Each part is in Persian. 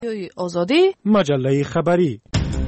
آزادی مجله خبری.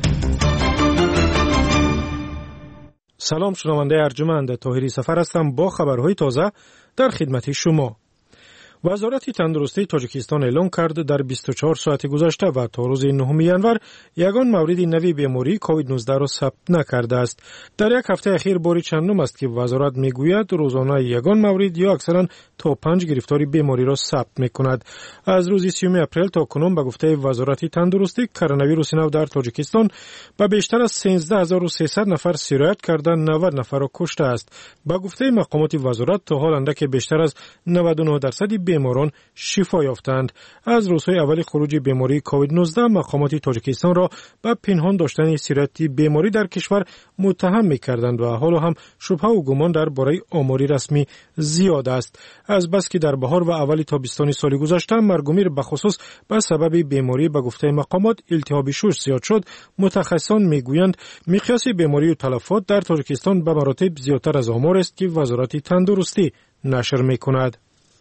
سلام، شنونده ارجمند، طاهری سفر هستم با خبرهای تازه در خدمت شما. وزارت تندرستی تاجیکستان اعلام کرد در 24 ساعت گذشته و تا روز 9 ینور یگان مورد نوی بیماری کووید 19 را ثبت نکرده است. در یک هفته اخیر باری چندم است که وزارت میگوید روزانه یگان مورد یا اکثرا تا 5 گرفتاری بیماری را ثبت میکند. از روز 30 اپریل تا کنون به گفته وزارت تندرستی کرونا ویروس نو در تاجیکستان به بیشتر از 13300 نفر سرایت کرده 90 نفر را کشته است. به گفته مقامات وزارت تا حال اندک بیشتر از 99% بیماران شفا یافتند. از روزهای اول خروج بیماری کووید 19 مقامات تاجیکستان را به پنهان داشتن سرایت بیماری در کشور متهم می‌کردند و حالا هم شبهه و گمان درباره آماری رسمی زیاد است. از بس که در بهار و اول تابستان سال گذشته مرگ و میر به خصوص به سبب بیماری به گفته مقامات التهاب شش زیاد شد، متخصصان میگویند مقیاس بیماری و تلفات در تاجیکستان به مراتب زیادتر از آمار است که وزارت تندرستی نشر می‌کند.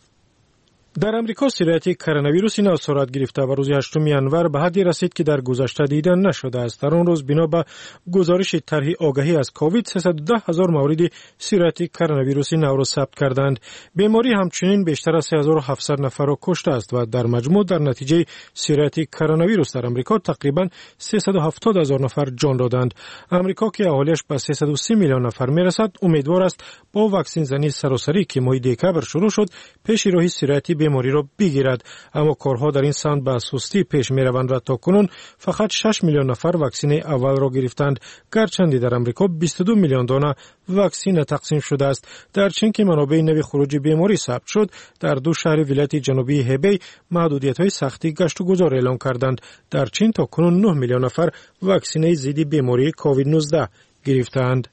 در امریکا سرایت کرونا ویروس نو صورت گرفته و روز 8 ینور به حدی رسید که در گذشته دیده نشده است. در آن روز بنا به گزارش طرح آگاهی از کووید 310,000 مورد سرایت کرونا ویروس نو را ثبت کردند. بیماری همچنین بیشتر از 3700 نفر را کشته است و در مجموع در نتیجه سرایت کرونا ویروس در امریکا تقریبا 370,000 نفر جان دادند. امریکا که اهالیش به 330 میلیون نفر میرسد امیدوار است با واکسن زنی سراسری که ماه دکبر شروع شد پیش راه سرایت بیماری را بگیرد، اما کارها در این سمت به سستی پیش می روند و تا کنون فقط 6 میلیون نفر واکسن اول را گرفتند، گرچند در امریکا 22 میلیون دانه واکسن تقسیم شده است. در چین که منابع نوی خروج بیماری ثبت شد، در دو شهر ولایت جنوبی هبی محدودیت‌های سختی گشت و گذار اعلام کردند. در چین تا کنون 9 میلیون نفر واکسن ضد بیماری کووید 19 گرفتند.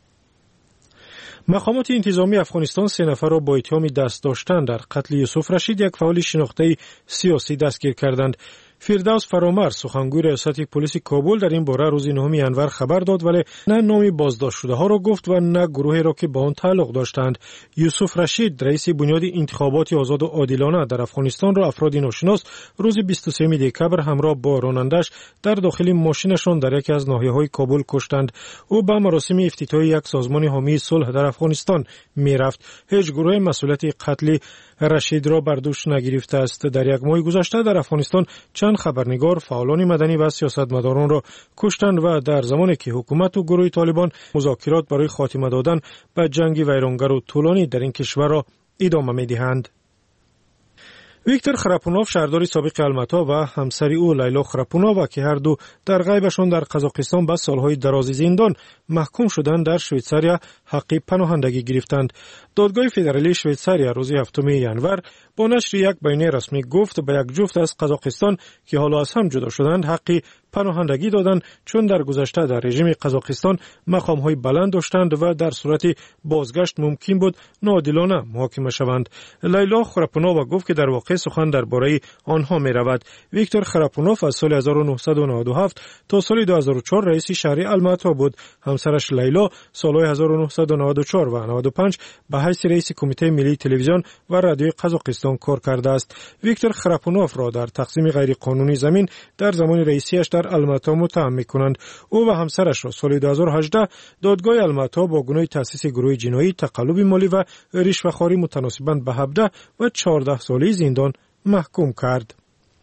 مقامات انتظامی افغانستان 3 نفر را با اتهام دست داشتن در قتل یوسف رشید، یک فعال شناخته سیاسی، دستگیر کردند. فردوس فرامر سخنگوی ریاست پلیس کابل در این باره روز 9 ینور خبر داد، ولی نه نام بازداشت شده ها را گفت و نه گروهی را که با آن تعلق داشتند. یوسف رشید رئیس بنیاد انتخابات آزاد و عادلانه در افغانستان را افراد ناشناس روز 23 دکبر همراه با رانندش در داخل ماشینشان در یکی از ناحیه‌های کابل کشتند. او به مراسم افتتاح یک سازمان حامی صلح در افغانستان میرفت. هیچ گروه مسئولیت قتل رشید را بر دوش نگرفته است. در یک ماه گذشته در افغانستان چند خبرنگار، فعالان مدنی و سیاستمداران را کشتند و در زمانی که حکومت و گروه طالبان مذاکرات برای خاتمه دادن به جنگ ویرانگر و طولانی در این کشور را ادامه می‌دهند. ویکتور خراپونوف شهردار سابق الماتا و همسر او لیلا خراپونووا که هر دو در غیبشان در قزاقستان به سالهای درازی زندان محکوم شدند، در شویتساریا حق پناهندگی گرفتند. دادگاه فدرالی شویتساریا روز 7 ینور با نشر یک بیانیه رسمی گفت به یک جفت از قزاقستان که حالا از هم جدا شدند حق پناهندگی دادند، چون در گذشته در رژیم قزاقستان مقام‌های بلند داشتند و در صورت بازگشت ممکن بود ناعادلانه محاکمه شوند. لیلا خراپونووا گفت که در واقع سخن درباره آنها می رود. ویکتور خراپونوف از سال 1997 تا سال 2004 رئیس شهر الماتا بود. همسرش لیلا سالهای 1994 و 95 به حیث رئیس کمیته ملی تلویزیون و رادیوی قزاقستان کار کرده است. ویکتور خراپونوف را در تقسیم غیرقانونی زمین در زمان رئیسیش در الماتا متهم می‌کنند. او و همسرش را سال 2018 دادگاه الماتا با گناه تأسیس گروه جنایی، تقلب مالی و رشوه‌خواری متناسباً به 17 و 14 ساله زندان محکوم کرد.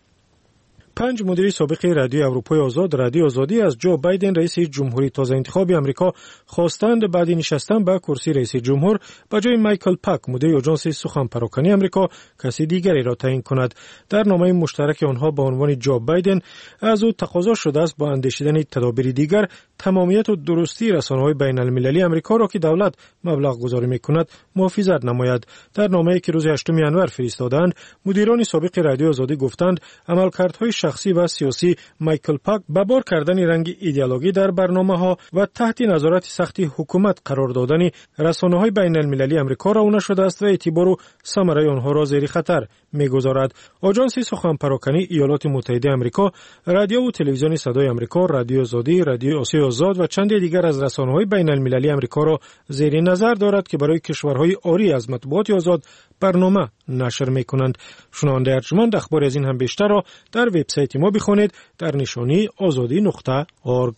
5 مدیر سابق رادیو اروپای آزاد، رادیو آزادی، از جو بایدن رئیس جمهوری تازه انتخاب آمریکا خواستند بعد نشستن به کرسی رئیس جمهور به جای مایکل پاک مدیر آژانس سخن پراکنی آمریکا کسی دیگری را تعیین کند. در نامه مشترک آنها با عنوان جو بایدن از او تقاضا شده است با اندیشیدن تدابیر دیگر تمامیت و درستی رسانه‌های بین المللی آمریکا را که دولت مبلغ گذاری می‌کند محافظت نماید. در نامه‌ای که روز 8 ینور فرستادند، مدیران سابق رادیو آزادی گفتند عملکردهای شخصی و سیاسی مایکل پاک به بار کردن رنگ ایدئولوژی در برنامه‌ها و تحت نظارت سخت حکومت قرار دادن رسانه‌های بین المللی آمریکا راه شده است و اعتبار و ثمره آنها را زیر خطر می‌گذارد. آژانس سخن پراکنی ایالات متحده آمریکا، رادیو و تلویزیون صدای آمریکا، رادیو آزادی، رادیو آسیا آزاد و چند دیگر از رسانه‌های بین المللی آمریکا را زیر نظر دارد که برای کشورهای عاری از مطبوعات آزاد برنامه نشر میکنند. شنونده ارجمند اخبار از این هم بیشتر را در وبسایت ما بخوانید در نشانی azadi.org.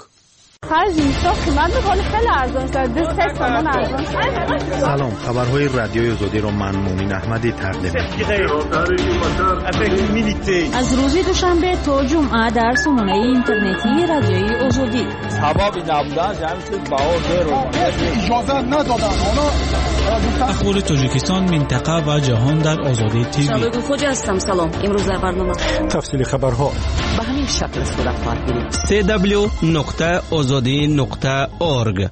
سلام، خبرهای رادیوی آزادی را من مومن احمدی تقدیم می‌کنم. از روز دوشنبه تا جمعه در سامانه اینترنتی رادیوی آزادی. اخبار تاجیکستان، منطقه و جهان در آزادی تیوی. شبکه خوج هستم. سلام. امروز در برنامه تفصیل خبرها به همین شکل صورت خواهد گرفت. www.azadi.org.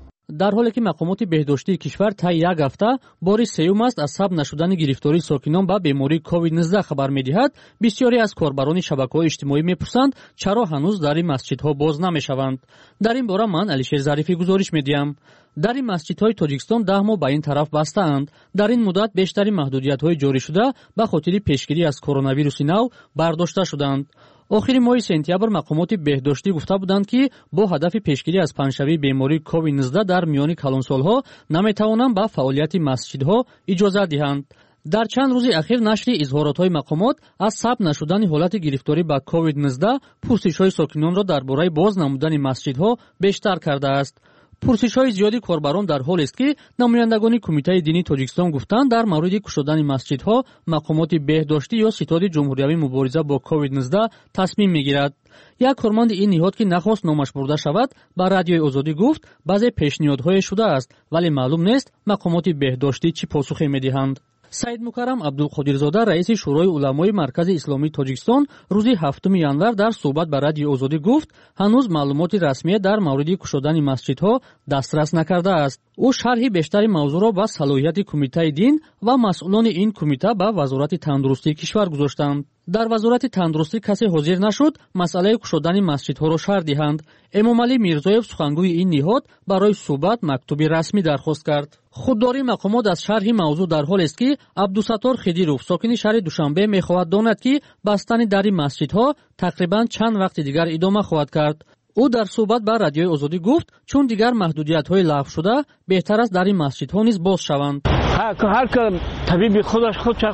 در حالی که مقامات بهداشتی کشور تا یک هفته باری سیوم است از ثبت نشدن گرفتاری ساکنان به بیماری کووید 19 خبر می‌دهد، بسیاری از کاربران شبکه‌های اجتماعی می‌پرسند چرا هنوز در این مسجدها باز نمی‌شوند. در این باره من علیشیر ظریفی گزارش می‌دهم. در این مسجدهای تاجیکستان 10 ماه به این طرف بسته‌اند. در این مدت بیشترین محدودیت‌های جاری شده به خاطر پیشگیری از کرونا ویروس نو برداشته شدند. آخر ماه سپتامبر مقامات بهداشتی گفته بودند که با هدف پیشگیری از پنجشنبه بیماری کووید 19 در میان کلانسال‌ها نمی‌توانند به فعالیت مسجدها اجازه دهند. در چند روز اخیر نشر اظهارات‌های مقامات از ثبت نشدن حالت گرفتاری به کووید 19 پرسش‌های ساکنان را درباره باز نمودن مسجدها بیشتر کرده است. پرسش‌های زیادی کاربران در حال است که نمایندگان کمیته دینی تاجیکستان گفتند در مورد کشودن مسجدها مقامات بهداشتی یا ستاد جمهوریوی مبارزه با کووید 19 تصمیم می‌گیرد. یک کارمند این نهاد که نخواست نامش برده شود به رادیوی آزادی گفت بعضی پیشنهادهای شده است ولی معلوم نیست مقامات بهداشتی چه پاسخی می‌دهند. سید مکرم عبدالقادرزاده رئیس شورای علمای مرکز اسلامی تاجیکستان روز 7 ینور در صحبت با رادیوی آزادی گفت هنوز معلومات رسمی در مورد کشودن مسجدها دسترس نکرده است. او شرح بیشتر موضوع را با صلاحیت کمیته دین و مسئولان این کمیته به وزارت تندرستی کشور گذاشتند. در وزارت تندرستی کسی حاضر نشد مسئله کشودن مسجدها را شرح دهند. امام علی میرزایف سخنگوی این نهاد برای صحبت مکتوبی رسمی درخواست کرد. خودداری مقامات از شرح موضوع در حال است که عبدالستار خدیروف ساکن شهر دوشنبه می‌خواهد داند که بستن در این مسجدها تقریباً چند وقت دیگر ادامه خواهد کرد. او در صحبت با رادیوی آزادی گفت چون دیگر محدودیت‌های لغو شده بهتر است در این مسجدها نیز باز شوند. هر که طبیب خودش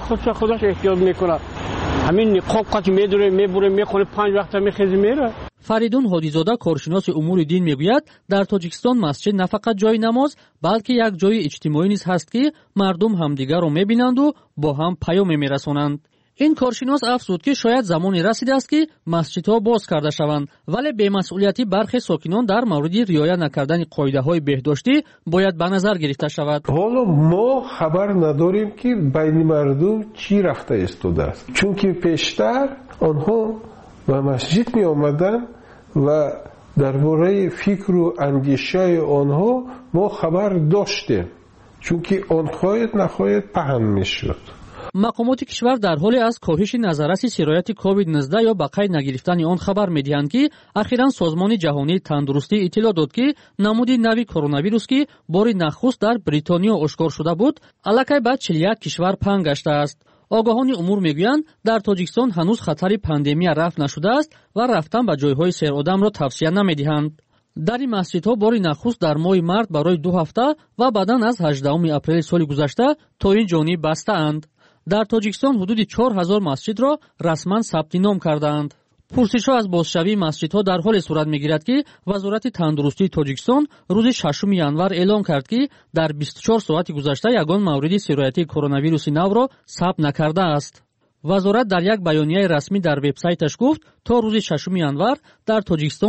احتیاط میکنه همین نقاب که میدوره میبره میخوره 5 وقت میخیزه میره. فریدون هادیزاده کارشناس امور دین میگوید در تاجیکستان مسجد نه فقط جای نماز بلکه یک جای اجتماعی نیز هست که مردم همدیگر را میبینند و با هم پیام میرسانند. این کارشناس افزود که شاید زمانی رسیده است که مسجدها باز کرده شوند ولی بی‌مسئولیتی برخی ساکنان در مورد رعایت نکردن قاعده‌های بهداشتی باید به نظر گرفته شود. حالا ما خبر نداریم که بین مردم چی رفته ایستاده است، چون که پیشتر آنها به مسجد می آمدن و درباره فکر و اندیشه آنها ما خبر داشتیم، چون که آنها نخواهد پهن می شد. مقامات کشور در حال از کاهش نظررس سرایت کووید 19 یا به قید نگرفتن آن خبر می‌دهند که اخیراً سازمان جهانی تندرستی اطلاع داد که نمود نوی کرونا ویروس که بار نخست در بریتانیا آشکار شده بود الکی به 41 کشور پهن گشته است. آگاهان امور میگویند در تاجیکستان هنوز خطر پاندمی رفع نشده است و رفتن به جایهای سیر آدم را توصیه نمی‌دهند. در این مسجدها بار نخست در ماه مارس برای 2 هفته و بعداً از 18 اپریل سال گذشته تا این جانی بسته‌اند. در تاجیکستان حدود 4000 مسجد را رسما ثبت نام کردند. پرسش‌ها از بازشوی مسجدها در حال صورت می‌گیرد که وزارت تندرستی تاجیکستان روز 6 ینور اعلام کرد که در 24 ساعت گذشته یگان مورد سرایت کرونا ویروس نو را ثبت نکرده است. وزارت در یک بیانیه رسمی در وبسایتش گفت تا روز 6 ینور در تاجیکستان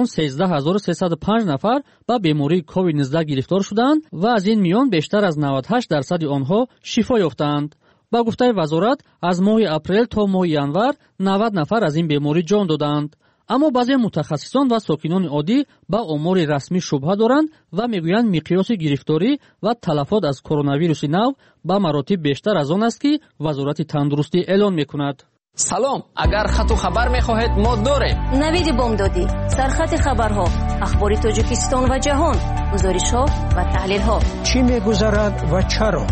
13305 نفر به بیماری کووید 19 گرفتار شدند و از این میان بیشتر از 98% آنها شفا یافتند. با گفته وزارت از ماه اپریل تا ماه ینور 90 نفر از این بیماری جان دادند. اما بعضی متخصصان و ساکنان عادی با آمار رسمی شبهه دارند و میگویند مقیاس گرفتاری و تلفات از کرونا ویروس نو به مراتب بیشتر از آن است که وزارت تندرستی اعلان میکند. سلام، اگر خط و خبر میخواهید ما داریم. نوید بامدادی، سرخط خبرها، اخبار تاجیکستان و جهان، گزارش‌ها و تحلیل‌ها. چی میگذرد و چرا؟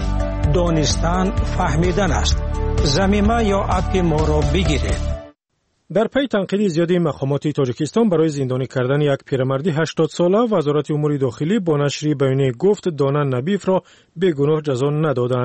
دانستن فهمیدن است. ضمیمه یا اپ ما را بگیرید. در پی تنقید زیادی مقامات تاجیکستان برای زندانی کردن یک پیرمردی 80 ساله، وزارت امور داخلی با نشر بیانیه گفت دانا نبیف را بیگناه جزا ندادند.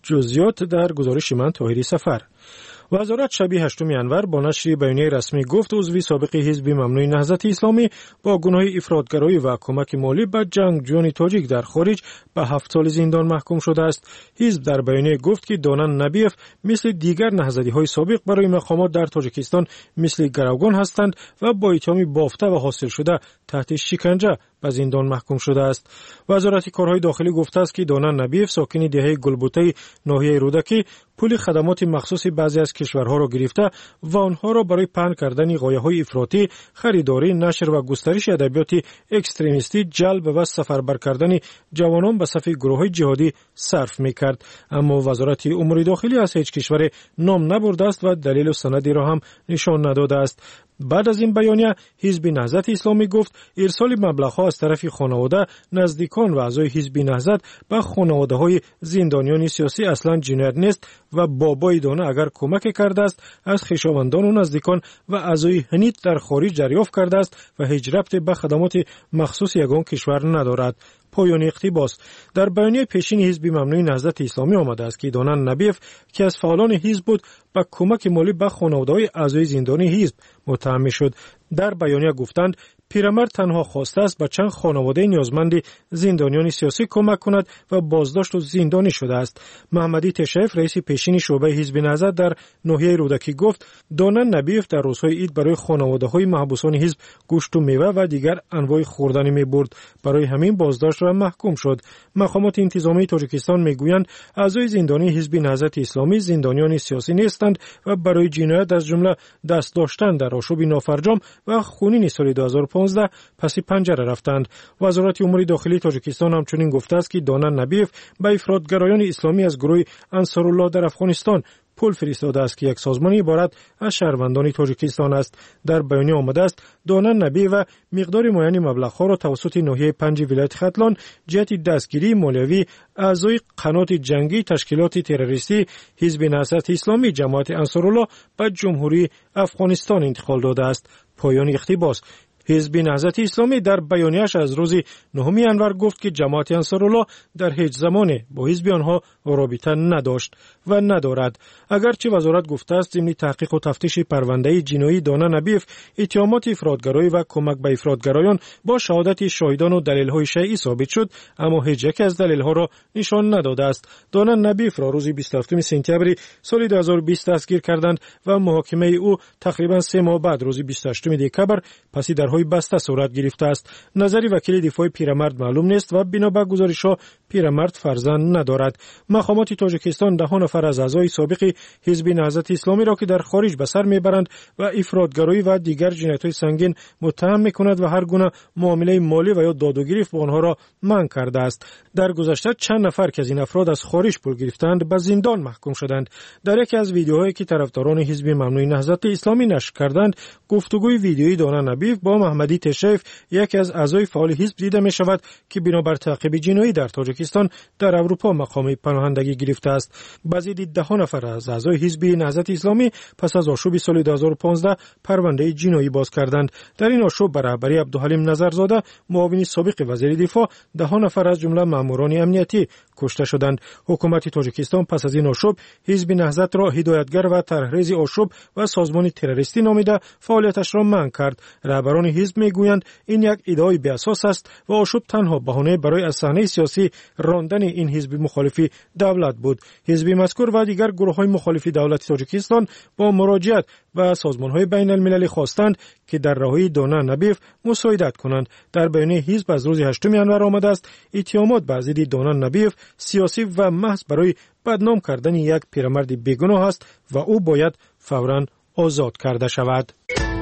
جزئیات در گزارش من طاهری سفر. وزارت شب 8 ینور با نشر بیانیه رسمی گفت عضوی سابق حزب ممنوع نهضت اسلامی با گناه افراطگرایی و کمک مالی به جنگجویان تاجیک در خارج به 7 سال زندان محکوم شده است. حزب در بیانیه گفت که دانن نبیف مثل دیگر نهضتی‌های سابق برای مقامات در تاجیکستان مثل گروگان هستند و با اتهام بافته و حاصل شده تحت شکنجه به زندان محکوم شده است. وزارت کارهای داخلی گفته است که دانن نبیف ساکن دهه گلبوته ناحیه رودکی پول خدمات مخصوص بعضی از کشورها را گرفته و آنها را برای پهن کردن غایه‌های افراطی، خریداری، نشر و گسترش ادبیات اکستریمیستی، جلب و سفربر کردن جوانان به صف گروه‌های جهادی صرف می‌کرد. اما وزارت امور داخلی از هیچ کشور نام نبرده است و دلیل و سندی را هم نشان نداده است. بعد از این بیانیه حزب نهضت اسلامی گفت ارسال مبلغ‌ها از طرف خانواده، نزدیکان و اعضای حزب نهضت به خانواده‌های زندانیان سیاسی اصلاً جنایت نیست و بابای دانه اگر کمک کرده است از خویشاوندان و نزدیکان و اعضای حنیت در خارج دریافت کرده است و هیچ ربطی به خدمات مخصوص یگان کشور ندارد. پایان اقتباس. در بیانیه پیشین حزب ممنوع نهضت اسلامی آمده است که دانن نبیف که از فعالان حزب بود با کمک مالی به خانواده‌های اعضای زندانی حزب متهم شد. در بیانیه گفتند پیرمرد تنها خواسته است به چند خانواده نیازمند زندانیان سیاسی کمک کند و بازداشت و زندانی شده است. محمدی تشریف رئیس پیشین شعبه حزب نهضت در ناحیه رودکی گفت دانن نبیف در روزهای عید برای خانواده‌های محبوسان حزب گوشت و میوه و دیگر انواع خوردنی می‌برد. برای همین بازداشت و محکوم شد. مقامات انتظامی تاجیکستان میگویند اعضای زندانی حزب نهضت اسلامی زندانیان سیاسی نیستند و برای جنایت از جمله دست داشتن در آشوب نافرجام و خونین سال 2015 پس پنجره رفتند. وزارت امور داخلی تاجیکستان همچنین گفته است که دانن نبیف به افراطگرایان اسلامی از گروه انصارالله در افغانستان پول فرستاده است که یک سازمان عبارت از شهروندان تاجیکستان است. در بیانیه آمده است دانن نبیف و مقدار معین مبلغ‌ها را توسط ناحیه 5 ولایت ختلان جهت دستگیری مالیوی اعضای قنات جنگی تشکیلات تروریستی حزب نهضت اسلامی جماعت انصارالله به جمهوری افغانستان انتقال داده است. پایان اقتباس. حزب نهضت اسلامی در بیانیه‌اش از روز 9 ینور گفت که جماعت انصارالله در هیچ زمان با حزب آنها رابطه نداشت و ندارد. اگرچه وزارت گفته است ضمن تحقیق و تفتیش پرونده جنایی دانن نبیف اتهامات افراطگرایی و کمک به افراطگرایان با شهادت شاهدان و دلیل‌های شیعی ثابت شد، اما هیچ یک از دلیل‌ها را نشان نداده است. دانن نبیف را روز 27 سپتامبر سال 2020 دستگیر کردند و محاکمه او تقریباً 3 ماه بعد روز 28 دکبر پس درهای بسته صورت گرفته است. نظری وکیل دفاع پیرمرد معلوم نیست و بنا به گزارش‌ها پیرمرد فرزند ندارد. مقامات تاجیکستان 10 نفر از اعضای سابق حزب نهضت اسلامی را که در خارج به سر میبرند و افراطگرایی و دیگر جنایت‌های سنگین متهم می‌کند و هر گونه معامله مالی و یا داد و گریخت با آنها را منع کرده است. در گذشته چند نفر که از این افراد از خارج پول گرفتند به زندان محکوم شدند. در یکی از ویدیوهایی که طرفداران حزب ممنوع نهضت اسلامی نشر کردند، گفتگوی ویدیویی دانن نبیف با محمدی تشریف یکی از اعضای فعال حزب دیده می‌شود که بنابر تعقیب جنایی در تاجیکستان در اروپا مقام پناهندگی گرفته است. بعضی 10 نفر از اعضای حزب نهضت اسلامی پس از آشوب سال 2015 پرونده جنایی باز کردند. در این آشوب بر رهبری عبدالحلیم نظرزاده معاون سابق وزیر دفاع 10 نفر از جمله ماموران امنیتی کشته شدند. حکومت تاجیکستان پس از این آشوب حزب نهضت را هدایتگر و طرحریز آشوب و سازمان تروریستی نامیده فعالیتش را منع کرد. رهبران حزب میگویند این یک ادعای بی اساس است و آشوب تنها بهانه برای از صحنه سیاسی راندن این حزب مخالفی دولت بود. حزب مذکور و دیگر گروه‌های مخالف دولت تاجیکستان با مراجعت و سازمان‌های بین‌المللی خواستند که در راهی دانن نبیف مساعدت کنند. در بیانیه حزب از روز 8 ینور آمده است اتهامات به ضد دانن نبیف سیاسی و محض برای بدنام کردن یک پیرمرد بیگناه است و او باید فوراً آزاد کرده شود.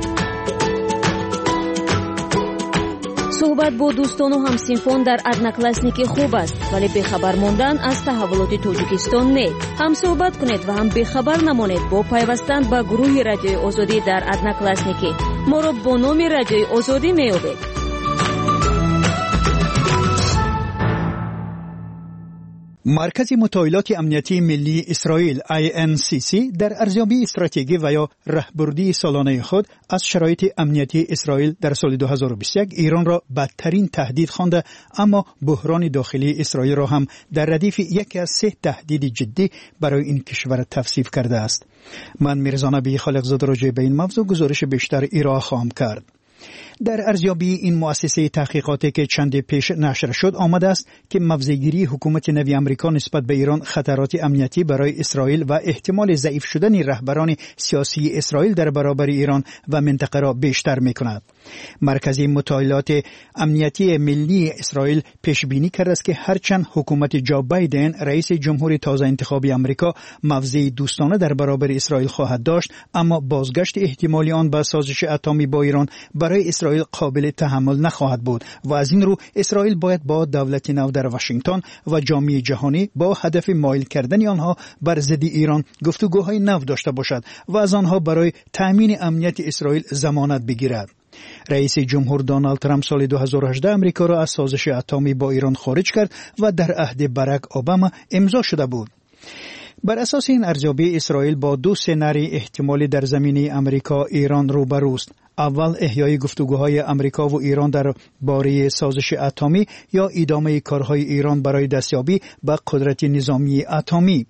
صحبت با دوستان و همسینفان در ادناکلاسنیکی خوب است، ولی بخبر ماندن از تحولات تاجیکستان نه. هم صحبت کنید و هم بخبر نمانید با پیوستن به گروه رادیوی آزادی در ادناکلاسنیکی. ما را با نام رادیوی آزادی می‌یابید. مرکز مطالعات امنیتی ملی اسرائیل INCC در ارزیابی استراتژی و یا راهبردی سالانه خود از شرایط امنیتی اسرائیل در سال 2021 ایران را بدترین تهدید خوانده، اما بحران داخلی اسرائیل را هم در ردیف یکی از 3 تهدید جدی برای این کشور توصیف کرده است. من میرزا نبی خالقزاده راجع به این موضوع گزارش بیشتر ارائه خواهم کرد. در ارزیابی این مؤسسه تحقیقاتی که چند پیش نشر شد آمده است که موضع‌گیری حکومت نوی آمریکا نسبت به ایران خطرات امنیتی برای اسرائیل و احتمال ضعیف شدن رهبران سیاسی اسرائیل در برابر ایران و منطقه را بیشتر می‌کند. مرکز مطالعات امنیتی ملی اسرائیل پیش بینی کرده است که هرچند حکومت جو بایدن رئیس جمهور تازه انتخابی آمریکا موضع دوستانه در برابر اسرائیل خواهد داشت، اما بازگشت احتمالی آن به سازش اتمی با ایران برای اسرائیل قابل تحمل نخواهد بود و از این رو اسرائیل باید با دولت نو در واشنگتن و جامعه جهانی با هدف مایل کردن آنها بر ضد ایران گفتگوهای نو داشته باشد و از آنها برای تأمین امنیت اسرائیل ضمانت بگیرد. رئیس جمهور دونالد ترامپ سال 2018 امریکا را از سازش اتمی با ایران خارج کرد و در عهد باراک اوباما امضا شده بود. بر اساس این ارزیابی اسرائیل با 2 سناریوی احتمالی در زمینه امریکا ایران روبروست. اول احیای گفتگوهای امریکا و ایران در باره سازش اتمی یا ادامه کارهای ایران برای دستیابی به قدرت نظامی اتمی.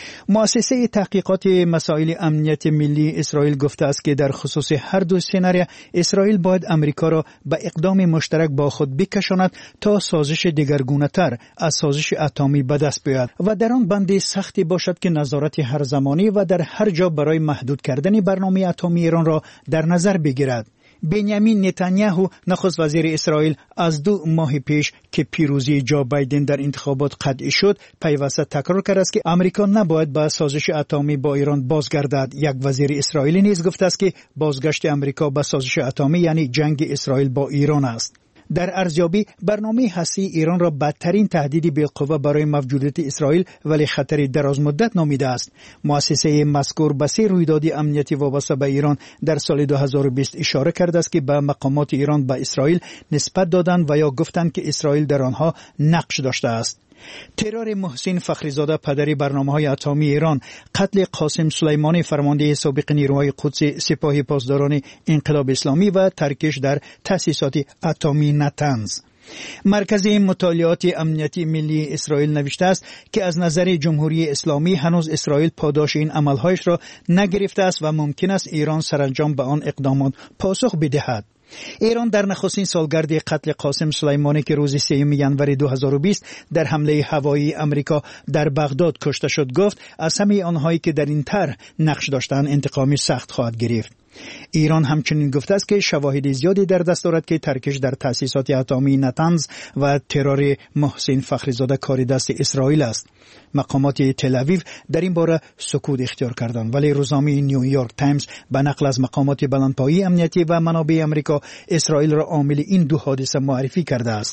مؤسسه تحقیقات مسائل امنیت ملی اسرائیل گفته است که در خصوص هر 2 سناریو اسرائیل باید امریکا را به اقدام مشترک با خود بکشاند تا سازش دگرگونه‌تر از سازش اتمی به دست بیاید و در آن بند سختی باشد که نظارت هر زمانی و در هر جا برای محدود کردن برنامه اتمی ایران را در نظر بگیرد. بنیامین نتانیاهو نخست وزیر اسرائیل از 2 ماه پیش که پیروزی جو بایدن در انتخابات قطعی شد پیوسته تکرار کرد است که آمریکا نباید به سازش اتمی با ایران بازگردد. یک وزیر اسرائیلی نیز گفته است که بازگشت آمریکا به سازش اتمی یعنی جنگ اسرائیل با ایران است. در ارزیابی برنامه هستی ایران را بدترین تهدیدی بالقوه برای موجودیت اسرائیل ولی خطری دراز مدت نامیده است. مؤسسه مذکور به 3 رویداد امنیتی وابسته به ایران در سال 2020 اشاره کرده است که به مقامات ایران به اسرائیل نسبت دادند و یا گفتند که اسرائیل در آنها نقش داشته است. ترور محسن فخریزاده پدر برنامه‌های اتمی ایران، قتل قاسم سلیمانی فرمانده سابق نیروهای قدس سپاه پاسداران انقلاب اسلامی و ترکش در تأسیسات اتمی نتنز. مرکز مطالعات امنیتی ملی اسرائیل نوشته است که از نظر جمهوری اسلامی هنوز اسرائیل پاداش این عملهایش را نگرفته است و ممکن است ایران سرانجام به آن اقدامات پاسخ بدهد. ایران در نخستین سالگرد قتل قاسم سلیمانی که روز 3 ژانویه 2020 در حمله هوایی امریکا در بغداد کشته شد گفت از همه آنهایی که در این طرح نقش داشتند انتقامی سخت خواهد گرفت. ایران همچنین گفته است که شواهد زیادی در دست دارد که ترکش در تأسیسات اتمی نتنز و ترور محسن فخریزاده کار دست اسرائیل است. مقامات تل‌آویو در این باره سکوت اختیار کردند، ولی روزنامه نیویورک تایمز به نقل از مقامات بلندپایه امنیتی و منابع امریکا اسرائیل را عامل این 2 حادثه معرفی کرده است.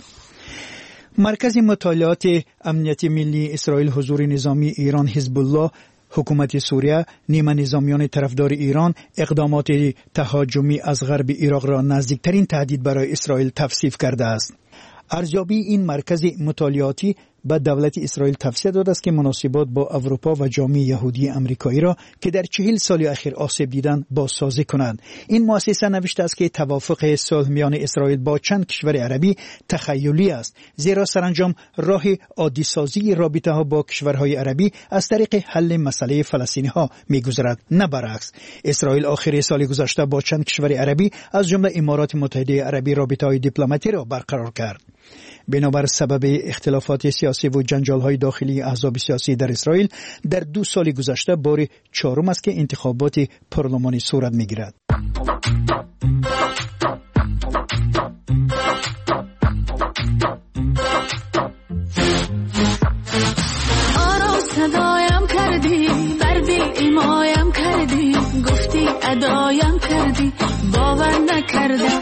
مرکز مطالعات امنیتی ملی اسرائیل حضور نظامی ایران، حزب الله، حکومت سوریه، نیمه نظامیان طرفدار ایران اقدامات تهاجمی از غرب عراق را نزدیکترین تهدید برای اسرائیل توصیف کرده است. ارزیابی این مرکز مطالعاتی به دولت اسرائیل توصیه داده است که مناسبات با اروپا و جامعه یهودی آمریکایی را که در 40 سال اخیر آسیب دیدند بازسازی کنند. این مؤسسه نوشته است که توافق صلح میان اسرائیل با چند کشور عربی تخیلی است، زیرا سرانجام راه عادی سازی رابطه ها با کشورهای عربی از طریق حل مسئله فلسطینی ها میگذرد، نه برعکس. اسرائیل آخر سال گذشته با چند کشور عربی از جمله امارات متحده عربی رابطه های دیپلماتی را برقرار کرد. بنابر سبب اختلافات سیاسی و جنجال‌های داخلی احزاب سیاسی در اسرائیل در 2 سال گذشته بار 4 است که انتخابات پارلمانی صورت می‌گیرد. آرام صدایم کردی، بردی ایمایم کردی، گفتی ادایم کردی، باور نکردم.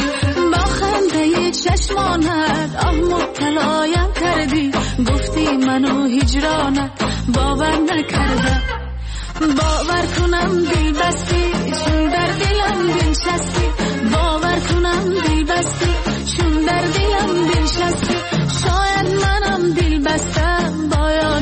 چشمانت آه مبتلایم کردی، گفتی منو هجرانت باور نکردم. باور کنم دل بستی چون در دلم دل شستی، باور کنم دل بستی چون در دلم دل شستی. شاید منم دل بستم باید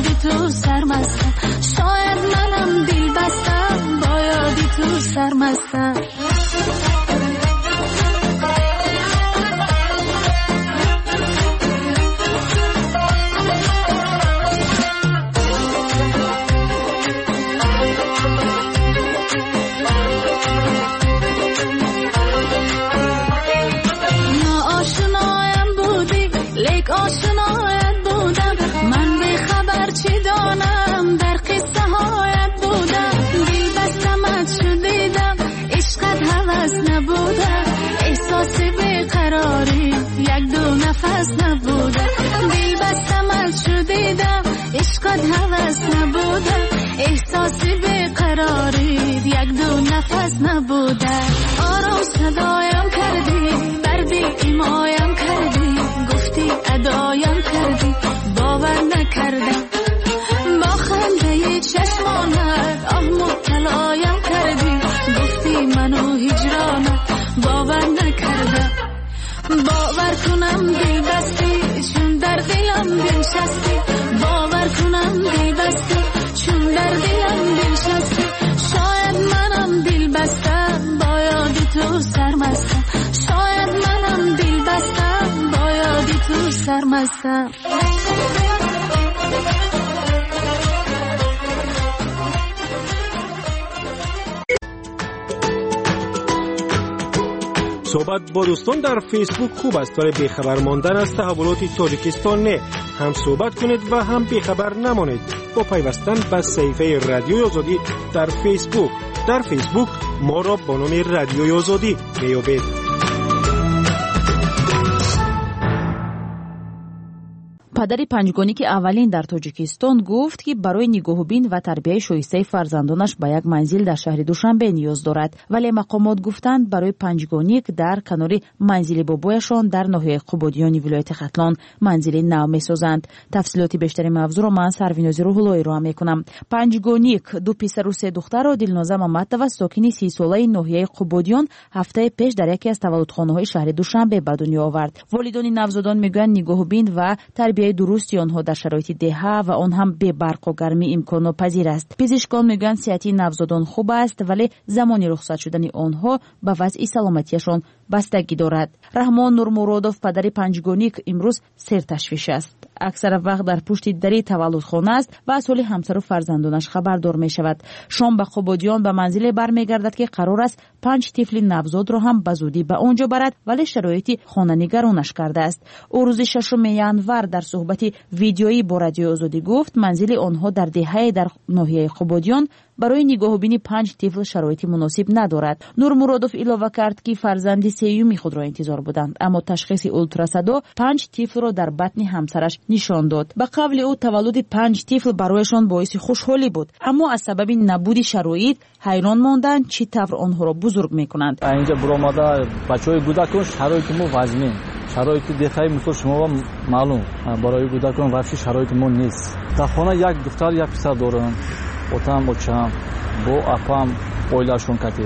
هوس نبوده دل بستم از چو دیدم عشقت هوس نبوده احساس بیقراری یک دو نفس نبوده آرام صدایم کردی بردی ایمایم کردی گفتی ادایم کردی باور نکردم با خنده چشمانت آه مبتلایم کردی گفتی منو هجرانت باور نکردم باور کنم دل بستی چون در دلم بنشستی باور کنم دل بستی چون در دلم بنشستی شاید منم دل بستم با یاد تو سرمستم شاید منم دل بستم با یاد تو سرمستم صحبت با دوستان در فیسبوک خوب است ولی بیخبر ماندن از تحولات تاجیکستان نه. هم صحبت کنید و هم بیخبر نمانید با پیوستن به صفحه رادیوی آزادی در فیسبوک. در فیسبوک ما را با نام رادیوی آزادی میابید. پدر پنجگانی که اولین در تاجیکستان گفت که برای نگاهبین و تربیت شایسته فرزندانش به یک منزل در شهر دوشنبه نیاز دارد، ولی مقامات گفتند برای پنجگانی که در کنار منزل بابایشان در ناحیه قبادیان ولایت ختلان منزل نو می‌سازند. تفصیلات بیشتر موضوع را من سرویناز روح‌اللهی را می‌کنم. پنجگانی دو پسر و سه دختر را دلنازه محمدتوه ساکن 30 ساله ناحیه قبادیان هفته پیش در یکی از تولدخانه‌های شهر دوشنبه به دنیا آورد. والدان نوزادان میگویند نگاهبین و تربیت درستی آنها در شرایط دهه و آن هم به برق و گرمی امکان پذیر است. پزشکان میگویند صحت نوزادان خوب است ولی زمان رخصت شدن آنها به وضع سلامتیشان بستگی دارد. رحمان نورمرادوف پدر پنجگانی امروز سرتشویش است. اکثر وقت در پشت دری تولدخانه است و از حال همسر و فرزندانش خبردار می شود. شام به قبادیان به منزل برمیگردد که قرار است 5 طفل نوزاد را هم به زودی به آنجا برد ولی شرایط خانه نگرانش کرده است. او روز 6 ینور در صحبت ویدیویی با رادیو آزادی گفت منزل آنها در دهه در ناحیه قبادیان برای نگاهبینی 5 طفل شرایط مناسب ندارد. نورمرادوف اضافه کرد که فرزند سیومی خود را انتظار بودند اما تشخیص اولتراسادا 5 طفل را در بطن همسرش نشان داد. به قول او تولد 5 طفل برایشان باعث خوشحالی بود اما از سبب نبود شرایط حیران ماندند چی طور آنها را بزرگ میکنند. اینجا برآمده بچهای کودکان شرایط ما وضعی شرایط دفعی مثل شما معلوم برای کودکان واقعی شرایط ما نیست. در خانه یک دختر یک پسر دارند. отам бочам бо апам оилашон кати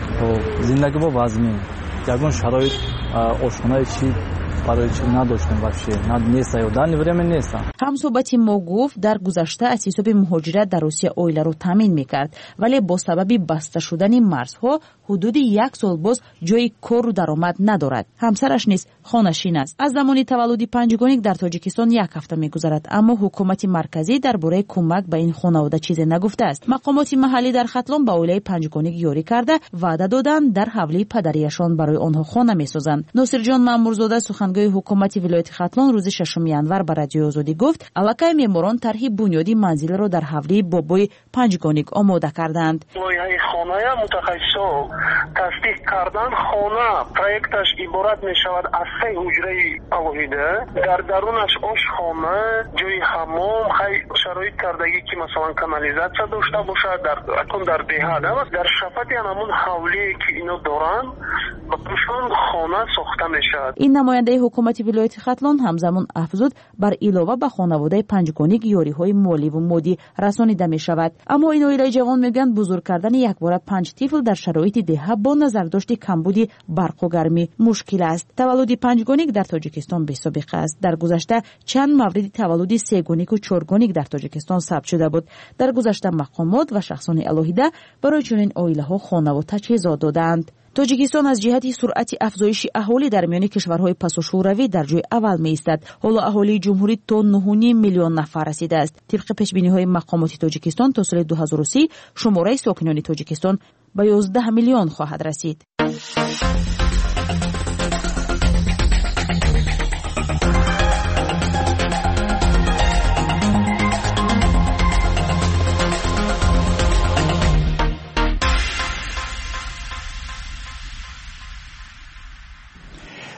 зиндагӣ бо вазмин ягон шароит ошхонаи чӣ برای چی نداشتم вообще نیست یا در время نیست. هم صحبتی ما گفت در گذشته از حساب مهاجرت در روسیه اویله رو تامین میکرد ولی با سبب بسته شدن مرزها حدود 1 سال باز جای کار و درآمد ندارد. همسرش نیز خانه‌شین است. از زمان تولد پنجگانی در تاجیکستان 1 هفته میگذرد اما حکومت مرکزی درباره کمک به این خانواده چیزی نگفته است. مقامات محلی در ختلان به اویله پنجگانی یاری کرده وعده دادند در حولی پدریشان برای آنها خانه میسازند. ناصر جان مامورزاده سخنگوی حکومت ولایت ختلان روز 6 ینور به رادیو آزادی گفت الکای معماران طرح بنیادی منزل را در حولی بابای پنجگانی آماده کردند. لایحه خانه متخصصا تصدیق کردن خانه پروژهش عبارت می شود از 3 حجره علاوه در درونش آشخانه، جای حمام، شرایط کردگی که مثلا کانالیزاسیا داشته باشد در دهه در شفت همون حولی که اینا دارن با توشان خانه ساخته می شود. این نماینده حکومت ولایت ختلان همزمان افزود بر علاوه به خانواده پنجگانی یاری‌های مالی و مادی رسانیده می شود. اما این اویله جوان میگن بزرگ کردن یک بار 5 طفل در شرایط دهه با نظرداشت کمبود برق و گرمی مشکل است. تولد پنجگانی در تاجیکستان بی سابقه است. در گذشته چند مورد تولد 3 و 4 در تاجیکستان ثبت شده بود. در گذشته مقامات و شخصان الهیده برای چنین اویله ها خانه و تجهیزات دادند. تاجیکستان از جهت سرعت افزایش اهالی در میان کشورهای پس شوروی در جای اول می ایستد. حالا اهالی جمهوری تا 9.5 میلیون نفر رسیده است. طبق پیشبینی‌های مقامات تاجیکستان تا سال 2030 شماره ساکنان تاجیکستان به 11 میلیون خواهد رسید.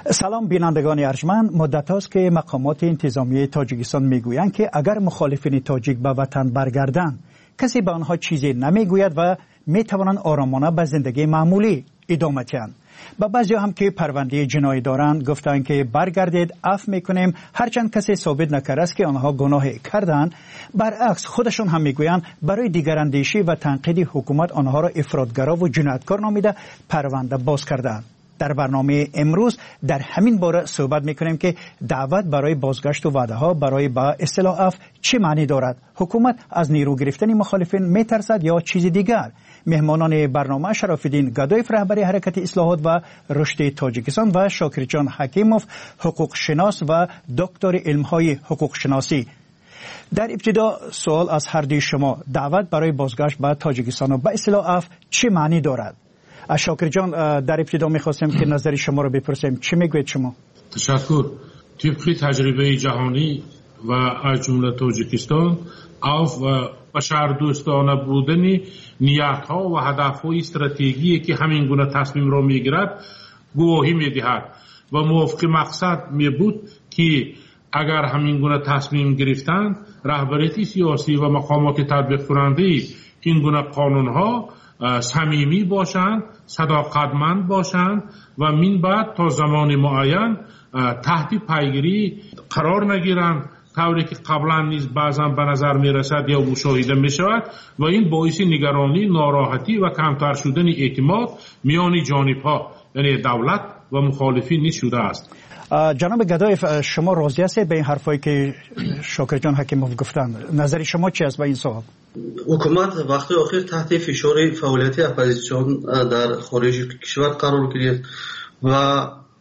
سلام بینندگان ارجمند، مدت است که مقامات انتظامی تاجیکستان میگویند که اگر مخالفین تاجیک به وطن برگردند کسی به آنها چیزی نمیگوید و میتوانند آرامانه به زندگی معمولی ادامه دهند. با بعضی هم که پرونده جنایی دارند گفتند که برگردید عفو میکنیم هرچند کسی ثابت نکرده است که آنها گناهی کردند. برعکس خودشون هم میگویند برای دیگراندیشی و تنقید حکومت آنها را افراطگرا و جنایتکار نامیده پرونده باز کردند. در برنامه امروز در همین باره صحبت میکنیم که دعوت برای بازگشت و وعده ها برای با اصطلاح عفو چه معنی دارد؟ حکومت از نیرو گرفتن مخالفین میترسد یا چیز دیگر؟ مهمانان برنامه شراف‌الدین گدایف رهبر حرکت اصلاحات و رشد تاجیکستان و شاکرجان حکیموف حقوق شناس و دکتر علم‌های حقوق شناسی. در ابتدا سوال از هر دوی شما، دعوت برای بازگشت به تاجیکستان و به اصطلاح عفو چه معنی دارد؟ شاکر جان، در ابتدا می‌خواستم که نظر شما رو بپرسیم، چی میگوید شما؟ تشکر. طبق تجربه جهانی و از جمله تاجیکستان عفو و بشردوستانه بودن نیت‌ها و هدف‌های استراتژیکی که همین گونه تصمیم را می‌گیرد گواهی می‌دهد و موافق مقصد می‌بود که اگر همین گونه تصمیم گرفتند رهبریت سیاسی و مقامات تطبیق کننده این گونه قانون‌ها صمیمی باشند، صداقتمند باشند و من بعد تا زمان معین تحت پیگیری قرار نگیرند، طوری که قبلا نیز بعضا به نظر می رسد یا مشاهده می شود و این باعث نگرانی، ناراحتی و کمتر شدن اعتماد میان جانب‌ها یعنی دولت و مخالفین نیز شده است. جناب گدایف، شما راضی هستید به این حرفایی که شاکر جان حکیموف گفتند؟ نظر شما چی است به این سوال؟ حکومت وقتی آخر تحت فشار فعالیت اپوزیسیون در خارج کشور قرار گرفت و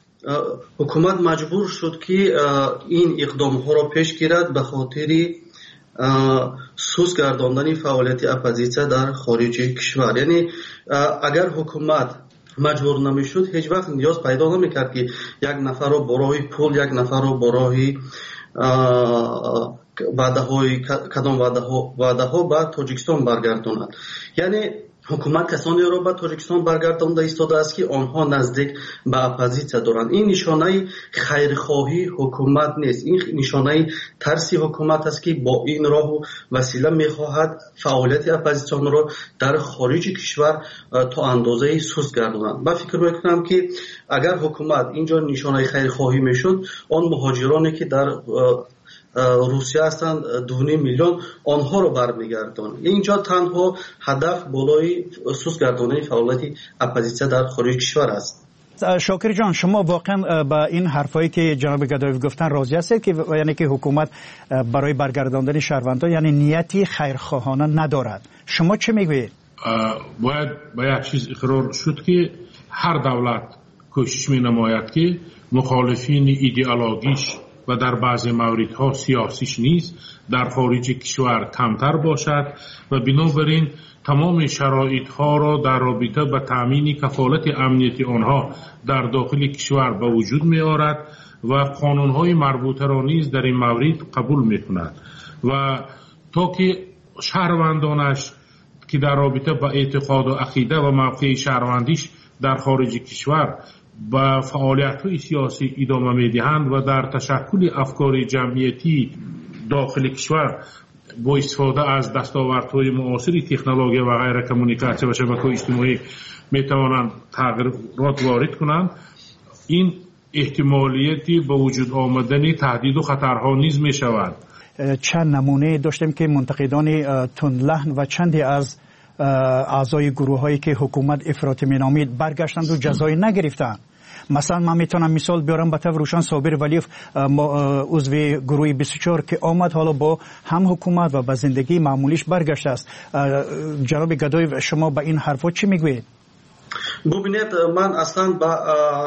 حکومت مجبور شد که این اقدام ها را پیش گیرد به خاطر سوس گرداندن فعالیت اپوزیسیون در خارج کشور. یعنی اگر حکومت مجبور نمیشد هیچ وقت نیاز پیدا نمیکرد که یک نفر رو برای پول، یک نفر رو برای وعده ها به تاجیکستان برگرداند. یعنی حکومت کسانی را به تاجیکستان برگردانده ایستاده است که آنها نزدیک به اپوزیسیون دارند. این نشانه خیرخواهی حکومت نیست، این نشانه ترسی حکومت است که با این راه و وسیله میخواهد فعالیت اپوزیسیون را در خارج کشور تا اندازه سوس گرداند. من فکر میکنم که اگر حکومت اینجا نشانه خیرخواهی میشد، آن مهاجرانی که در روسیه هستند 2.5 میلیون آنها رو برمیگردان. اینجا تنها هدف بالای سوس گرداندن فعالیت اپوزیسیون در خارج کشور است. شاکر جان، شما واقعا با این حرفایی که جناب گدایف گفتن راضی هستید که یعنی که حکومت برای برگرداندن شهروندان یعنی نیتی خیرخواهانه ندارد؟ شما چه میگویید؟ باید با یک چیز اقرار شد که هر دولت کوشش می‌نماید که مخالفین ایدئولوژیش و در بعضی موردها سیاسیش نیز در خارج کشور کمتر باشد و بنابراین تمام شرایط ها را در رابطه با تامین کفالت امنیتی آنها در داخل کشور به وجود می آورد و قانون های مربوطه را نیز در این مورد قبول می کند و تا که شهروندانش که در رابطه با اعتقاد و عقیده و موقع شهروندیش در خارج کشور با فعالیت‌های سیاسی ادامه می‌دهند و در تشکل افکار جمعیتی داخل کشور با استفاده از دستاوردهای معاصر تکنولوژی و غیر کمونیکاسیون و شبکه‌های اجتماعی می‌توانند تغییرات وارد کنند، این احتمالیتی به وجود آمدن تهدید و خطرها نیز می‌شود. چند نمونه داشتیم که منتقدان تندلهن و چندی از اعضای گروه هایی که حکومت افراطی مینامید برگشتند و جزایی نگرفتند. مثلا من میتونم مثال بیارم به طور روشن صابر ولیف عضو گروه 24 که آمد حالا با هم حکومت و به زندگی معمولیش برگشته است. جناب گدایف، شما به این حرفا چی میگویید؟ ببینید، من اصلا با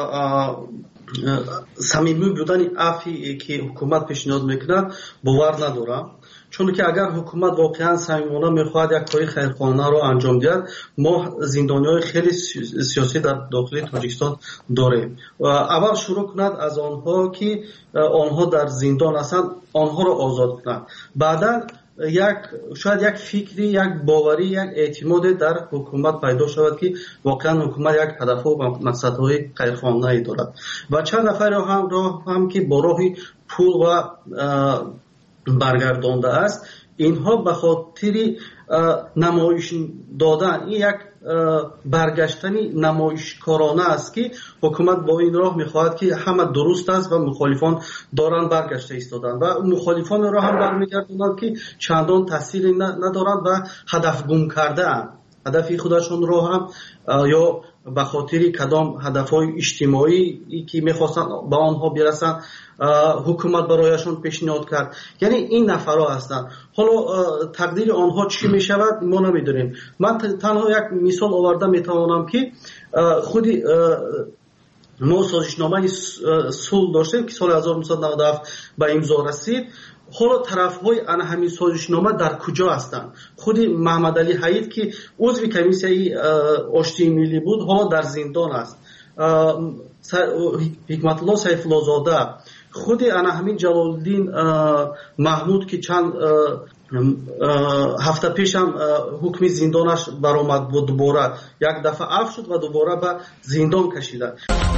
صمیمی بودن عفوی که حکومت پیشنهاد میکنه باور ندارم، چون که اگر حکومت واقعا صمیمانه میخواهد یک کار خیرخواهانه رو انجام دهد، ما زندانی‌های خیلی سیاسی در داخل تاجیکستان داریم و اول شروع کند از آنها که آنها در زندان هستند آنها رو آزاد کند، بعدا شاید یک فکری، یک باوری، یک اعتماد در حکومت پیدا شود که واقعا حکومت یک هدفها و مقصدهای غیرقانونی دارد و چند نفر هم که با راه پول و برگردانده است، اینها به خاطر نمایش دادن این یک برگشتنی نمایشکارانه است که حکومت با این راه میخواهد که همه درست است و مخالفان دارن برگشته ایستادن و مخالفان را هم برمیگردونند که چندان تاثیری ندارند و هدف گم کرده اند. هدف خودشون را هم یا به خاطر کدام هدفهای اجتماعی که میخواستن به آنها برسن حکومت برایشون پیشنهاد کرد. یعنی این نفرها هستند. حالا تقدیر آنها چی میشود ما نمیدونیم. من تنها یک مثال آورده میتوانم که خودی ما سازشنامه صلح داشتیم که سال 1997 به امضا رسید. حالا طرفهای آن همین سازشنامه در کجا هستند؟ خودی محمد علی حید که عضو کمیسیه آشتی ملی بود حالا در زندان است. حکمت الله سیف الله زاده، خودی آن همین جلال الدین محمود که چند هفته پیش هم حکم زندانش برآمد و دوباره یک دفعه عفو شد و دوباره به زندان کشیده.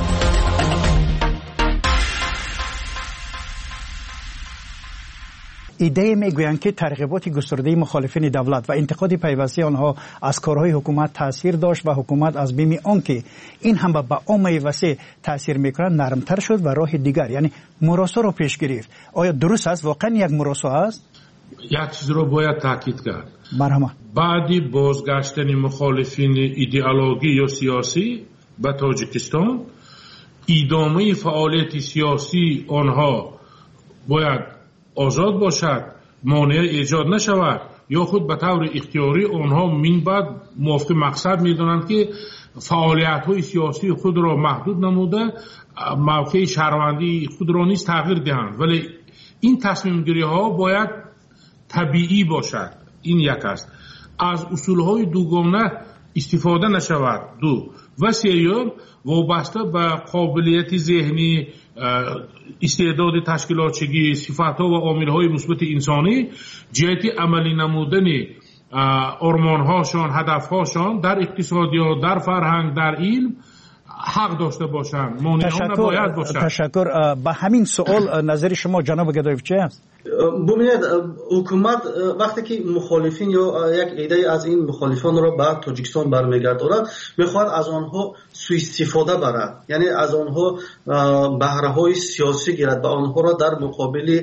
ایده میگویند که ترغیبات گسترده مخالفین دولت و انتقاد پیوسته آنها از کارهای حکومت تاثیر داشت و حکومت از بیم آنکه این هم به عامه وسیع تاثیر میکنند نرمتر شد و راه دیگر یعنی مراسا را پیش گرفت. آیا درست است؟ واقعا یک مراسا است؟ یک چیز رو باید تاکید کرد. مرحبا. بعدی بازگشتن مخالفین ایدئولوژی یا سیاسی به تاجیکستان، ادامه فعالیت سیاسی آنها باید آزاد باشد، مانع ایجاد نشود یا خود به طور اختیاری آنها من بعد موافق مقصد میدانند که فعالیت های سیاسی خود را محدود نموده موقع شهروندی خود را نیز تغییر دهند. ولی این تصمیم گیری ها باید طبیعی باشد. این یک است. از اصول های دوگانه استفاده نشود. دو و سیوم وابسته به قابلیت ذهنی، استعداد تشکیلاتچی، صفات‌ها و عامل‌های مثبت انسانی جهت عملی نمودن آرمان‌هاشان، هدف‌هاشان در اقتصادیات، در فرهنگ، در علم حق داشته باشند. مانعانه باید باشند. تشکر. به همین سوال نظر شما جناب گدایف چه است؟ ببینید حکومت وقتی که مخالفین یا یک ایده از این مخالفان را به تاجیکستان برمیگرداند میخواد از آنها سوء استفاده برد، یعنی از آنها بهره های سیاسی گیرد و آنها را در مقابل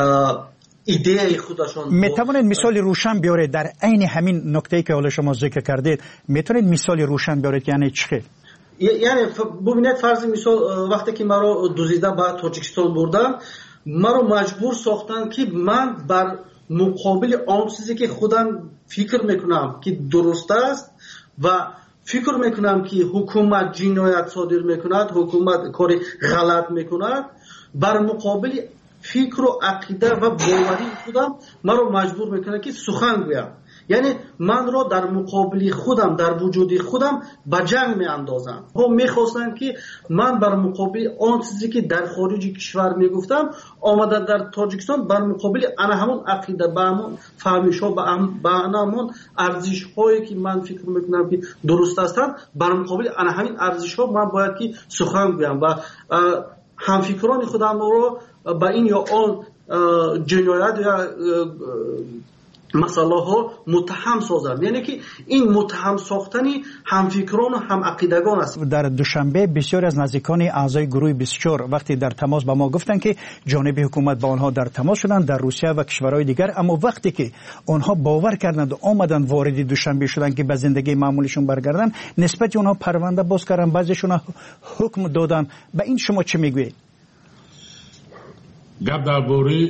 ایده خودشان. میتوانید مثال روشن بیارید در عین همین نکته‌ای که حالا شما ذکر کردید؟ میتونید مثال روشن بیارید یعنی چه؟ یعنی ببینید فرض مثال وقتی که مرا دوزیده به تاجیکستان بردن مرا مجبور ساختن که من بر مقابل آن چیزی که خودم فکر میکنم که درست است و فکر میکنم که حکومت جنایت صادر میکند، حکومت کار غلط میکند، بر مقابل فکر و عقیده و باوری خودم مرا مجبور میکنه که سخن گویم. یعنی من را در مقابل خودم، در وجود خودم به جنگ می اندازم. هم میخواستن که من بر مقابل آن چیزی که در خارج کشور میگفتم آمده در تاجیکستان بر مقابل انا همون عقیده، به همون فهمش ها، به همون ارزش هایی که من فکر میکنم که درست هستند، بر مقابل انا همین ارزش ها من باید که سخن گویم و همفکران خودم رو به این یا آن جنایت یا مسئله ها متهم سازند. یعنی که این متهم ساختنی همفکران و هم عقیدگان است. در دوشنبه بسیار از نزدیکان اعضای گروه 24 وقتی در تماس با ما گفتند که جانب حکومت با آنها در تماس شدند در روسیه و کشورهای دیگر، اما وقتی که آنها باور کردند و آمدند وارد دوشنبه شدند که به زندگی معمولشون برگردن، نسبت آنها پرونده باز کردن، بعضیشون حکم دادن. به این شما چه میگویید؟ گپ درباره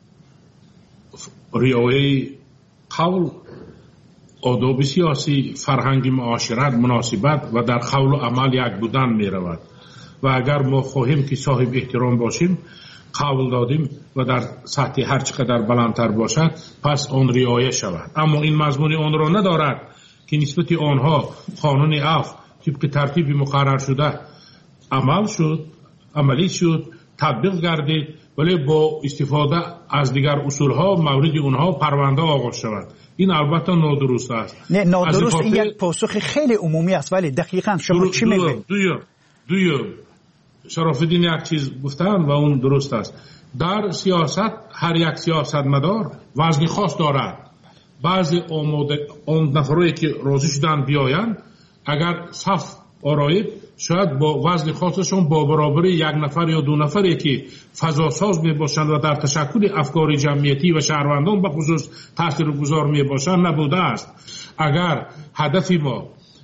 رعایت قول، آداب سیاسی، فرهنگ معاشرت، مناسبت و در قول و عمل یک بودن می رود و اگر ما خواهیم که صاحب احترام باشیم، قول دادیم و در سطح هر چقدر بلندتر باشد پس آن رعایت شود. اما این مضمون آن را ندارد که نسبت آنها قانون عفو طبق ترتیب مقرر شده عملی شد، تطبیق گردید، ولی با استفاده از دیگر اصولها مورد اونها پرونده آغاز شود. این البته نادرست است. نه نادرست، این یک پاسخ خیلی عمومی است، ولی دقیقاً شما چی میگید؟ دویم شرافالدین یک چیز گفتن و اون درست است. در سیاست هر یک سیاستمدار وزن خاص دارد. بعضی اون نفرایی که راضی شدن بیایند اگر صف آرایید شاید با وزن خاصشون با برابری یک نفر یا دو نفری که فضاساز می باشند و در تشکل افکار جمعیتی و شهروندان به خصوص تاثیرگذار می باشند نبوده است. اگر هدف ما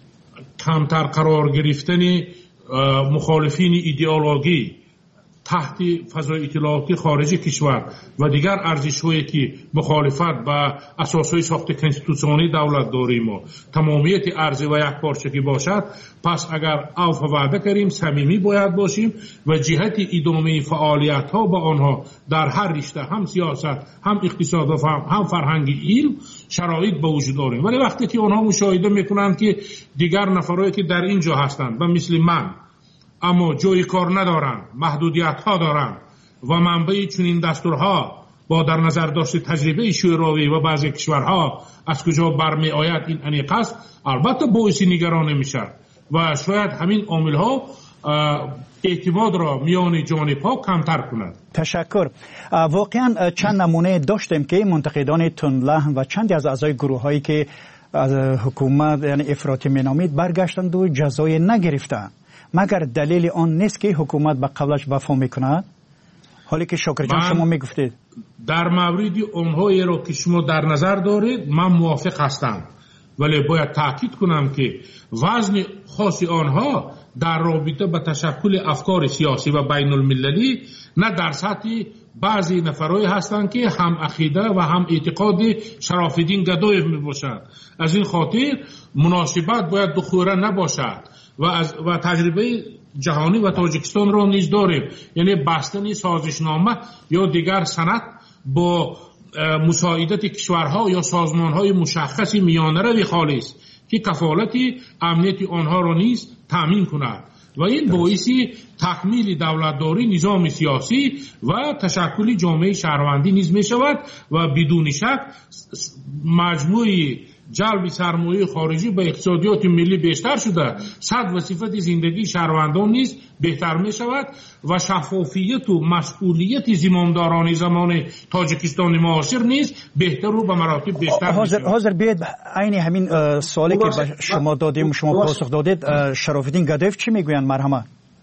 کمتر قرار گرفتن مخالفین ایدئولوژی تحت فضای اطلاعاتی خارجی کشور و دیگر ارزش‌هایی که مخالفت با اساسهای ساخت کنستیتوسیونی دولت داریم و تمامیت ارزی و یک پارچگی باشد، پس اگر عفو وعده کنیم صمیمی باید باشیم و جهت ادامه فعالیت‌ها با آنها در هر رشته، هم سیاست، هم اقتصاد و هم فرهنگ علم شرایط به وجود داریم. ولی وقتی که آنها مشاهده میکنند که دیگر نفرایی که در اینجا هستند و مثل من اما جای کار ندارند، محدودیت ها دارند و منبع چنین دستورها با در نظر داشت تجربه شوروی و بعضی کشورها از کجا برمی آید این انیق است، البته باعث نگرانی میشه و شاید همین عامل ها اعتماد را میان جانب‌ها کمتر کند. تشکر. واقعا چند نمونه داشتیم که منتقدان تندلهن و چندی از اعضای گروه هایی که از حکومت یعنی افراطی مینامید برگشتند و جزای نگرفتند، مگر دلیل آن نیست که حکومت به قولش وفا میکند؟ حالی که شاکر جان شما میگفتید در مورد اونهایی را که شما در نظر دارید من موافق هستم، ولی باید تاکید کنم که وزن خاص آنها در رابطه با تشکل افکار سیاسی و بین المللی نه در سطح بعضی نفرایی هستند که هم عقیده و هم اعتقاد شرافالدین گدایف می باشند. از این خاطر مناسبت باید دخوره نباشد و تجربه جهانی و تاجیکستان را نیز داریم، یعنی بستن سازشنامه یا دیگر سند با مساعدت کشورها یا سازمانهای مشخصی میانه خالص که کفالت امنیت آنها را نیز تامین کند و این باعث تکمیل دولتداری، نظام سیاسی و تشکل جامعه شهروندی نیز می شود و بدون شک مجموعی جلب سرمایه خارجی به اقتصادیات ملی بیشتر شده، صد و صفت زندگی شهروندان نیز بهتر می شود و شفافیت و مسئولیت زمامداران زمان تاجیکستان معاصر نیز بهتر و به مراتب بیشتر می شود. حاضر بیاید عین همین سوالی که به شما دادیم شما پاسخ دادید، شرافالدین گدایف چی میگویند؟ مرحمت.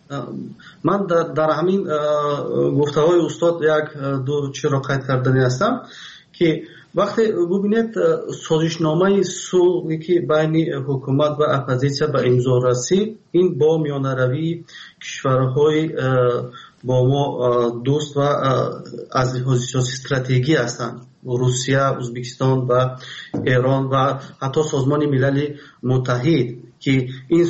من در همین گفته‌های استاد یک دو چیز را قید کردنی هستم که وقتی ببینید سازشنامه صلحی که بین حکومت و اپوزیسیون به امضا رسید، این با میانه‌روی کشورهای با ما دوست و از لحاظ سیاسی استراتژی هستند، روسیه، ازبکستان و ایران و حتی سازمان ملل متحد که این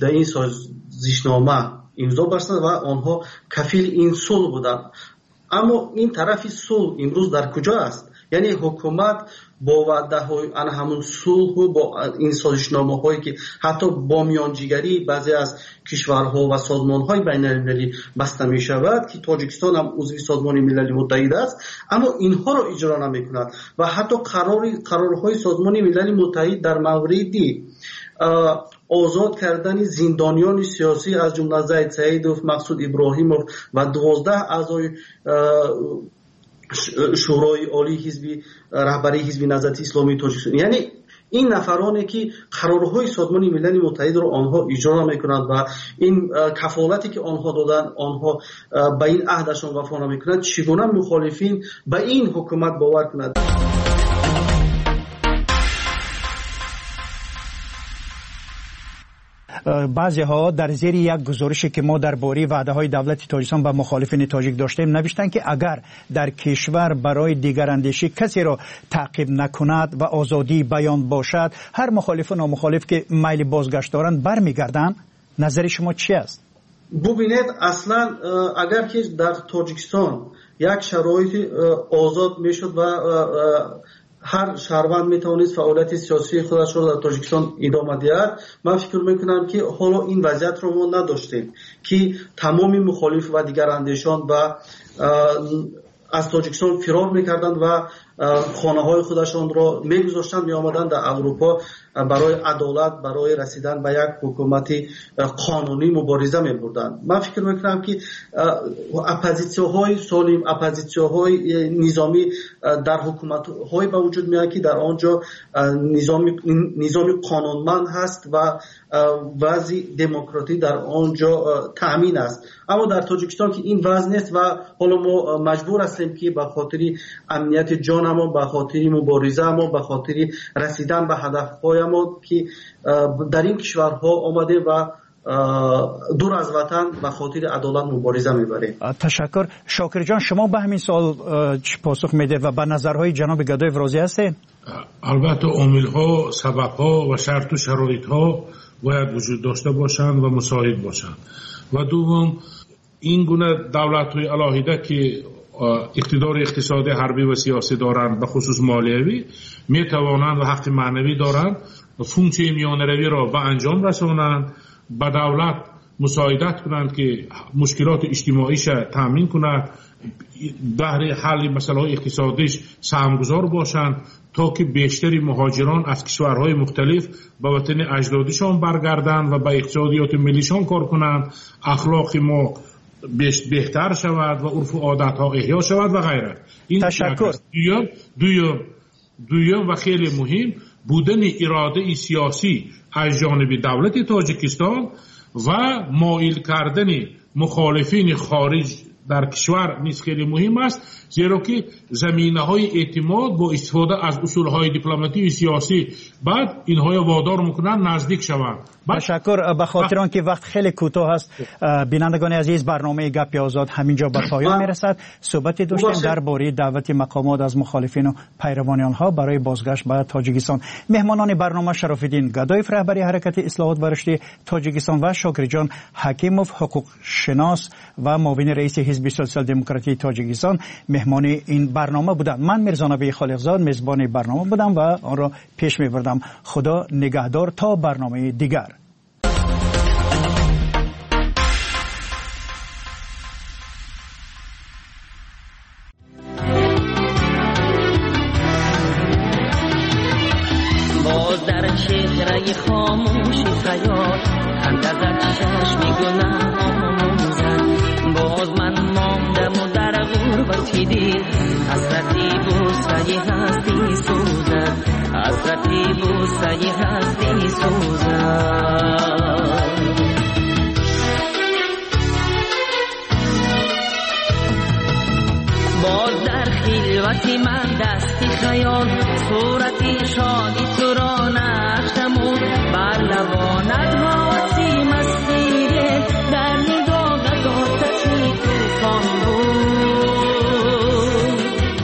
سازشنامه امضا بستند و آنها کفیل این صلح بودند. اما این طرف صلح امروز در کجا است؟ یعنی حکومت با وعده‌های آن همون صلح و با این سازشنامه‌هایی که حتی با میانجیگری بعضی از کشورها و سازمان‌های بین‌المللی بسته می‌شود که تاجیکستان هم عضو سازمان ملل متحد است، اما اینها را اجرا نمی‌کند و حتی قرارهای سازمان ملل متحد در موردی آزاد کردن زندانیان سیاسی از جمله زید سعیدوف، مقصود ابراهیموف و 12 اعضای شورای عالی حزبی رهبری حزب نهضت اسلامی تاجیکستان، یعنی این نفرانی که قرارهای سازمان ملل متحد را آنها اجرا نمی‌کنند و این کفالتی که آنها دادن آنها به این عهدشان وفا نمی‌کنند، چگونه مخالفین به این حکومت باور کنند؟ بعضی ها در زیر یک گزارشی که ما درباره وعده‌های دولت تاجیکستان به مخالفین تاجیک داشتیم نوشتند که اگر در کشور برای دیگر اندیشی کسی را تعقیب نکند و آزادی بیان باشد، هر مخالف و نامخالف که میل بازگشت دارند برمیگردند. نظر شما چی است؟ ببینید اصلا اگر که در تاجیکستان یک شرایط آزاد میشد و هر شهروند میتونید فعالیت سیاسی خودش رو در تاجیکستان ادامه دهد. من فکر میکنم که حالا این وضعیت رو ما نداشتیم که تمام مخالف و دیگر اندیشان و از تاجیکستان فرار میکردند و خانه های خودشان را میگذاشتند می آمدند در اروپا برای عدالت، برای رسیدن به یک حکومت قانونی مبارزه می بردند. من فکر میکنم که اپوزیسیون‌های سالم، اپوزیسیون‌های نظامی در حکومت‌های به وجود میاد که در آنجا نظام قانونمند هست و وضع دموکراسی در آنجا تأمین است. اما در تاجیکستان که این وضع نیست و حالا ما مجبور هستیم که به خاطر امنیت جان ما، به خاطر مبارزه ما، به خاطر رسیدن به هدف‌های ما که در این کشورها آمده و دور از وطن به خاطر عدالت مبارزه میبریم. تشکر. شاکر جان، شما به همین سوال چی پاسخ میده و به نظرهای جناب گدایف راضی هستین؟ البته عامل‌ها، سبب‌ها و شرط و شرایط‌ها باید وجود داشته باشند و مساعد باشند. و دوم این گونه دولت‌های علاهیده که اقتدار اقتصادی، حربی و سیاسی دارند، به خصوص مالیوی، می توانند و حق معنوی دارند فونکسیون میانروی را به انجام رسانند، به دولت مساعدت کنند که مشکلات اجتماعیش تامین کند، بهر حل مسائل اقتصادیش سهمگذار باشند تا که بیشتری مهاجران از کشورهای مختلف به وطن اجدادشان برگردند و به اقتصادیات ملیشان کار کنند، اخلاق ما بهتر شود و عرف و عادت ها احیا شود و غیره. این تشکر. دویم و خیلی مهم بودن اراده سیاسی از جانب دولت تاجیکستان و مایل کردن مخالفین خارج در کشور نیز خیلی مهم است، زیرا که زمینه‌های اعتماد با استفاده از اصول‌های دیپلماتی و سیاسی بعد اینها وادار می‌کنند نزدیک شوند. تشکر. به خاطر آنکه وقت خیلی کوتاه است، بینندگان عزیز، برنامه گپ آزاد همینجا به پایان میرسد. صحبتی داشتیم درباره دعوت مقامات از مخالفین و پیروان آنها برای بازگشت به تاجیکستان. مهمانان برنامه شراف‌الدین گدایف، رهبری حرکت اصلاحات و رشد تاجیکستان، و شاکر جان حکیموف، حقوق شناس و معاون رئیس حزب سوسیال دموکراتی تاجیکستان مهمان این برنامه بودند. من میرزا نبی خالقزاد میزبان برنامه بودم و آن را پیش میبردم. خدا نگهدار تا برنامه دیگر. باز در چهره خاموش خیال اندازد چشم گناه آموزد، باز من ماندم و در غربتی دید حسرتی بوسه هستی سوزد، حسرتی بوسه هستی سوزد. باز در خلوتی من دستی خیال صورتی شادی تو را نشتمون، بر لبانت واسی مسیره در نگاهت آتشی توفان بود.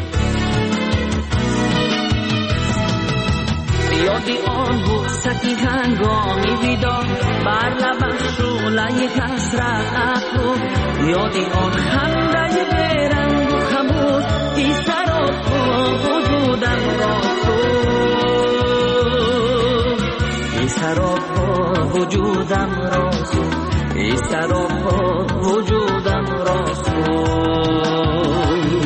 یادی آن بوستی هنگامی ویدا بر لبم شعله حسرت افروخت، یادی آن خنده بیرنگ و خموش ای سراب وجودم را سوخت، ای سراب وجودم را سوخت، ای سراب وجودم را سوخت.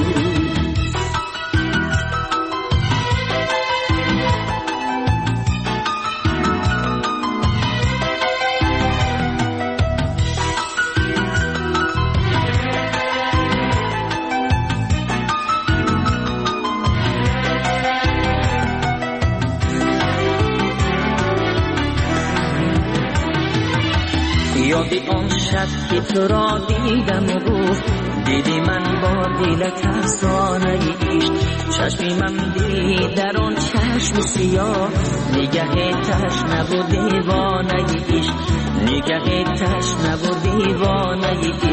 یادی آن شب که تو را دیدم و گفت دیدی من با دل ترسانه عشق، چشمی من دید در آن چشم سیاه نگه تشنه و دیوانه عشق، نگه تشنه و دیوانه عشق.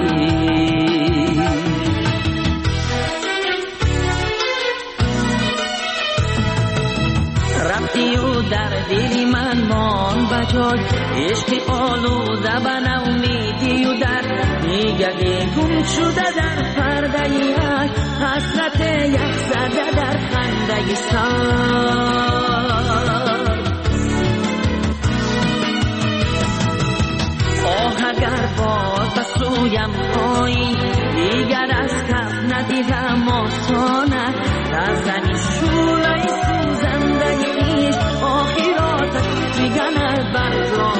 رفتی و در دلی من مان بجای عشق آلوده به نومیدی و در نگه گم شده در پرده یک حسرت یک زده در خنده ای سر اگر باز به سویم آیی دیگر از کف ندیدم آسانه نزنی شولای سوزنده ایش آخراتت میگند بر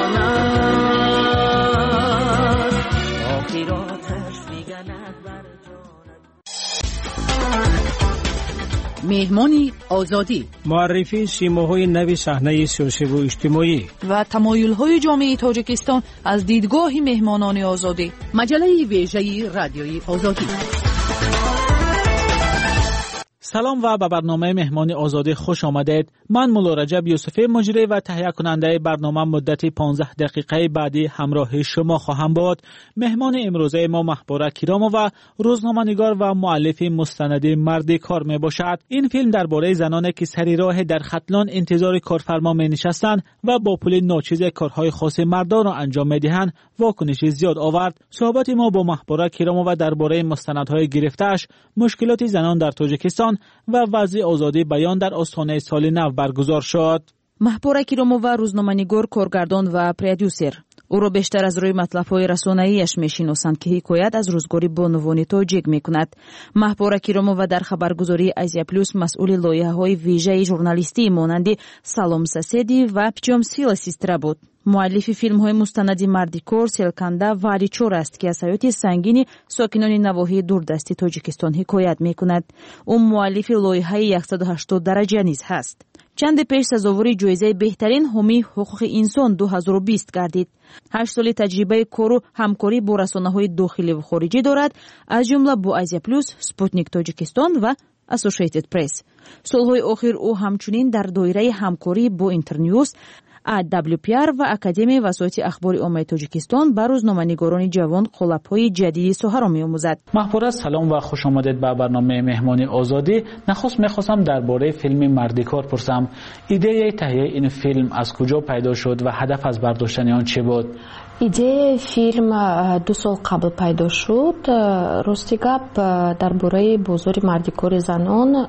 جانت آخراتش میگند بر جانت. مهمانی آزادی، معرفی سیماهای نوی صحنه سیاسی و اجتماعی و تمایل‌های جامعه تاجیکستان از دیدگاه مهمانان آزادی. مجله ویژه رادیوی آزادی. سلام و به برنامه مهمان آزادی خوش آمدید. من مولا رجب یوسفی مجری و تهیه کننده برنامه مدت 15 دقیقه بعدی همراه شما خواهم بود. مهمان امروزه ما محبوره کیرامو و روزنامه‌نگار و مؤلف مستند مرد کار می باشد. این فیلم درباره زنانی که سر راه در ختلان انتظار کارفرما می نشستند و با پول ناچیز کارهای خاص مردان را انجام می دهند واکنش زیاد آورد. صحبت ما با محبوره کیرامو و درباره مستندهای گرفته‌اش، مشکلات زنان در تاجیکستان و وضع آزادی بیان در آستانه سال نو برگزار شد. محبوره کیرامو و روزنامه‌نگار، کارگردان و پرودیوسر. او را بیشتر از روی مطلب‌های رسانه‌ایش می‌شناسند که حکایت از روزگاری بانوان تاجیک می‌کند. محبوره کیرامو و در خبرگزاری آزیا پلوس مسئول لایحه‌های ویژه ژورنالیستی مانند سالوم ساسیدی و پیچام سیلا سیسترا بود. مؤلف فیلم‌های مستند مردی کار، سلکنده و علیچور است که از حیات سنگین ساکنان نواحی دوردستی تاجیکستان حکایت می‌کند. او مؤلف لایحه 180 درجه نیز هست. چند پیش سزاوار جایزه بهترین حامی حقوق انسان 2020 گردید. 8 سال تجربه کار و همکاری با رسانه‌های داخلی و خارجی دارد، از جمله با آزیا پلوس، سپوتنیک تاجیکستان و اسوسییتد پرس. سالهای اخیر او همچنین در دایره همکاری با اینترنیوز، AWPR و اکادمی وسایط اخبار عامه تاجیکستان بر روزنامه‌نگاران جوان قالب‌های جدیدی ساحه را می‌آموزد. محبوره سلام و خوش آمدید به برنامه مهمانی آزادی. نخست می‌خواستم درباره فیلم مردی کار پرسم. ایده تهیه این فیلم از کجا پیدا شد و هدف از برداشتن آن چه بود؟ ایده فیلم 2 سال قبل پیدا شد. راستی گپ درباره بازار مردی کار زنان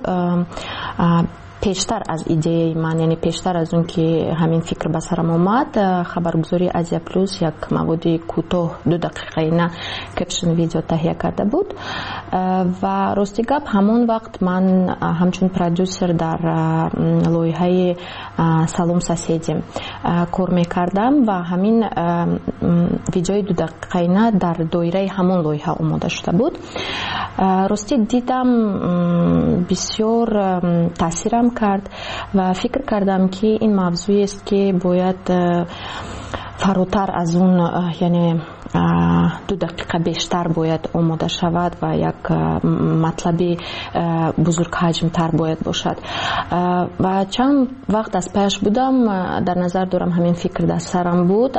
پیشتر از ایده من، یعنی پیشتر از اون که همین فکر به سرم آمد، خبرگزاری آزیا پلوس یک مواد کوتاه 2 دقیقه نه کپشن ویدیو تهیه کرده بود و راستی گپ همون وقت من همچون پرودیوسر در لایحه سالوم ساسیدی کار میکردم و همین ویدیوی 2 دقیقه نه در دایره همون لایحه آماده شده بود. راستی دیدم بسیار تاثیرم کرد و فکر کردم که این موضوعی است که باید فراتر از اون، یعنی 2 دقیقه بیشتر باید آماده شود و یک مطلب بزرگ حجم تر باید باشد و چند وقت از پیش بودم در نظر دارم همین فکر در سرم بود،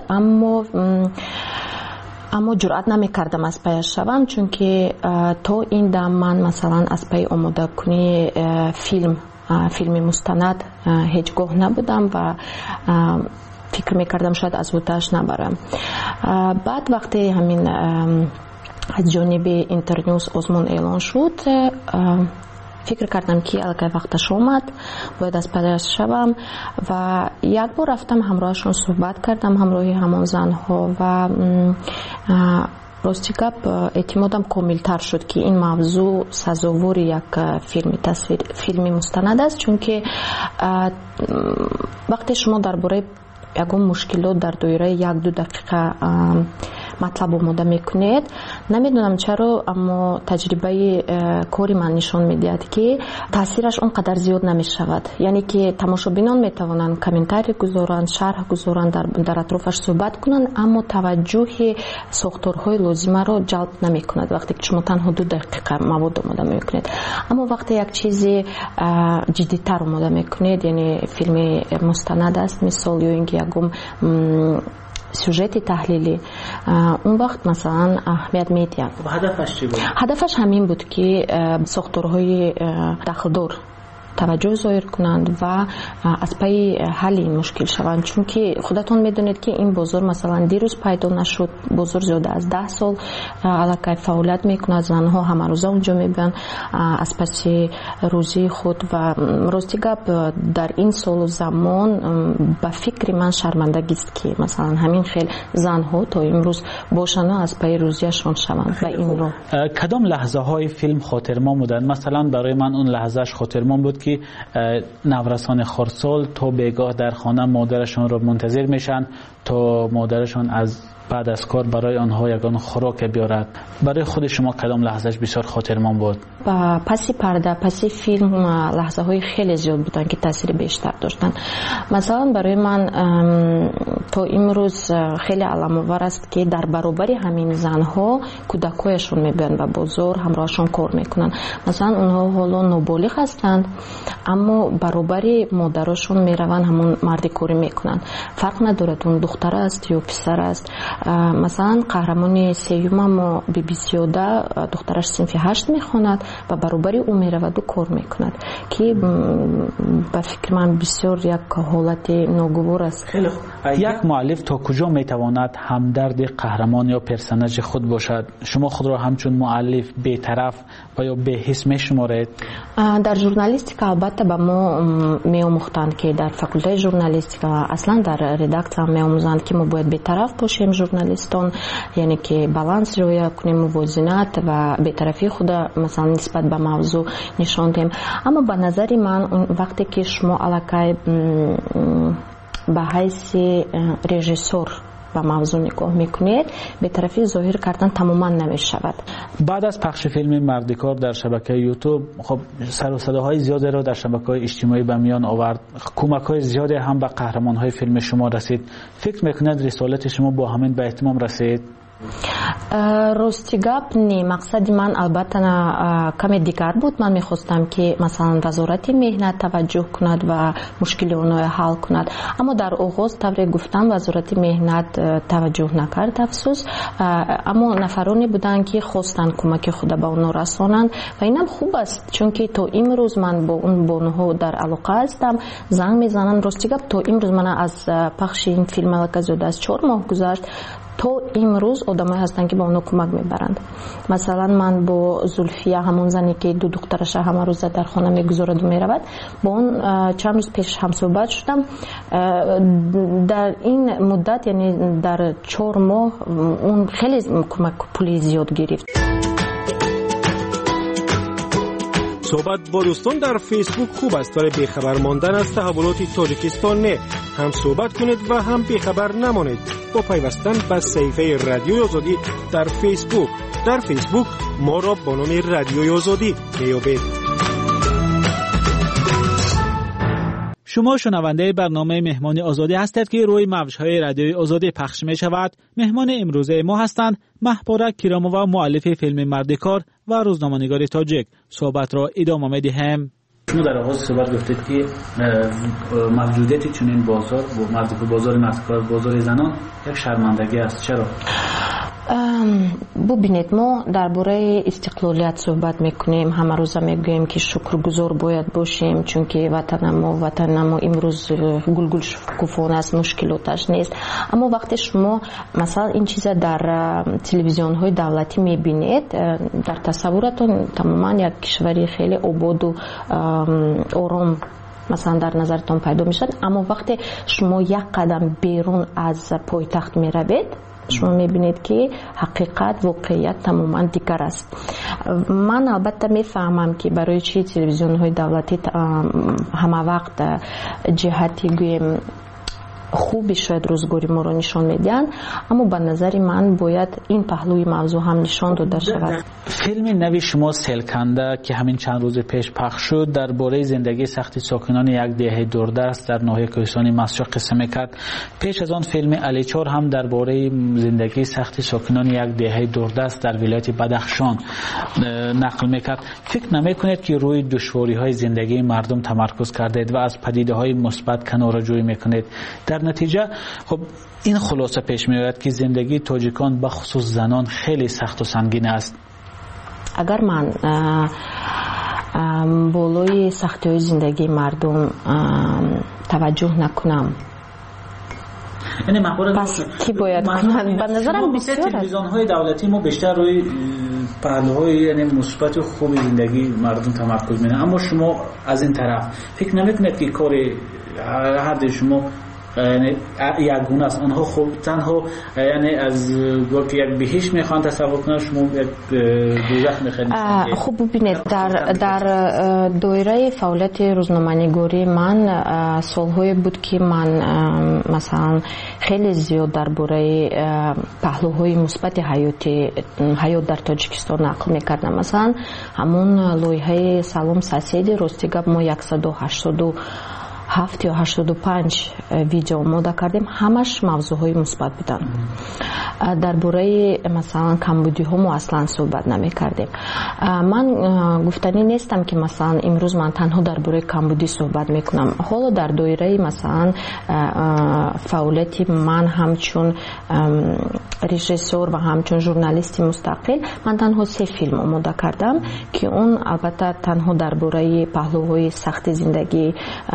اما جرأت نمی کردم از پیش شوم، چون که تا این دم من مثلا از پی آماده کنی فیلم مستند هیچگاه نبودم و فکر میکردم شاید از بودش نبرم. بعد وقتی همین از جانب اینترنیوز آزمون اعلان شد، فکر کردم که الگه وقتش آمد باید از پیش شوم و یک بار رفتم همراهشون صحبت کردم، همراهی همان زنها و راستی گپ اعتمادم کاملتر شد که این موضوع سزاوار یک فیلم مستند است، چون که وقتی شما درباره یگان مشکلات در دایره 1-2 دقیقه مطلب آماده میکنید، نمیدونم چرا اما تجربه کاری من نشان میدهد که تاثیرش اونقدر زیاد نمیشود. یعنی که تماشابینان میتوانند کامنتاری گذارند، شرح گذارند، در اطرافش صحبت کنند، اما توجه ساختارهای لازمه را جلب نمیکند وقتی که شما تنها 2 دقیقه مواد آماده میکنید. اما وقتی یک چیز جدی‌تر آماده میکنید، یعنی فیلم مستند است مثال یا اینکه یکم سوژت تحلیلی، اون وقت مثلا اهمیت میدیم. هدفش چی بود؟ هدفش همین بود که ساختارهای دخلدار توجه ظاهر کنند و از پای حل این مشکل شوند. چون که خودتون میدونید که این بازار مثلا دیروز پیدا نشد، بازار زیاده از 10 سال علاقه فعالیت میکنند، زنها همه روزه اونجا میبینن از پس روزی خود و راستی گپ در این سال و زمان به فکر من شرمندگی است که مثلا همین خیلی زنها تا امروز باشن از پای روزیشون شوند و این رو. کدام لحظه های فیلم خاطرمان بودن؟ مثلا برای من اون لحظهش خاطرمان بود که نورسان خردسال تا بیگاه در خانه مادرشون رو منتظر میشن تا مادرشون از بعد از کار برای آنها یگان خوراک بیارد. برای خود شما کدام لحظهش بسیار خاطرمان بود؟ پسی پرده، پسی فیلم لحظه های خیلی زیاد بودن که تاثیر بیشتر داشتن. مثلا برای من تا امروز خیلی علام‌آور است که در برابر همین زنها کودکایشون میبینن و بازار همراهشون کار میکنن. مثلا اونها حالا نابالغ هستند اما برابر مادرشون میرون همون مردی کاری میکنن. فرق ندارد اون دختر است یا پسر است. مثلا قهرمان سیوم ما بیبیسیودا دخترش صنف 8 میخواند و برابر او میرود و کار میکند که به فکر من بسیار یک حالت ناگوار است. خیلی خوب. یک مؤلف تا کجا میتواند همدرد قهرمان یا پرسنج خود باشد؟ شما خود را همچون مؤلف بی‌طرف و یا بی‌حس میشمارید؟ در ژورنالیستیک البته به ما میآموختند که در فاکولته ژورنالیستیک اصلا در ردکتور هم میآموزند که ما باید بی‌طرف باشیم ژورنالیستان، یعنی که بالانس رعایت کنیم، موازنت و بی‌طرفی خود مثلا نسبت به موضوع نشان دهیم. اما به نظر من وقتی که شما علاقه به حیث رژیسور به موضوع نگاه میکنید بی‌طرفی ظاهر کردن تماما نمیشود. بعد از پخش فیلم مردکار در شبکه یوتیوب خب سر و صداهای زیادی را در شبکه‌های اجتماعی به میان آورد، کمک‌های زیادی هم به قهرمان‌های فیلم شما رسید. فکر میکنید رسالت شما با همین به اتمام رسید؟ راستی گپ نی. مقصد من البته کمی دیگر بود. من میخواستم که مثلا وزارت مهنت توجه کند و مشکل اونها حل کند، اما در آغاز طور گفتم وزارت مهنت توجه نکرد افسوس. اما نفرانی بودن که خواستن کمک خود به اونها رسانند و اینم خوب است چون که تا امروز من با اون بانوها در علاقه هستم، زنگ میزنن. راستی گپ تا امروز من از پخش این فیلم که زیاد از 4 ماه گذشت تا امروز آدمایی هستن که با اونها کمک میبرند. مثلا من با زلفیه همون زنی که 2 دخترش همه روز در خانه میگذارد و میرود با اون چند روز پیش هم صحبت شدم. در این مدت یعنی در 4 ماه اون خیلی کمک پولی زیاد گرفت. صحبت با دوستان در فیسبوک خوب است ولی بیخبر ماندن از تحولات تاجیکستان نه. هم صحبت کنید و هم بیخبر نمانید با پیوستن به صفحه رادیوی آزادی در فیسبوک. در فیسبوک ما را با نام رادیوی آزادی میابید. شما شنونده برنامه مهمان آزادی هستید که روی موج‌های رادیوی آزادی پخش می شود. مهمان امروزه ما هستند محبارک کیرامووا، مؤلف فیلم مردکار و روزنامه‌نگار تاجیک. صحبت را ادامه می‌دهیم. شما در آغاز صحبت گفتید که موجودیت چنین بازار بازار مردکار، بازار زنان یک شرمندگی است. چرا؟ ببینید ما درباره استقلالیت صحبت میکنیم، همه روز میگوییم که شکرگزار باید باشیم چون که وطن ما امروز گلگل شکوفان است، مشکلاتش نیست. اما وقتی شما مثلا این چیزا در تلویزیون های دولتی میبینید در تصورتون تماما یک کشوری خیلی آباد و آرام مثلا در نظرتون پیدا میشد. اما وقتی شما یک قدم بیرون از پایتخت میروید شما میبینید که حقیقت واقعیت تماما دیگر است. من البته میفهمم که برای چی تلویزیون های دولتی همه وقت جهتی گویم خوبی شاید روزگاری ما رو نشان میدن، اما به نظر من باید این پهلوی موضوع هم نشان داده شود. فیلم نوی شما سیلکنده که همین چند روز پیش پخش شد درباره زندگی سختی ساکنان یک دهه دوردست در ناحیه کوهستان مسجد قصه میکرد. پیش از آن فیلم علیچار هم درباره زندگی سختی ساکنان یک دهه دوردست در ولایت بدخشان نقل میکرد. فکر نمیکنید که روی دشواری های زندگی مردم تمرکز کردید و از پدیده های مثبت کناره‌جویی میکنید؟ در نتیجه خب این خلاصه پیش میاد که زندگی تاجیکان به خصوص زنان خیلی سخت و سنگین است. اگر من болои сахтиҳои зиндагии мардум таваҷҷӯҳ накунам. пас ки бояд кунад? Ба назарам бисёр аст. телевизионҳои давлатӣ мо бештар рӯи паҳлӯҳои яъне мусбату хуби зиндагии мардум тамаркуз менамонем, аммо шумо аз ин тараф фикр намекунед ки кори ҳарди шумо ягона аст? онҳо хуб танҳо яъне аз гоки як биҳишт мехоҳанд тасаввур кунанд, шумо як дӯзах мехоҳед? хуб бубинед, дар доираи фаъолияти рӯзноманигории ман солҳое буд ки ман масалан хеле зиёд дар бораи паҳлӯҳои мусбати ҳаёт дар Тоҷикистон нақл мекардам. масалан ҳамун лоиҳаи салом соседи рости гап мо 187 ё 85 видео омода кардем, ҳамаш мавзӯъҳои мусбат буданд. дар бораи масалан камбудиҳо мо аслан суҳбат намекардем. ман гуфтанӣ нестам ки масалан имрӯз ман танҳо дар бораи камбудӣ суҳбат мекунам. ҳоло дар доираи масалан фаъолияти ман ҳамчун режиссёр ва ҳамчун журналисти мустақил ман танҳо 3 филм омода кардам ки он албатта танҳо дар бораи паҳлӯҳои сахти зиндагии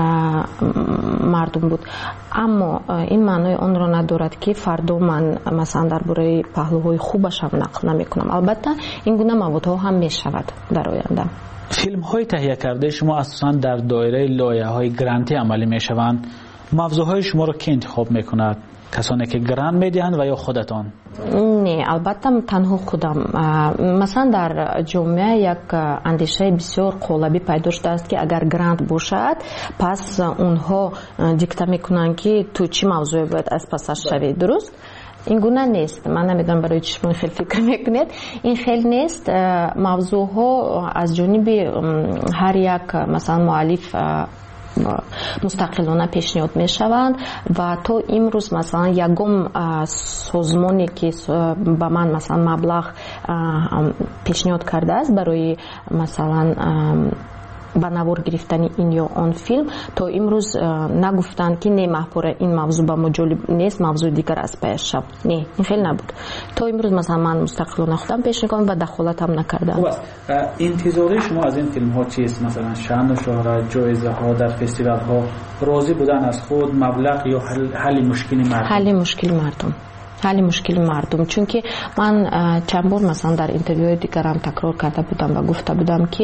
мардум буд. аммо ин маънои онро надорад ки фардо ман масалан дар бораи паҳлӯҳои хубашам нақл намекунам. албатта ин гуна маводҳо ҳам мешавад дар оянда. филмҳои таҳия кардаи шумо асосан дар доираи лоиҳаҳои грантӣ амалӣ мешаванд. мавзӯъҳои шуморо ки интихоб мекунад? касоне ки грант медиҳанд ва ё худатон? не, албатта танҳо худам. масалан дар ҷомеа як андешаи бисёр қолабӣ пайдо шудааст ки агар грант бошад пас онҳо дикта мекунанд ки ту чӣ мавзӯе бояд аз пасаш шавӣ. дуруст? ин гуна нест. ман намедонам барои чӣ шумо хел фикр мекунед. ин хел нест. мавзӯъҳо аз ҷониби ҳар як масалан муаллиф мустақилона пешниҳод мешаванд ва то имрӯз масалан ягон созмоне ки ба ман масалан маблағ пешниҳод кардааст барои масалан ба навор гирифтани ин ё он филм, то имрӯз нагуфтанд ки не маҳбура ин мавзӯъ ба мо ҷолиб нест, мавзӯъи дигар аз паяш шав. не, ин хел набуд. то имрӯз масалан ман мустақилона худам пеш мекунам ва дахолатам накардам. интизори шумо аз ин филмҳо чист? масалан шаъну шӯҳрат, ҷоизаҳо дар фестивалҳо, розӣ будан аз худ, маблағ ё ҳалли мушкили мардум? ҳалли мушкили мардум. чунки ман чанд бор масалан дар интервюҳои дигарам такрор карда будам ва гуфта будам ки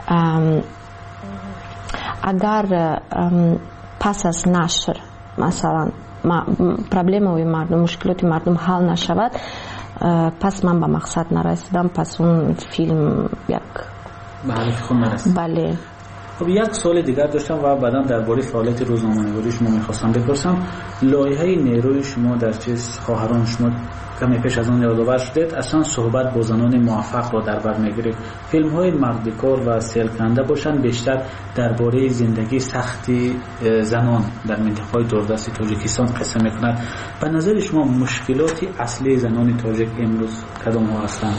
агар пас аз нашр масалан проблемаҳои мардум, мушкилоти мардум ҳал нашавад, пас ман ба мақсад нарасидам, пас он филм як бале. خب یک سوال دیگر داشتم و بعدا درباره فعالیت روزنامه‌نگاری شما می‌خواستم بپرسم. لایحه نیروی شما در چیز خواهران شما کمی پیش از آن یادآور شدید، اصلا صحبت با زنان موفق را در بر می‌گیرید. فیلم‌های مردکار و سیلکننده باشند بیشتر درباره زندگی سختی زنان در منطقه‌های دوردست تاجیکستان قصه می‌کند. به نظر شما مشکلات اصلی زنان تاجیک امروز کدام‌ها هستند؟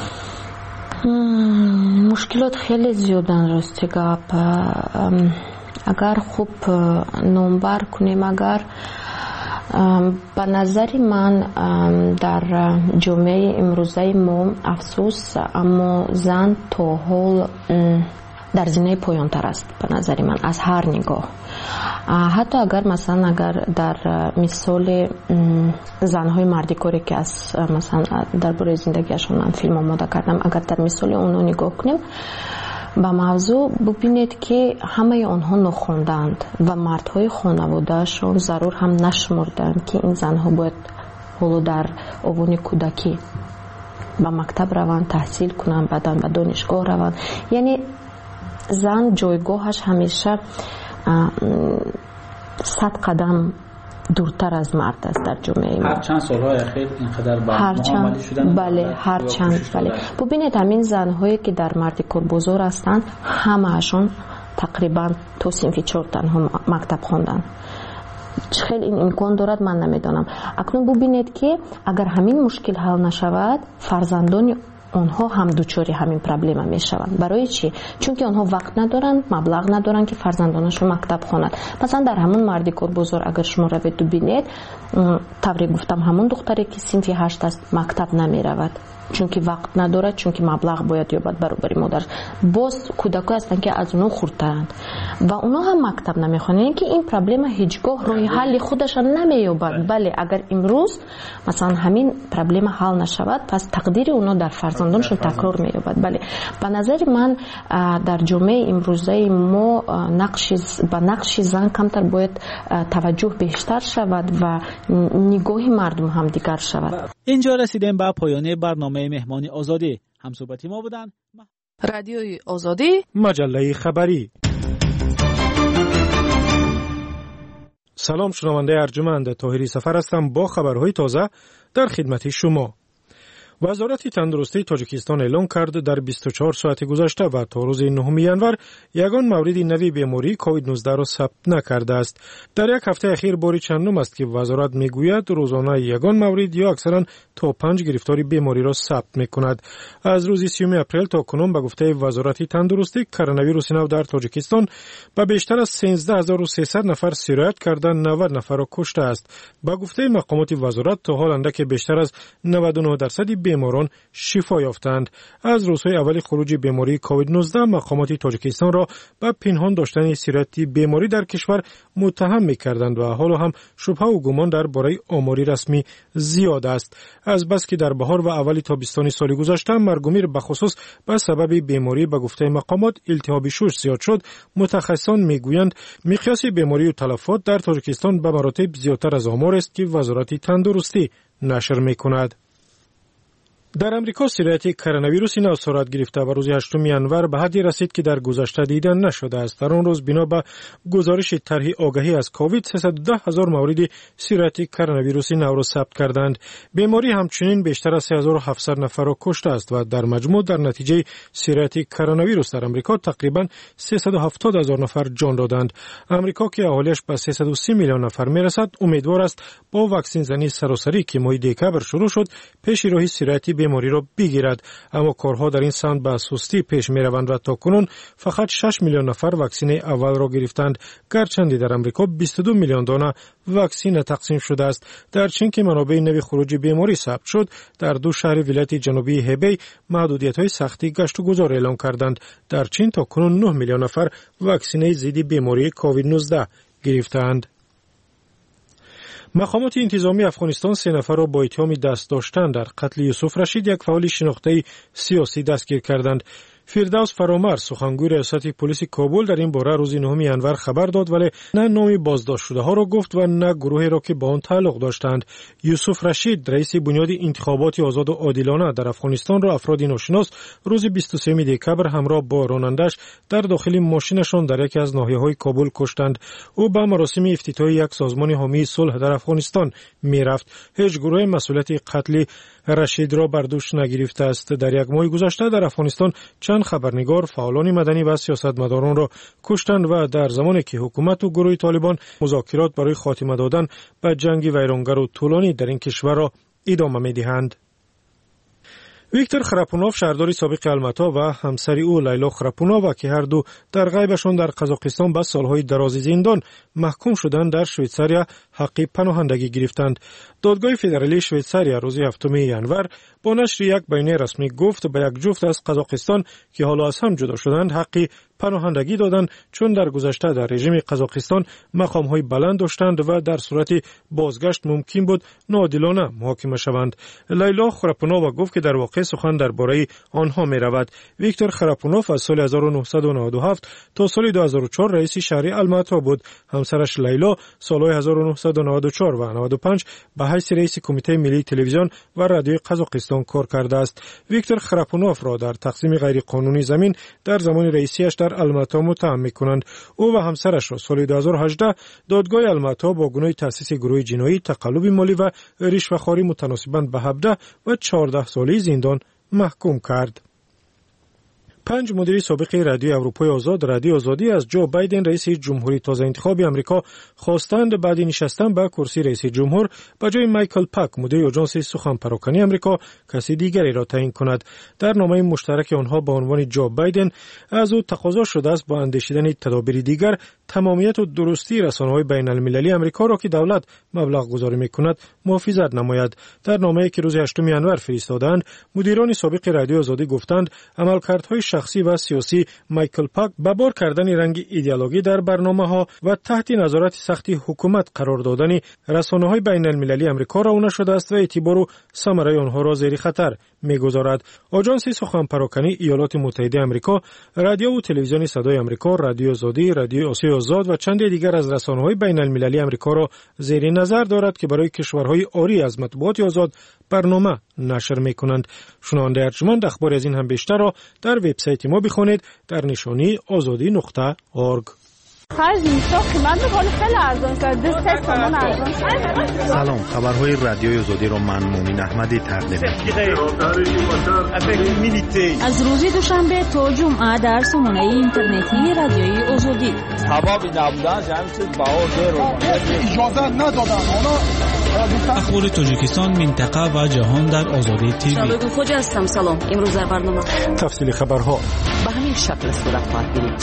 مشکلات خیلی زیادن راستی گپ. اگر خوب نمبر کنیم، اگر به نظر من در جامعه امروزه ما افسوس اما زن تا حال در زینه پایان تر است به نظر من از هر نگاه. حتی اگر مثلا اگر در مثال زنهای مردکاری که از مثلا درباره زندگیشون من فیلم آماده کردم، اگر در مثال اونها نگاه کنیم به موضوع ببینید که همه آنها نخوندند و مردهای خانوادهشون ضرور هم نشمردند که این زنها باید حالا در آوان کودکی به مکتب روند، تحصیل کنند، بعداً به دانشگاه روند. یعنی زن جایگاهش همیشه 100 قدم دورتر از مرد است در جامعه ما. هر چند سالهای اخیر اینقدر با معامله شدن؟ بله، هر چند. بله. ببینید همین زنهایی که در مردکار بازار هستند همه‌شون تقریبا تو صنف 4 تنها مکتب خواندن. خیلی این امکان دارد من نمیدانم. اکنون ببینید که اگر همین مشکل حل نشود فرزندان آنها هم دوچاری همین پرابلم میشوند. برای چی؟ چون که آنها وقت ندارند، مبلغ ندارند که فرزندانشون مکتب خوانند. مثلا در همون مردکار بازار اگر شما روید ببینید، طوری گفتم همون دختری که صنف 8 است مکتب نمی رود. чунки вақт надорад, чунки маблағ бояд ёбад баробари модар. Боз кӯдакҳое ҳастанд ки аз онҳо хурдтаранд ва онҳо ҳам мактаб намехонанд, ки ин проблема ҳеҷ гоҳ роҳи ҳалли худашро намеёбад. Бале агар имрӯз масалан ҳамин проблема ҳал нашавад, пас тақдири онҳо дар фарзандонашон такрор меёбад. Бале ба назари ман дар ҷомеаи имрӯзаи мо ба нақши зан камтар бояд таваҷҷӯҳ бештар шавад ва нигоҳи мардум ҳам дигар шавад. اینجا رسیدیم به پایان برنامه مهمان آزادی. همصحبتی ما بودن رادیوی آزادی، مجله خبری. سلام، شنونده ارجمند طاهری سفر هستم با خبرهای تازه در خدمت شما. وزارت تندرستی تاجیکستان اعلام کرد در 24 ساعت گذشته و تا روز 9 ینور یگان مورد نوی بیماری کووید 19 را ثبت نکرده است. در یک هفته اخیر باری چندم است که وزارت میگوید روزانه یگان مورد یا اکثرا تا 5 گرفتاری بیماری را ثبت میکند. از روز 30 اپریل تا کنون به گفته وزارت تندرستی کرونا ویروس نو در تاجیکستان به بیشتر از 13300 نفر سرایت کرده 90 نفر را کشته است. به گفته مقامات وزارت تا حال اندک بیشتر از 99% بیماران شفا یافتند. از روزهای اول خروج بیماری کووید 19 مقامات تاجیکستان را به پنهان داشتن سرایت بیماری در کشور متهم می‌کردند و حالا هم شبهه و گمان درباره آماری رسمی زیاد است. از بس که در بهار و اول تابستان سال گذشته مرگومیر به خصوص به سبب بیماری به گفته مقامات التهاب شش زیاد شد، متخصصان میگویند مقیاس بیماری و تلفات در تاجیکستان به مراتب زیادتر از آمار است که وزارت تندرستی نشر می‌کند. در امریکا سرایت کرونا ویروس نو صورت گرفته و روز 8 ینور به حدی رسید که در گذشته دیده نشده است. در آن روز بنا به گزارش طرح آگاهی از کووید 310,000 مورد سرایت کرونا ویروس نو را ثبت کردند. بیماری همچنین بیشتر از 3700 نفر را کشته است و در مجموع در نتیجه سرایت کرونا ویروس در امریکا تقریبا 370,000 نفر جان دادند. امریکا که اهالیش به 330 میلیون نفر میرسد امیدوار است با واکسن زنی سراسری که ماه دکبر شروع شد پیش راهی سرایت بیماری را بگیرد، اما کارها در این سمت به سستی پیش می روند و تا کنون فقط 6 میلیون نفر واکسن اول را گرفتند، گرچند در امریکا 22 میلیون دانه واکسن تقسیم شده است. در چین که منابع نوی خروج بیماری ثبت شد، در دو شهر ولایت جنوبی هبی محدودیت‌های سختی گشت و گذار اعلام کردند. در چین تا کنون 9 میلیون نفر واکسن ضد بیماری کووید 19 گرفتند. مقامات انتظامی افغانستان 3 نفر را با اتهام دست داشتن در قتل یوسف رشید، یک فعال شناخته سیاسی، دستگیر کردند. فردوس فرامر سخنگوی ریاست پلیس کابل در این باره روز 9 ینور خبر داد، ولی نه نام بازداشت شده ها را گفت و نه گروهی را که با آن تعلق داشتند. یوسف رشید رئیس بنیاد انتخابات آزاد و عادلانه در افغانستان را افراد ناشناس روز 23 دکبر همراه با رانندش در داخل ماشینشان در یکی از ناحیه‌های کابل کشتند. او به مراسم افتتاح یک سازمان حامی صلح در افغانستان میرفت. هیچ گروه مسئولیت قتل رشید را بر دوش نگرفته است. در یک ماه گذشته در افغانستان چند خبرنگار، فعالان مدنی و سیاستمداران را کشتند و در زمانی که حکومت و گروه طالبان مذاکرات برای خاتمه دادن به جنگ ویرانگر و طولانی در این کشور را ادامه می‌دهند. ویکتور خراپونوف شهردار سابق المتا و همسر او لیلا خراپونووا که هر دو در غیبشان در قزاقستان به سالهای درازی زندان محکوم شدند، در شویتساریا حق پناهندگی گرفتند. دادگاه فدرالی شویتساریا روز 7 ینور با نشر یک بیانیه رسمی گفت به یک جفت از قزاقستان که حالا از هم جدا شدند حق پناهندگی دادند، چون در گذشته در رژیم قزاقستان مقام‌های بلند داشتند و در صورت بازگشت ممکن بود ناعادلانه محاکمه شوند. لیلا خراپونووا گفت که در واقع سخن درباره آنها می رود. ویکتور خراپونوف از سال 1997 تا سال 2004 رئیس شهر المتا بود. همسرش لیلا سالهای 1994 و 95 به حیث رئیس کمیته ملی تلویزیون و رادیوی قزاقستان کار کرده است. ویکتور خراپونوف را در تقسیم غیرقانونی زمین در زمان رئیسیش در المتا متهم می‌کنند. او و همسرش را سال 2018 دادگاه المتا با گناه تأسیس گروه جنایی، تقلب مالی و رشوه‌خواری متناسباً به 17 و 14 ساله زندان محکوم کرد. 5 مدیر سابق رادیوی اروپای آزاد رادیو آزادی از جو بایدن رئیس جمهوری تازه انتخاب آمریکا خواستند بعد نشستن به کرسی رئیس جمهور به جای مایکل پاک مدیر آژانس سخن پراکنی آمریکا کسی دیگری را تعیین کند. در نامه مشترک آنها با عنوان جو بایدن از او تقاضا شده است با اندیشیدن تدابیر دیگر تمامیت و درستی رسانه‌های بین المللی آمریکا را که دولت مبلغ گذاری می‌کند محافظت نماید. در نامه‌ای که روز 8 ژانویه فرستادند مدیران سابق رادیو آزادی گفتند عملکردهای شخصی و سیاسی مایکل پاک به بار کردن رنگ ایدئولوژی در برنامه‌ها و تحت نظارت سختی حکومت قرار دادن رسانه‌های بین المللی آمریکا راه شده است و اعتبار و ثمره آنها را زیر خطر می‌گذارد. آژانس سخن پراکنی ایالات متحده آمریکا، رادیو و تلویزیون صدای آمریکا، رادیو آزادی، رادیو آسیای آزاد و چند دیگر از رسانه‌های بین المللی آمریکا را زیر نظر دارد که برای کشورهای عاری از مطبوعات آزاد برنامه نشر می‌کنند. شنونده ارجمند اخبار از این هم بیشتر را در وبسایت ما بخوانید در نشانی azadi.org. سلام، خبرهای رادیوی آزادی را من مومن احمدی تقدیم می‌کنم. از روز دوشنبه تا جمعه در سامانه اینترنتی رادیوی آزادی. سبب نبودن جمعیت باور اجازه ندادن. اخبار تاجیکستان، منطقه و جهان در آزادی تیوی. شالوی خوجا هستم. سلام. امروز در برنامه تفصیل خبرها به همین شکل صورت خواهد گرفت.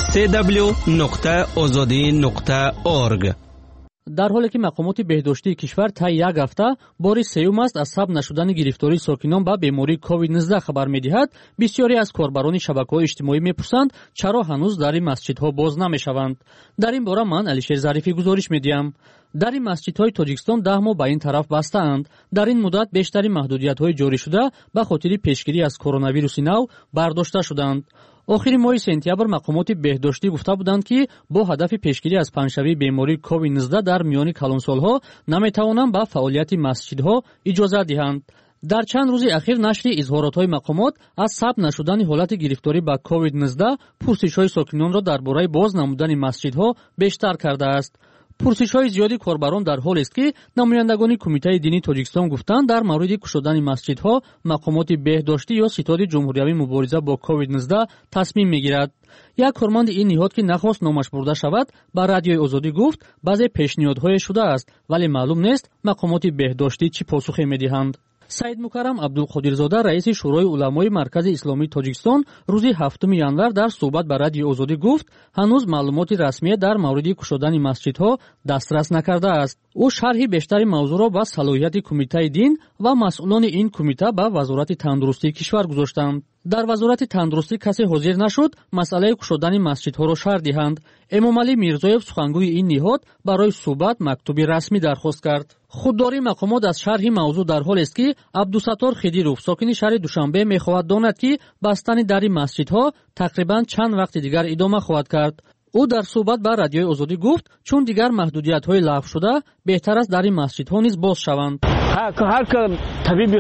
www.azadi.org. در حالی که مقامات بهداشتی کشور تا یک هفته بار سوم است از ثبت نشدن گرفتاری ساکنان به بیماری کووید 19 خبر می‌دهد، بسیاری از کاربران شبکه‌های اجتماعی می‌پرسند چرا هنوز در این مسجدها باز نمی‌شوند. در این باره من علیشیر ظریفی گزارش می‌دهم. در این مسجدهای تاجیکستان 10 ماه به این طرف بسته‌اند. در این مدت بیشتری محدودیت‌های جاری شده به خاطر پیشگیری از کرونا ویروس نو برداشته شدند. آخر ماه سپتامبر مقامات بهداشتی گفته بودند که با هدف پیشگیری از پنجشنبه بیماری کووید 19 در میان کلانسال‌ها نمی‌توانند به فعالیت مسجدها اجازه دهند. در چند روز اخیر نشر اظهارات‌های مقامات از ثبت نشدن حالت گرفتاری به کووید 19 پرسش‌های ساکنان را درباره باز نمودن مسجدها بیشتر کرده است. پرسش‌های زیادی کاربران در حال است که نمایندگان کمیته دینی تاجیکستان گفتند در مورد گشودن مسجدها مقامات بهداشتی یا ستاد جمهوریوی مبارزه با کووید 19 تصمیم می‌گیرد. یک کارمند این نهاد که نخواست نامش برده شود با رادیوی آزادی گفت بعضی پیشنهادهای شده است ولی معلوم نیست مقامات بهداشتی چه پاسخی می‌دهند. سید مکرم عبدالقادرزاده رئیس شورای علمای مرکز اسلامی تاجیکستان روز 7 ژانویه در صحبت با رادیوی آزادی گفت هنوز معلومات رسمی در مورد گشودن مسجدها دسترس نکرده است. او شرح بیشتری موضوع را با صلاحیت کمیته دین و مسئولان این کمیته به وزارت تندرستی کشور گذاشتند. در وزارت تندرستی کسی حاضر نشد مسئله گشودن مسجدها را شرح دهند. امامعلی میرزایف سخنگوی این نهاد برای صحبت مکتوبی رسمی درخواست کرد. خودداری مقامات از شرح موضوع در حال است که عبدالستار خدیروف ساکن شهر دوشنبه می‌خواهد داند که بستن در مسجدها تقریبا چند وقت دیگر ادامه خواهد کرد. او در صحبت با رادیوی آزادی گفت چون دیگر محدودیت‌های لغو شده بهتر است در این مسجدها نیز باز شوند. هر که طبیب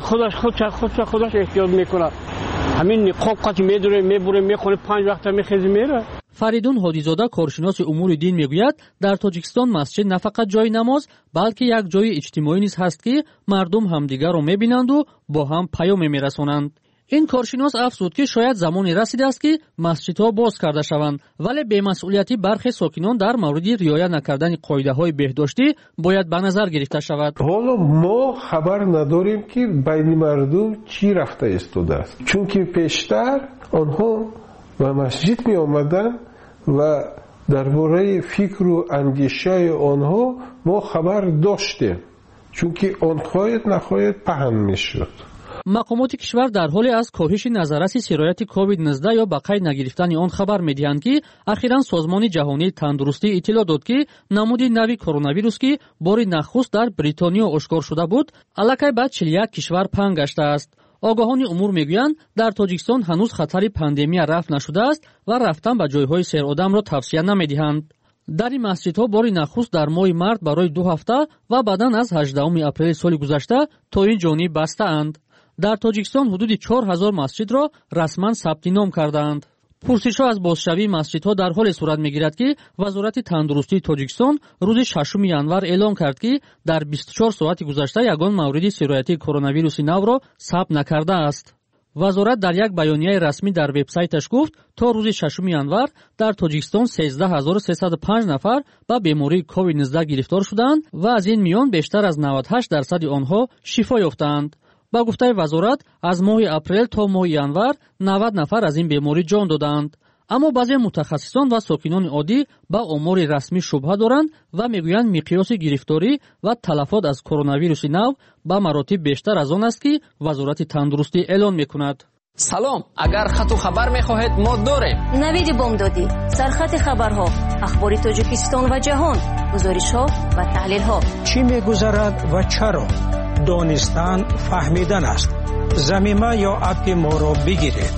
خودش احتیاط میکنه همین نقاب که میبره میخونه 5 وقت میخیزه میره. فریدون هادیزاده کارشناس امور دین میگوید در تاجیکستان مسجد نه فقط جای نماز بلکه یک جای اجتماعی نیز هست که مردم همدیگر را میبینند و با هم پیام میرسانند. این کارشناس افزود که شاید زمانی رسیده است که مسجدها باز کرده شوند ولی بی‌مسئولیتی برخی ساکنان در مورد رعایت نکردن قاعده‌های بهداشتی باید به نظر گرفته شود. حالا ما خبر نداریم که بین مردم چی رفته ایستاده است، چون که پیشتر آنها به مسجد می آمدن و درباره فکر و اندیشه آنها ما خبر داشتیم، چون که آن نخواهد پهن می شد. مقامات کشور در حال از کاهش نظررس سرایت کووید 19 یا به قید نگرفتن آن خبر می‌دهند که اخیراً سازمان جهانی تندرستی اطلاع داد که نمود نوی کرونا ویروس که بار نخست در بریتانیا آشکار شده بود الکی به 41 کشور پهن گشته است. آگاهان امور میگویند در تاجیکستان هنوز خطر پاندمی رفع نشده است و رفتن به جایهای سیر آدم را توصیه نمی‌دهند. در این مسجدها بار نخست در ماه مارس برای 2 هفته و بعداً از 18 اپریل سال گذشته تا این جانب بسته‌اند. در تاجیکستان حدود 4000 مسجد را رسما ثبت نام کردند. پرسش‌ها از بازشوی مسجدها در حال صورت می‌گیرد که وزارت تندرستی تاجیکستان روز 6 ژانویه اعلام کرد که در 24 ساعت گذشته یگان مورد سرایت کرونا ویروس نو را ثبت نکرده است. вазорат дар як баёнияи расмӣ дар вебсайташ гуфт, то рӯзи 6 январ дар Тоҷикистон 13305 нафар ба бемории COVID-19 гирифтор шуданд ва аз ин миён бештар аз 98% онҳо шифо ёфтаанд. ба гуфтаи вазорат, аз моҳи апрел то моҳи январ 90 нафар аз ин беморӣ ҷон доданд. аммо баъзе мутахассисон ва сокинони оддӣ ба омори расмӣ шубҳа доранд ва мегӯянд миқёси гирифторӣ ва талафот аз коронавируси нав ба маротиб бештар аз он аст ки вазорати тандурустӣ эълон мекунад. салом, агар хату хабар мехоҳед мо дорем. навиди бомдодӣ, сархати хабарҳо, ахбори Тоҷикистон ва ҷаҳон, гузоришҳо ва таҳлилҳо. чӣ мегузарад ва чаро? донистан фаҳмидан аст. замима ё апи моро бигиред.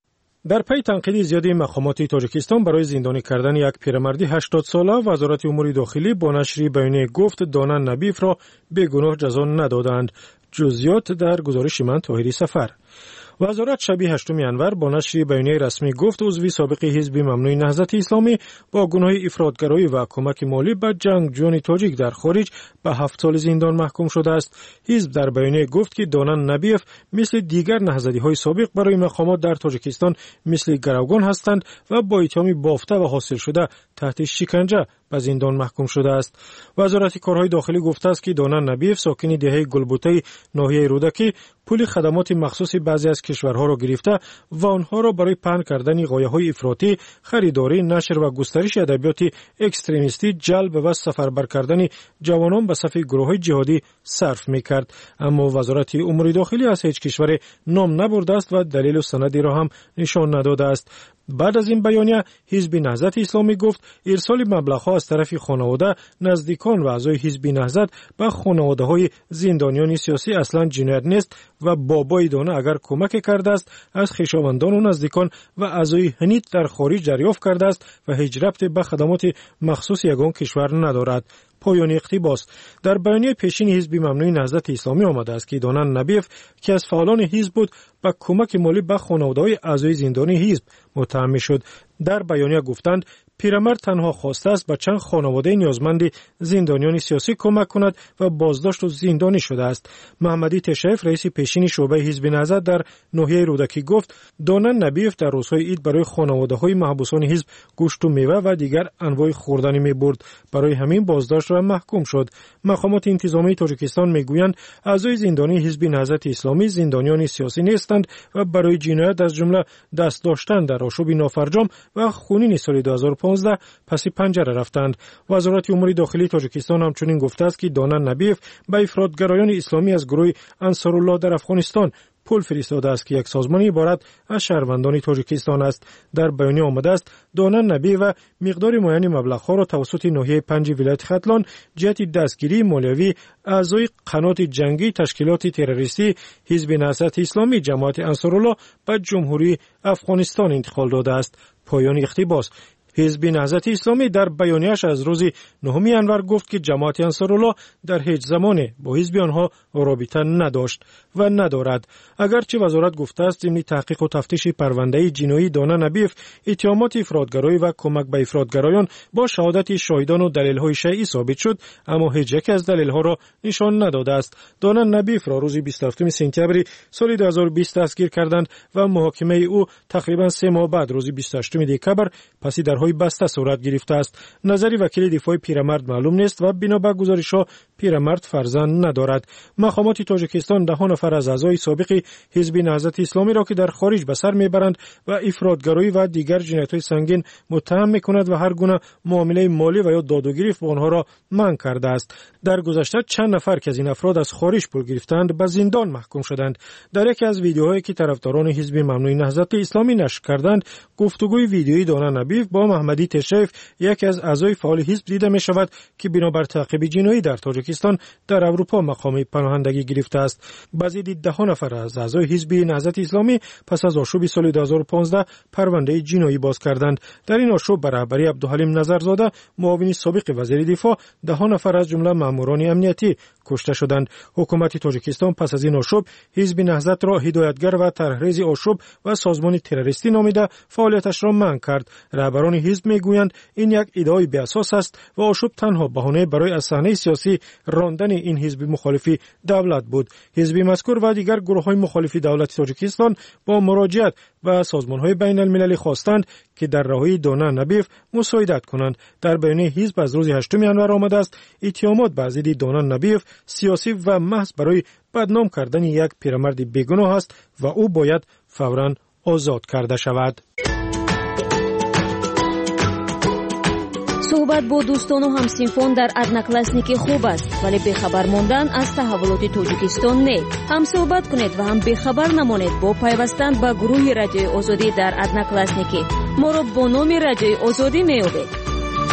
дар пай танқиди зиёди мақомоти Тоҷикистон барои зиндонӣ кардани як пирамарди 80 сола, вазорати умури дохилӣ бо нашри баёние гуфт Дона Набиевро бегуноҳ ҷазо надоданд. ҷузъиёт дар гузориши ман Тоҳири Сафар. вазорат шаби 8 январ бо нашри баёнияи расмӣ гуфт узви собиқи ҳизби мамнӯи наҳзати исломӣ бо гуноҳи ифротгароӣ ва кӯмаки молӣ ба ҷангҷӯёни тоҷик дар хориҷ ба 7 соли зиндон маҳкум шудааст. ҳизб дар баёние гуфт ки Дона Набиев мисли дигар наҳзатиҳои собиқ барои мақомот дар Тоҷикистон мисли гаравгон ҳастанд ва бо иттиҳоми бофта ва ҳосилшуда таҳти шиканҷа ба зиндон маҳкум шудааст. вазорати корҳои дохилӣ гуфтааст ки Дона Набиев сокини деҳаи Гулбутаи ноҳияи Рӯдакӣ пули хадамоти махсуси баъзе аз кишварҳоро гирифта ва онҳоро барои паҳн кардани ғояҳои ифротӣ, харидорӣ, нашр ва густариши адабиёти экстремистӣ, ҷалб ва сафарбар кардани ҷавонон ба сафи гурӯҳҳои ҷиҳодӣ сарф мекард. аммо вазорати умури дохилӣ аз ҳеҷ кишваре ном набурдааст ва далелу санадеро ҳам нишон надодааст. баъд аз ин баёния ҳизби наҳзати исломӣ гуфт ирсоли маблағҳо аз тарафи хонавода, наздикон ва аъзои ҳизби наҳзат ба хонаводаҳои зиндонёни сиёсӣ аслан ҷиноят нест ва бобои Дона агар кӯмаке кардааст, аз хишовандону наздикон ва аъзои ҳНИТ дар хориҷ дарёфт кардааст ва ҳеҷ рабте ба хадамоти махсуси ягон кишвар надорад. پایان اقتباس. در بیانیه پیشین حزب ممنوع نهضت اسلامی آمده است که دانا نبیف که از فعالان حزب بود با کمک مالی به خانواده‌های اعضای زندانی حزب متهم شد. در بیانیه گفتند پیرمرد تنها خواسته است به چند خانواده نیازمند زندانیان سیاسی کمک کند و بازداشت و زندانی شده است. محمدی تشایف رئیس پیشین شعبه حزب نهضت در ناحیه رودکی گفت دانا نبیف در روزهای عید برای خانواده‌های محبوسان حزب گوشت و میوه و دیگر انواع خوردنی می‌برد. برای همین بازداشت و محکوم شد. مقامات انتظامی تاجیکستان میگویند اعضای زندانی حزب نهضت اسلامی زندانیان سیاسی نیستند و برای جنایت از جمله دست داشتن در آشوب نافرجام و خونین سال 2015 پس پنجره رفتند. وزارت امور داخلی تاجیکستان همچنین گفته است که دانا نبیف به افراطگرایان اسلامی از گروه انصارالله در افغانستان پول فرستاده است که یک سازمان عبارت از شهروندان تاجیکستان است. در بیانیه آمده است دانا نبی و مقدار معین مبلغ‌ها را توسط ناحیه 5 ولایت ختلان جهت دستگیری مالیوی اعضای قنات جنگی تشکیلات تروریستی حزب نهضت اسلامی جماعت انصارالله به جمهوری افغانستان انتقال داده است. پایان اقتباس. حزب نهضت اسلامی در بیانیه‌اش از روز 9 ینور گفت که جماعت انصارالله در هیچ زمانی با حزب آنها رابطه نداشت و ندارد. اگرچه وزارت گفته است ضمن تحقیق و تفتیش پرونده جنایی دانا نبیف اتهامات افراطگرایی و کمک به افراطگرایان با شهادت شاهدان و دلیل‌های شرعی ثابت شد، اما هیچ یک از دلیل‌ها را نشان نداده است. دانا نبیف را روز 27 سپتامبر سال 2020 دستگیر کردند و محاکمه او تقریبا 3 ماه بعد روز 28 دکبر پس درهای بسته صورت گرفته است. نظر وکیل دفاع پیرمرد معلوم نیست و بنابر گزارش‌ها پیرمرد فرزند ندارد. مقامات تاجیکستان 10 نفر از اعضای سابق حزب نهضت اسلامی را که در خارج به سر میبرند و افراطگرایی و دیگر جنایت‌های سنگین متهم می‌کند و هر گونه معامله مالی و یا داد و گریخت با آنها را منع کرده است. در گذشته چند نفر که از این افراد از خارج پول گرفتند به زندان محکوم شدند. در یکی از ویدیوهایی که طرفداران حزب ممنوع نهضت اسلامی نشر کردند، گفتگوی ویدیویی دانا نبیف با محمدی تشایف یکی از اعضای فعال حزب دیده می‌شود که بنابر تعقیب جنایی در تاجیکستان در اروپا مقام پناهندگی گرفته است. بعضی 10 نفر از اعضای حزب نهضت اسلامی پس از آشوب سال 2015 پرونده جنایی باز کردند. در این آشوب به رهبری عبدالحلیم نظرزاده معاون سابق وزیر دفاع 10 نفر از جمله ماموران امنیتی کشته شدند. حکومت تاجیکستان پس از این آشوب حزب نهضت را هدایتگر و طرحریز آشوب و سازمان تروریستی نامیده فعالیتش را منع کرد. رهبران حزب میگویند این یک ادعای بی اساس است و آشوب تنها بهانه برای از صحنه سیاسی راندن این حزب مخالفی دولت بود. حزب مذکور و دیگر گروه‌های مخالفی دولت تاجیکستان با مراجعت و سازمان‌های بین المللی خواستند که در رهایی دانا نبیف مساعدت کنند. در بیانیه حزب از روز 8 ژانویه آمده است اتهامات بر ضد دانا نبیف سیاسی و محض برای بدنام کردن یک پیرمرد بیگناه است و او باید فوراً آزاد کرده شود. صحبت با دوستان و همسینفون در ادناکلاسنیک خوب است، ولی بخبر ماندن از تحولات تاجیکستان نه. هم صحبت کنید و هم بخبر نمانید با پیوستن به گروه رادیوی آزادی در ادناکلاسنیک. ما را با نام رادیوی آزادی می‌یابید.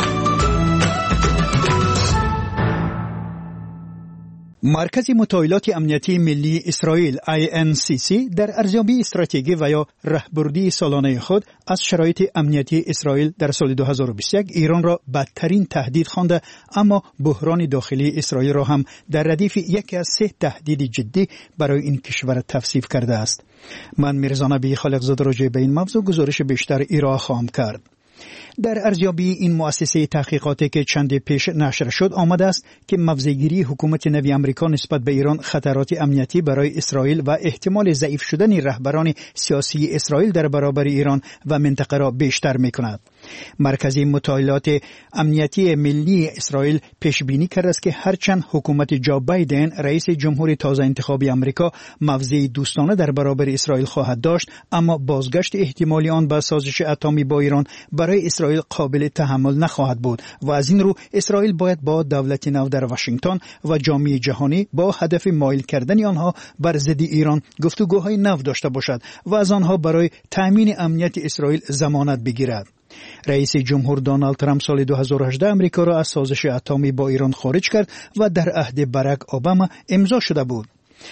مرکز مطالعات امنیتی ملی اسرائیل INCC در ارزیابی استراتژی و یا راهبردی سالانه خود از شرایط امنیتی اسرائیل در سال 2021 ایران را بدترین تهدید خوانده، اما بحران داخلی اسرائیل را هم در ردیف یکی از 3 تهدید جدی برای این کشور توصیف کرده است. من میرزا نبی خالقزاده راجع به این موضوع گزارش بیشتر ارائه خواهم کرد. در ارزیابی این مؤسسه تحقیقاتی که چند پیش نشر شد آمده است که موضع‌گیری حکومت نوی آمریکا نسبت به ایران خطرات امنیتی برای اسرائیل و احتمال ضعیف شدن رهبران سیاسی اسرائیل در برابر ایران و منطقه را بیشتر می‌کند. مرکز مطالعات امنیتی ملی اسرائیل پیش بینی کرده است که هرچند حکومت جو بایدن رئیس جمهور تازه انتخابی آمریکا موضع دوستانه در برابر اسرائیل خواهد داشت، اما بازگشت احتمالی آن به سازش اتمی با ایران برای اسرائیل قابل تحمل نخواهد بود و از این رو اسرائیل باید با دولت نو در واشنگتن و جامعه جهانی با هدف مایل کردن آنها بر ضد ایران گفتگوهای نو داشته باشد و از آنها برای تأمین امنیت اسرائیل ضمانت بگیرد. رئیس جمهور دونالد ترامپ سال 2018 امریکا را از سازش اتمی با ایران خارج کرد و در عهد باراک اوباما امضا شده بود.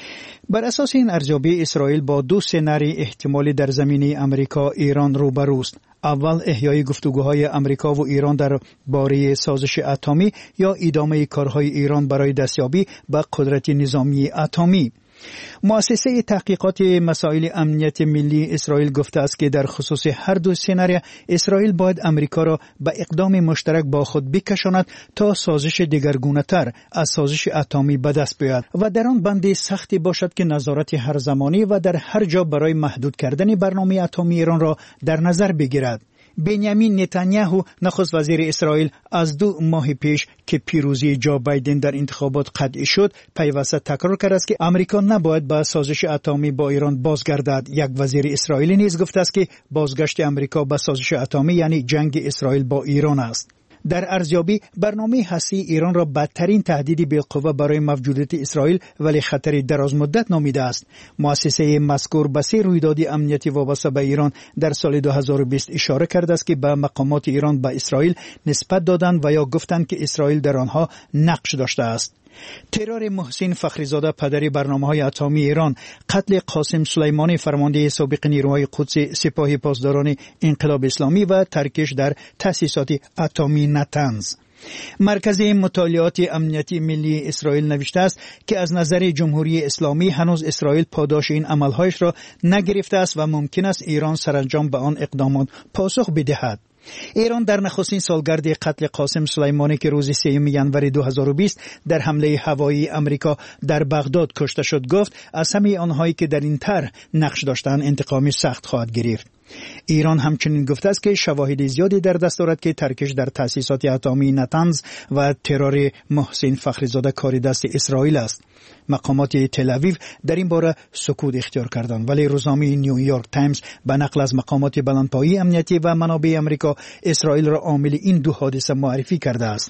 بر اساس این ارزیابی اسرائیل با 2 سناریوی احتمالی در زمینه امریکا ایران روبروست. اول احیای گفتگوهای امریکا و ایران در باره سازش اتمی یا ادامه کارهای ایران برای دستیابی به قدرت نظامی اتمی. مؤسسه تحقیقات مسائل امنیت ملی اسرائیل گفته است که در خصوص هر 2 سناریو اسرائیل باید امریکا را به اقدام مشترک با خود بکشاند تا سازش دگرگونه‌تر از سازش اتمی به دست بیاید و در آن بند سختی باشد که نظارت هر زمانی و در هر جا برای محدود کردن برنامه اتمی ایران را در نظر بگیرد. بنیامین نتانیاهو نخست وزیر اسرائیل از 2 ماه پیش که پیروزی جو بایدن در انتخابات قطعی شد پیوسته تکرار کرد است که امریکا نباید به سازش اتمی با ایران بازگردد. یک وزیر اسرائیلی نیز گفته است که بازگشت امریکا به سازش اتمی یعنی جنگ اسرائیل با ایران است. در ارزیابی برنامه هستی ایران را بدترین تهدیدی بالقوه برای موجودیت اسرائیل ولی خطری دراز مدت نامیده است. مؤسسه مذکور به 3 رویداد امنیتی وابسته به ایران در سال 2020 اشاره کرده است که به مقامات ایران به اسرائیل نسبت دادند و یا گفتند که اسرائیل در آنها نقش داشته است. ترور محسن فخریزاده پدر برنامه‌های اتمی ایران، قتل قاسم سلیمانی فرمانده سابق نیروهای قدس سپاه پاسداران انقلاب اسلامی و ترکش در تأسیسات اتمی نتنز. مرکز مطالعات امنیتی ملی اسرائیل نوشته است که از نظر جمهوری اسلامی هنوز اسرائیل پاداش این عملهایش را نگرفته است و ممکن است ایران سرانجام به آن اقدامات پاسخ بدهد. ایران در نخستین سالگرد قتل قاسم سلیمانی که روز 3 ژانویه 2020 در حمله هوایی امریکا در بغداد کشته شد گفت از همه آنهایی که در این طرح نقش داشتند انتقام سخت خواهد گرفت. ایران همچنین گفته است که شواهد زیادی در دست دارد که ترکش در تأسیسات اتمی نتنز و ترور محسن فخریزاده کار دست اسرائیل است. مقامات تل‌آویو در این باره سکوت اختیار کردند، ولی روزنامه نیویورک تایمز به نقل از مقامات بلندپایه امنیتی و منابع امریکا اسرائیل را عامل این 2 حادثه معرفی کرده است.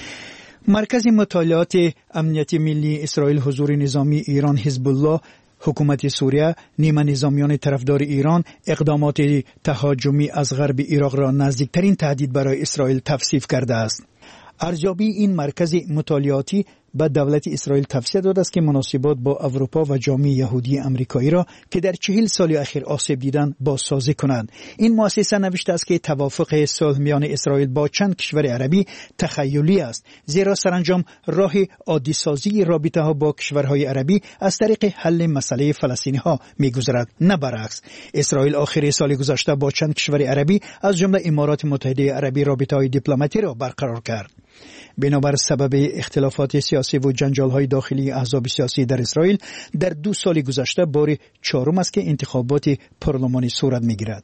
مرکز مطالعات امنیتی ملی اسرائیل حضور نظامی ایران، حزب الله، حکومت سوریه، نیمه نظامیان طرفدار ایران اقدامات تهاجمی از غرب عراق را نزدیکترین تهدید برای اسرائیل توصیف کرده است. ارزیابی این مرکز مطالعاتی به دولت اسرائیل توصیه داده است که مناسبات با اروپا و جامعه یهودی آمریکایی را که در 40 سال اخیر آسیب دیدند بازسازی کنند. این مؤسسه نوشته است که توافق صلح میان اسرائیل با چند کشور عربی تخیلی است، زیرا سرانجام راه عادی سازی رابطه ها با کشورهای عربی از طریق حل مسئله فلسطینی ها میگذرد، نه برعکس. اسرائیل آخر سال گذشته با چند کشور عربی از جمله امارات متحده عربی رابطه های دیپلماتی را برقرار کرد. بنابر سبب اختلافات سیاسی و جنجال‌های داخلی احزاب سیاسی در اسرائیل در 2 سال گذشته بار 4 است که انتخابات پارلمانی صورت می‌گیرد.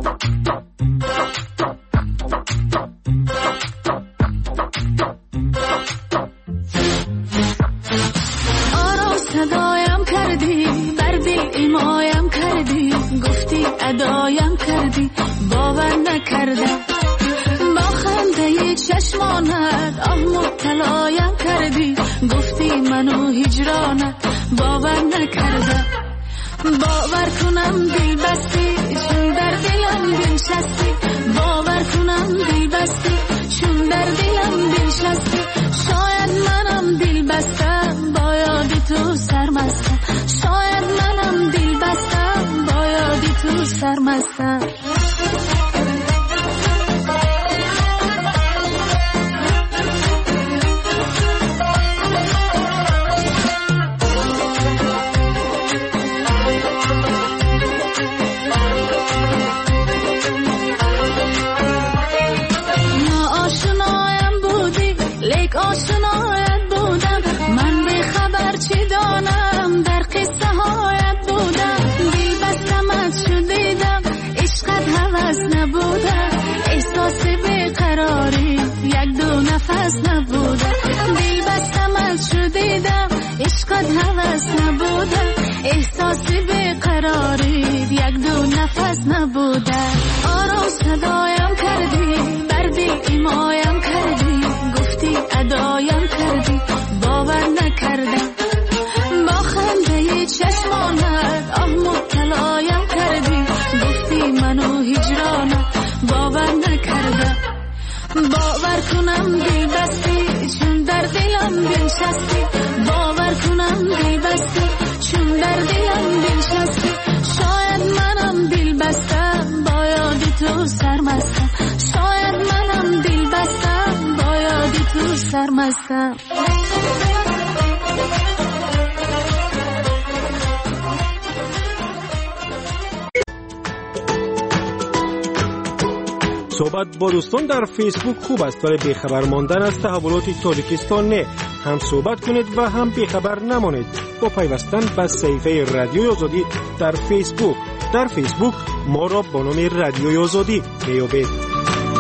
صدایم کردی بر دل ایمایم کردی گفتی ادایم کردی باور نکردم با خنده چشمانت آه مبتلایم کردی گفتی منو هجرانت باور نکردم باور کنم دل بستی چون در دلم بنشستی باور کنم دل بستی چون در دلم بنشستی شاید منم دل بستم با یاد تو سرمستم شاید منم دل بستم با یاد تو سرمستم احساسی بیقراری یک دو نفس نبوده آرام صدایم کردی بر دل ایمایم کردی گفتی ادایم کردی باور نکردم با خنده چشمانت آه مبتلایم کردی گفتی منو هجرانت باور نکردم باور کنم دل بستی چون در دلم بنشستی باور کنم دل بستی چون در دلم بنشستی شاید منم دل بستم با یاد تو سرمستم شاید منم دل بستم با یاد تو سرمستم صحبت با دوستان در فیسبوک خوب است ولی بیخبر ماندن از تحولات تاجیکستان نه. هم صحبت کنید و هم بیخبر نمانید با پیوستن به صفحه رادیوی آزادی در فیسبوک. در فیسبوک ما را با نام رادیوی آزادی بیابید.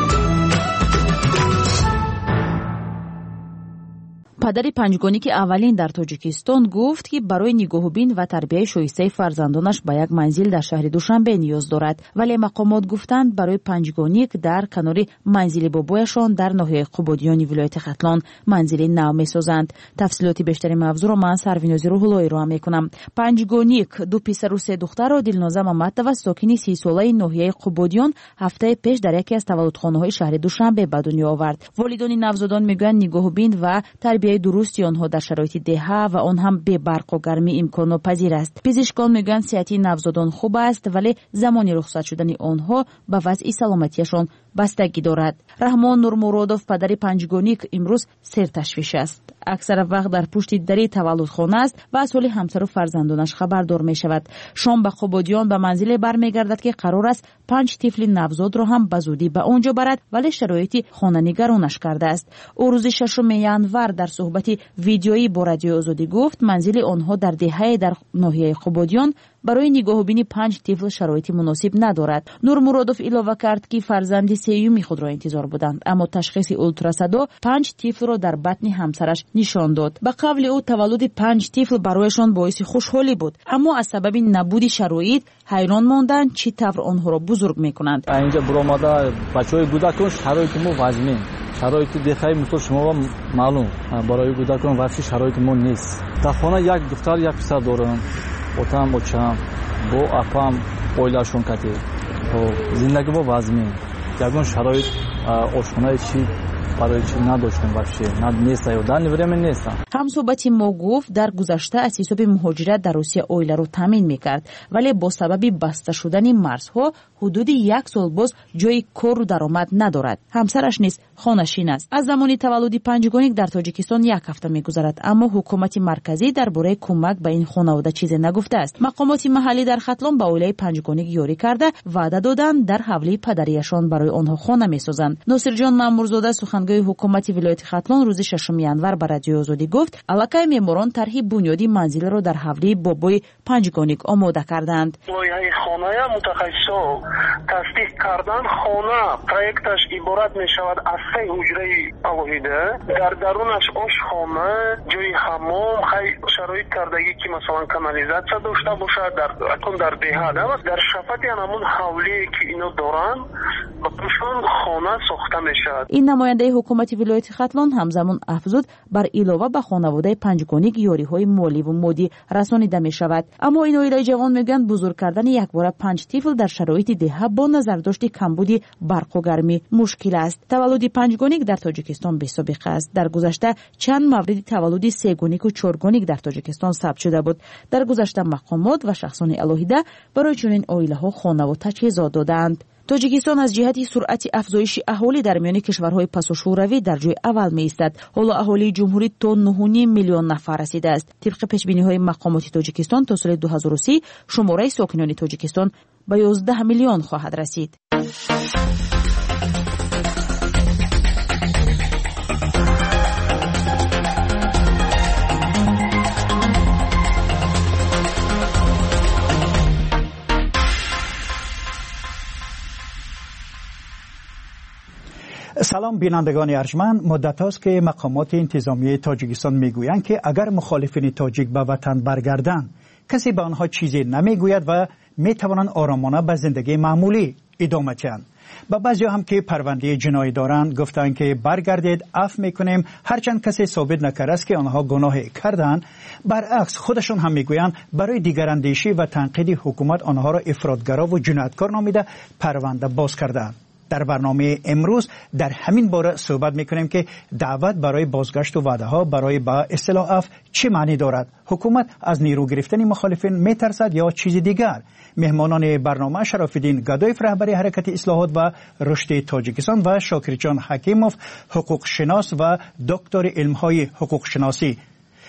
پدر پنجگانی که اولین در تاجیکستان گفت که برای نگاهبین و تربیت شایسته فرزندانش به یک منزل در شهر دوشنبه نیاز دارد، ولی مقامات گفتند برای پنجگانی که در کنار منزل بابایشان در ناحیه قبادیان ولایت ختلان منزل نو می‌سازند. تفصیلات بیشتری موضوع را من سروینازی روح‌اللهی را می‌کنم. پنجگانی 2 پسر و 3 دختر را دلنازه محمدتوه ساکن 30 ساله ناحیه قبادیان هفته پیش در یکی از تولدخانه‌های شهر دوشنبه به دنیا آورد. والدین نوزادان میگویند نگاهبین و تربیت درستی آنها در شرایط دهه و آن هم به برق و گرمی امکان پذیر است. پزشکان میگویند صحت نوزادان خوب است ولی زمانی رخصت شدن آنها به وضع سلامتیشان بستگی دارد. رحمان نورمرادوف پدر پنجگانی امروز سرتشویش است. اکثر وقت در پشت در تولدخانه است و از حال همسر و فرزندانش خبردار می شود. شام به قبادیان به منزل برمیگردد که قرار است 5 طفل نوزاد را هم به زودی به آنجا برد ولی شرایط خانه نگرانش کرده است. او روز 6 ینور در صحبت ویدیویی با رادیوی آزادی گفت منزل آنها در دهه در ناحیه قبادیان برای نگاهبینی 5 طفل شرایط مناسب ندارد. نورمرادوف اضافه کرد که فرزند سیوم خود را انتظار بودند اما تشخیص اولتراسادا 5 طفل را در بطن همسرش نشان داد. به قول او تولد 5 طفل برایشان باعث خوشحالی بود اما از سبب نبود شرایط حیران ماندند چی طور آنها را بزرگ میکنند. اینجا برآمده بچهای کودکان شرایط ما وضعی شرایط دهه مثل شما معلوم برای کودکان واسه شرایط ما نیست. در خانه یک دختر یک پسر دارم. отам очам бо апам оилашон кардем то зиндагӣ бо вазмин ягон шароит ошхонаи чӣ برای چی نداشتیم вообще نیست و در время نیست. همصحبتی ما گفت در گذشته از حساب مهاجرت در روسیه اویله رو تامین میکرد ولی با سبب بسته شدن مرزها حدود 1 سال باز جای کار و درآمد ندارد. همسرش نیز خانه‌شین است. از زمانی تولد پنجگانیک در تاجیکستان 1 هفته میگذرد اما حکومت مرکزی درباره کمک به این خانواده چیزی نگفته است. مقامات محلی در ختلان به اویله پنجگانیک یاری کرده وعده دادند در حولی پدریشان برای آنها خانه میسازند. ناصر جان مامورزاده سخنگوی حکومت ولایت ختلان روز 6 ینور به رادیو آزادی گفت الکای معماران طرح بنیادی منزل را در حولی بابای پنجگانیک آماده کردند. لایحه خانه متخصصا تصدیق کردن خانه پروژه‌اش عبارت می شود از 3 حجره علاوه در درونش آشخانه، جای حمام، شرایط کردگی که مثلا کانالیزاسیون داشته باشد در دهه در شفت همون حولی که اینو دارن بهشون خانه ساخته میشد. این نماینده حکومت ولایت ختلان همزمان افزود بر علاوه به خانواده پنجگانیک یاری‌های مالی و مادی رسانیده می شود. اما این اویله جوان میگن بزرگ کردن یک بار 5 طفل در شرایط دهه با نظرداشت کمبود برق و گرمی مشکل است. تولد پنجگانیک در تاجیکستان بی‌سابقه است. در گذشته چند مورد تولد 3 گانیک و 4 گانیک در تاجیکستان ثبت شده بود. در گذشته مقامات و شخصان الهیده برای چنین اویله‌ها خانه و تجهیزات دادند. تاجیکستان از جهت سرعت افزایش اهالی در میان کشورهای پس و شوروی در جای اول می ایستد. حالا اهالی جمهوری تا 9.5 میلیون نفر رسیده است. طبق پیش‌بینی‌های مقامات تاجیکستان تا سال 2030 شماره ساکنان تاجیکستان به 11 میلیون خواهد رسید. سلام بینندگان ارجمند، مدت است که مقامات انتظامی تاجیکستان میگویند که اگر مخالفین تاجیک به وطن برگردند کسی به آنها چیزی نمیگوید و میتوانند آرامانه به زندگی معمولی ادامه دهند. با بعضی هم که پرونده جنایی دارند گفتند که برگردید عفو میکنیم هرچند کسی ثابت نکرده است که آنها گناهی کردند. برعکس خودشون هم میگویند برای دیگراندیشی و تنقید حکومت آنها را افراطگرا و جنایتکار نامیده پرونده باز کردند. در برنامه امروز در همین باره صحبت میکنیم که دعوت برای بازگشت و وعده ها برای با اصلاح عفو چه معنی دارد؟ حکومت از نیرو گرفتن مخالفین میترسد یا چیز دیگر؟ مهمانان برنامه شراف‌الدین گدایف رهبر حرکت اصلاحات و رشد تاجیکستان و شاکرجان حکیموف حقوق شناس و دکتر علم‌های حقوق شناسی.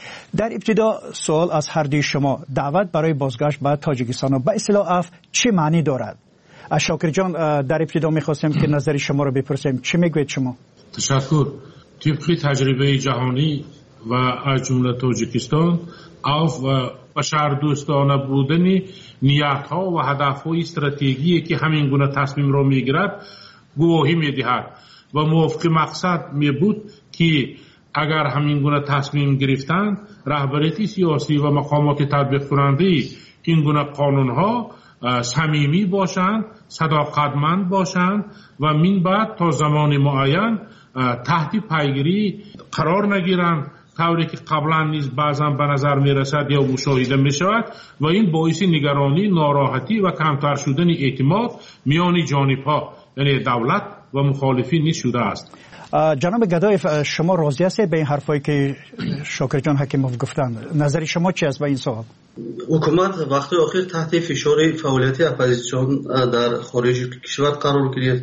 در ابتدا سوال از هر دوی شما، دعوت برای بازگشت به تاجیکستان و به اصلاح عفو چه معنی دارد؟ شاکر جان در ابتدا میخواستیم که نظر شما رو بپرسیم، چی میگوید شما؟ تشکر. طبق تجربه جهانی و از جمله تاجیکستان عفو و بشردوستانه بودن نیت‌ها و هدف‌های استراتژیکی که همین گونه تصمیم را میگیرد گواهی میدهد و موافق مقصد میبود که اگر همین گونه تصمیم گرفتند رهبریت سیاسی و مقامات تطبیق کننده این گونه قانون‌ها صمیمی باشند، صداقتمند باشند و من بعد تا زمان معین تحت پیگیری قرار نگیرند، طوری که قبلا نیز بعضا به نظر می رسد یا مشاهده می شود و این باعث نگرانی، ناراحتی و کمتر شدن اعتماد میان جانب‌ها یعنی دولت و مخالفین نیز شده است. جناب گدایف، شما راضی هستید به این حرفایی که شاکر جان حکیموف گفتند؟ نظر شما چی است به این سوال؟ حکومت وقتی آخر تحت فشار فعالیت اپوزیسیون در خارج کشور قرار گرفت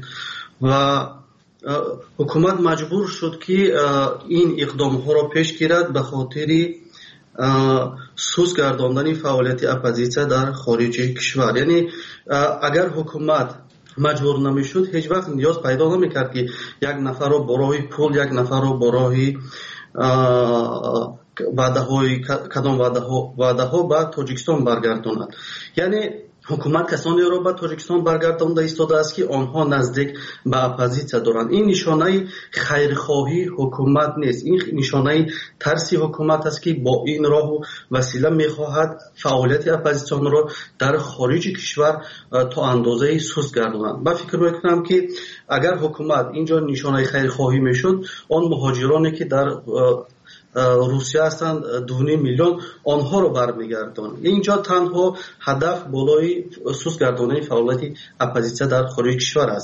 و حکومت مجبور شد که این اقدام ها را پیش گیرد به خاطر سوز گرداندن فعالیت اپوزیسیون در خارج کشور. یعنی اگر حکومت مجبور نمیشد هیچ وقت نیاز پیدا نمیکرد که یک نفر رو برای پول، یک نفر رو برای وعده ها به تاجیکستان برگرداند. یعنی حکومت کسانی را به تاجیکستان برگردانده ایستاده است که آنها نزدیک به اپوزیسیون دارند. این نشانه خیرخواهی حکومت نیست، این نشانه ترس حکومت است که با این راه و وسیله میخواهد فعالیت اپوزیسیون را در خارج کشور تا اندازه سست گرداند. من فکر میکنم که اگر حکومت اینجا نشانه خیرخواهی میشد، آن مهاجرانی که در روسیه هستند 2.5 میلیون آنها رو برمیگردان. اینجا تنها هدف بالای سوس گرداندن فعالیت اپوزیسیون در خارج کشور است.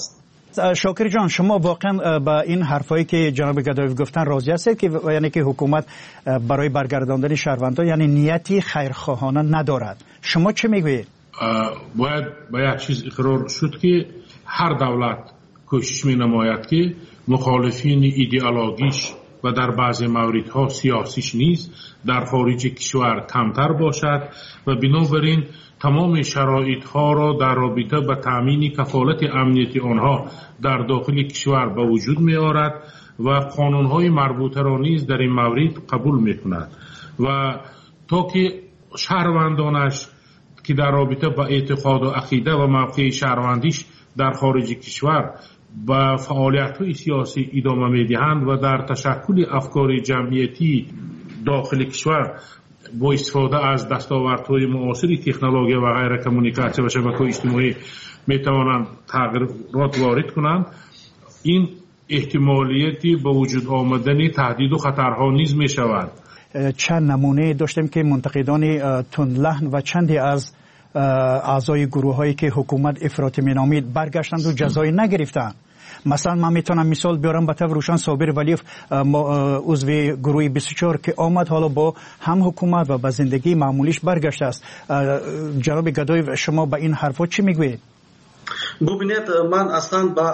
شاکر جان، شما واقعا با این حرفایی که جناب گدایف گفتن راضی هستید که یعنی که حکومت برای برگرداندن شهروندان یعنی نیتی خیرخواهانه ندارد؟ شما چه میگویید؟ باید با یک چیز اقرار شد که هر دولت کوشش می نماید که مخالفین ایدئولوژیش و در بعضی موردها سیاسیش نیز در خارج کشور کمتر باشد و بنابراین تمام شرایط ها را در رابطه با تامین کفالت امنیتی آنها در داخل کشور به وجود می آورد و قانون های مربوطه را نیز در این مورد قبول می کند و تا که شهروندانش که در رابطه با اعتقاد و عقیده و موقع شهروندیش در خارج کشور با فعالیت‌های سیاسی ادامه می‌دهند و در تشکل افکار جمعیتی داخل کشور با استفاده از دستاوردهای معاصر تکنولوژی و غیر کمونیکاسیون و شبکه‌های اجتماعی می‌توانند تغییرات وارد کنند، این احتمالیتی به وجود آمدن تهدید و خطرها نیز می‌شود. چند نمونه داشتیم که منتقدان تندلحن و چندی از اعضای گروه‌هایی که حکومت افراطی می‌نامید برگشتند و جزایی نگرفتند. مثلا من میتونم مثال بیارم به طور روشن صابر ولیف عضو گروه 24 که آمد حالا با هم حکومت و به زندگی معمولیش برگشته است. جناب گدایف شما به این حرفا چی میگویید؟ ببینید من اصلا با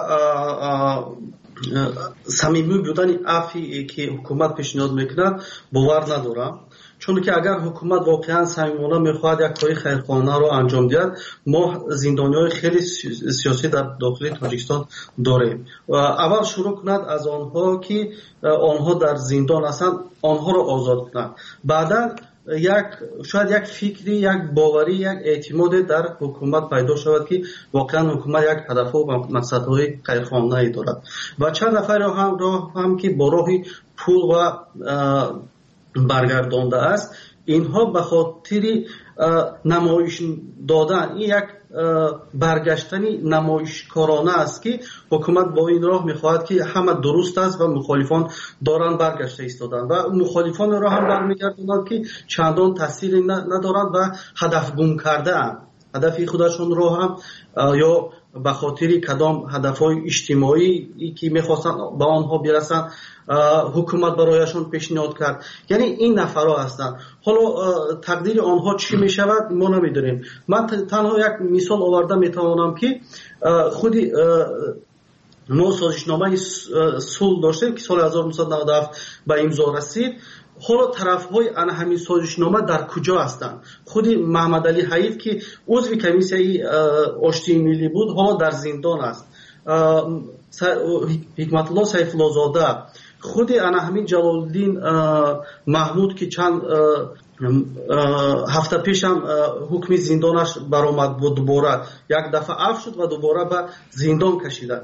صمیمی بودن عفی که حکومت پیشنهاد میکند باور ندارم، چون که اگر حکومت واقعا صمیمانه میخواهد یک کاری خیرخواهانه رو انجام دهد، ما زندانیای خیلی سیاسی در داخل تاجیکستان داریم و اول شروع کند از آنها که آنها در زندان هستند آنها رو آزاد کند، بعدا شاید یک فکری، یک باوری، یک اعتماد در حکومت پیدا شود که واقعا حکومت یک هدفها و مقصدهای خیرخواهانه دارد و چند نفر هم که با راه پول و برگردانده است، اینها به خاطر نمایش دادن این یک برگشتنی نمایشکارانه است که حکومت با این راه میخواهد که همه درست است و مخالفان دارند برگشته ایستادن و مخالفان را هم برمیگردانند که چندان تاثیری ندارند و هدف گم کرده اند. هدف خودشون را هم یا به خاطر کدام هدفهای اجتماعی که میخواستن به آنها برسن حکومت برایشون پیشنهاد کرد. یعنی این نفرها هستند. حالا تقدیر آنها چی میشود ما نمیدونیم. من تنها یک مثال آورده میتوانم که خودی ما سازشنامه صلح داشتیم که سال 1997 به امضا رسید. حالا طرف‌های آن همین سازشنامه در کجا هستند؟ خود محمد علی حیف که عضو کمیسیه آشتی ملی بود حالا در زندان است. حکمت الله سیف الله زاده، خود آن همین جلال الدین محمود که چند هفته پیش هم حکم زندانش برآمد بود، دوباره یک دفعه عفو شد و دوباره به زندان کشیدند.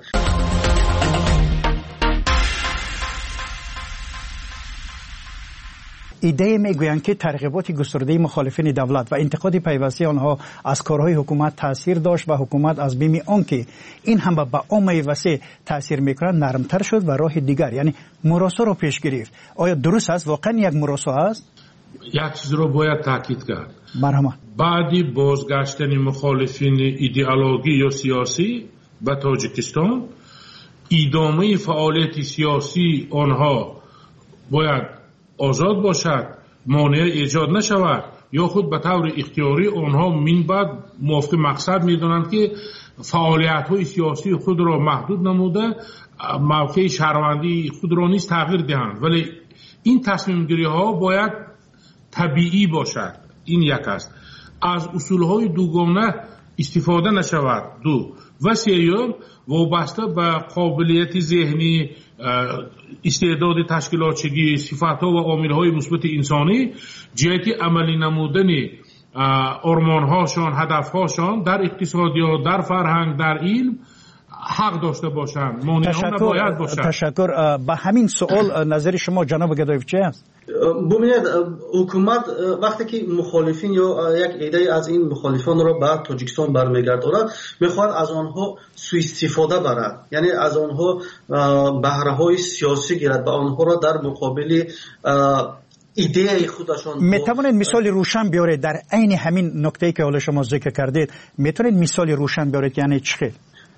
ایده میگویند که ترغیبات گسترده مخالفین دولت و انتقاد پیوسته آنها از کارهای حکومت تاثیر داشت و حکومت از بیم آنکه این هم به عامه وسیع تاثیر میکنند نرمتر شد و راه دیگر یعنی مراسا را پیش گرفت. آیا درست است؟ واقعا یک مراسا است؟ یک چیز رو باید تاکید کرد. مرحبا. بعدی بازگشتن مخالفین ایدئولوژی یا سیاسی به تاجیکستان، ادامه فعالیت سیاسی آنها باید آزاد باشد، مانع ایجاد نشود یا خود به طور اختیاری آنها من بعد موافق مقصد میدونند که فعالیت‌های سیاسی خود را محدود نموده موقع شهروندی خود را نیز تغییر دهند، ولی این تصمیم گیری ها باید طبیعی باشد. این یک است. از اصولهای دوگانه استفاده نشود. دو و سیوم وابسته به قابلیت ذهنی، استعداد تشکیلاتچی، صفات‌ها و عامل‌های مثبت انسانی جهت عملی نمودن آرمان‌هاشان، هدف‌هاشان در اقتصادیات، در فرهنگ، در علم حق داشته باشند. مانع‌ها نباید باشند. تشکر. به همین سوال نظر شما جناب گدایف چه است؟ ببینید حکومت وقتی که مخالفین یا یک ایده از این مخالفان را به تاجیکستان برمیگرداند میخواد از آنها سوء استفاده برد، یعنی از آنها بهره‌های سیاسی گیرد، به آنها را در مقابل ایده خودشان. میتونید مثال روشن بیارید در عین همین نکته‌ای که حالا شما ذکر کردید؟ میتونید مثال روشن بیارید یعنی چی؟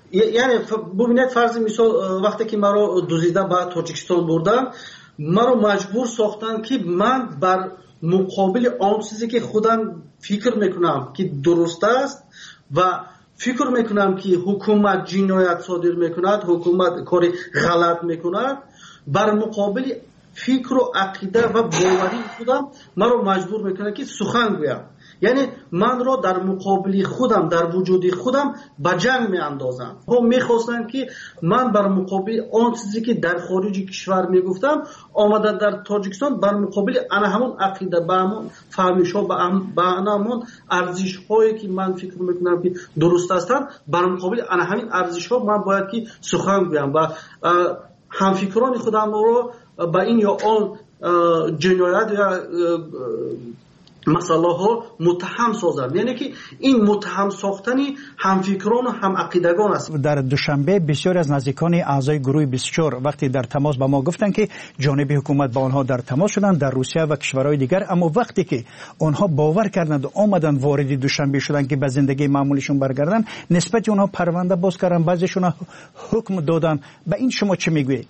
یعنی ببینید فرض مثال وقتی که مرا دوزیده به تاجیکستان بردن، مرا مجبور ساختن که من بر مقابل آن چیزی که خودم فکر میکنم که درست است و فکر میکنم که حکومت جنایت صادر میکند، حکومت کار غلط میکند، بر مقابل فکر و عقیده و باوری خودم مرا مجبور میکنه که سخن گویم. یعنی من را در مقابل خودم، در وجود خودم به جنگ میاندازن. ها میخواستن که من بر مقابل آن چیزی که در خارج کشور میگفتم آمده در تاجیکستان بر مقابل انا همون عقیده، به همون فهمش ها، به همون ارزش هایی که من فکر میکنم که درست هستند، بر مقابل انا همین ارزش ها من باید که سخن گویم و همفکران خودم رو با این یا آن جنایت یا مسئله ها متهم سازند. یعنی که این متهم ساختنی همفکران و هم عقیدگان است. در دوشنبه بسیار از نزدیکان اعضای گروه 24 وقتی در تماس با ما گفتند که جانب حکومت با آنها در تماس شدند در روسیه و کشورهای دیگر، اما وقتی که آنها باور کردند و آمدن وارد دوشنبه شدند که به زندگی معمولشون برگردن، نسبت آنها پرونده باز کردن، بعضیشون حکم دادن. به این شما چه میگویید؟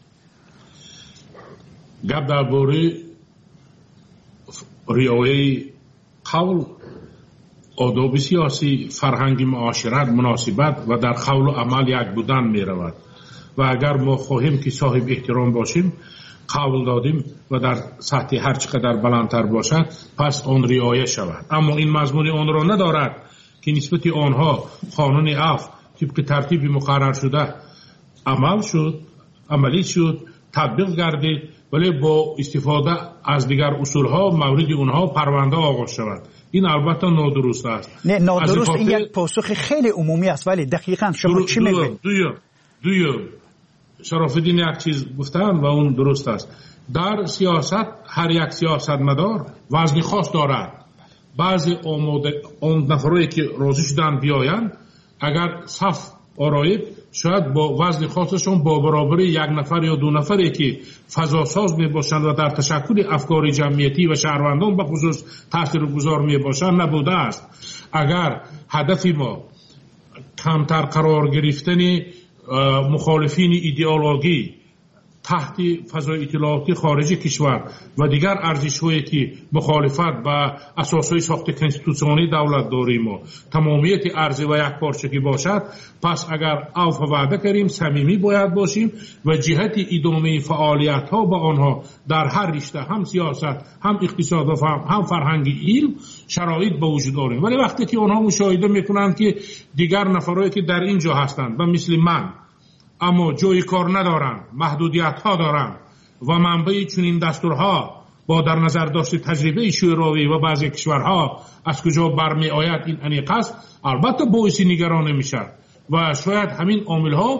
گپ درباره رعایت قول، آداب سیاسی، فرهنگ معاشرت، مناسبت و در قول و عمل یک بودن می رود و اگر ما خواهیم که صاحب احترام باشیم، قول دادیم و در سطح هر چقدر بلندتر باشد پس آن رعایت شود. اما این مضمون آن را ندارد که نسبت آنها قانون عفو طبق ترتیب مقرر شده عملی شد، تطبیق گردید، ولی با استفاده از دیگر اصولها مورد اونها پرونده آغاز شود. این البته نادرست است. نه نادرست، این یک پاسخ خیلی عمومی است، ولی دقیقاً شما چی میگویید؟ دویم شرافالدین یک چیز گفتن و اون درست است. در سیاست هر یک سیاستمدار وزن خاص دارد. بعضی اون نفرایی که راضی شدن بیایند اگر صف آرایید شاید با وزن خاصشون با برابر یک نفر یا دو نفری که فضا ساز می باشند و در تشکل افکار جمعیتی و شهروندان به خصوص تاثیرگذار می باشند نبوده است. اگر هدف ما کمتر قرار گرفتن مخالفین ایدئولوژی تحت فضای اطلاعاتی خارجی کشور و دیگر ارزش‌هایی که مخالفت با اساسهای ساخت کنستیتوسیونی دولت داریم و تمامیت ارزی و یک پارچگی باشد، پس اگر عفو وعده کنیم صمیمی باید باشیم و جهت ادامه فعالیت‌ها با آنها در هر رشته، هم سیاست، هم اقتصاد و هم فرهنگ علم شرایط به وجود داریم. ولی وقتی که آنها مشاهده میکنند که دیگر نفرایی که در اینجا هستند و مثل من اما جای کار ندارند، محدودیت ها دارند و منبع چنین دستورها با در نظر داشت تجربه شوروی و بعضی کشورها از کجا برمی آید این انیق است، البته باعث نگرانی میشه و شاید همین عامل ها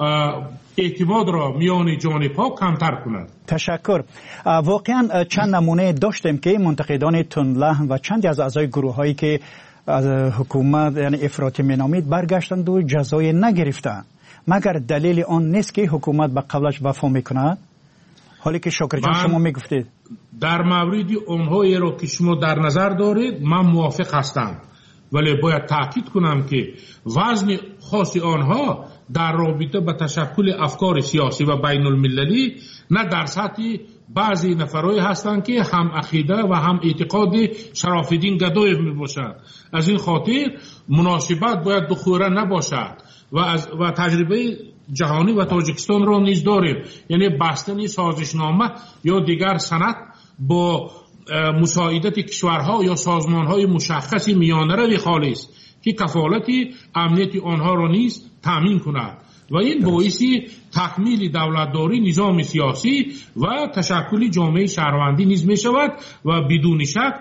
اعتماد را میان جانب ها کمتر کند. تشکر. واقعا چند نمونه داشتیم که منتقدان تندلهن و چندی از اعضای گروه هایی که از حکومت یعنی افراطی مینامید برگشتند و جزای نگرفتند، مگر دلیل آن نیست که حکومت به قولش وفا میکند؟ حالی که شاکر جان شما میگفتید در مورد اونهایی را که شما در نظر دارید من موافق هستم، ولی باید تاکید کنم که وزن خاص آنها در رابطه با تشکل افکار سیاسی و بین المللی نه در سطح بعضی نفرایی هستند که هم عقیده و هم اعتقاد شرافالدین گدایف می باشند. از این خاطر مناسبت باید دخوره نباشد و تجربه جهانی و تاجیکستان را نیز داریم، یعنی بستن سازشنامه یا دیگر سند با مساعدت کشورها یا سازمانهای مشخصی میانه روی خالص که کفالت امنیت آنها را نیز تامین کند و این باعث تکمیل دولتداری، نظام سیاسی و تشکل جامعه شهروندی نیز می شود و بدون شک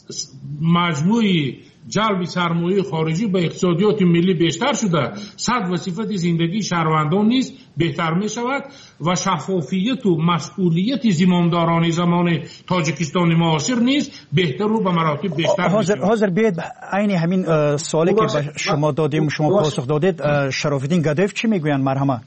مجموعی جلب سرمایه خارجی به اقتصادیات ملی بیشتر شده، سطح و صفت زندگی شهروندان نیز بهتر می شود و شفافیت و مسئولیت زمامداران زمان تاجیکستان معاصر نیز بهتر و به مراتب بیشتر می شود. حاضر بیاید عین همین سوالی که به شما دادیم شما پاسخ دادید، شرافالدین گدایف چی میگویند؟ مرحمت.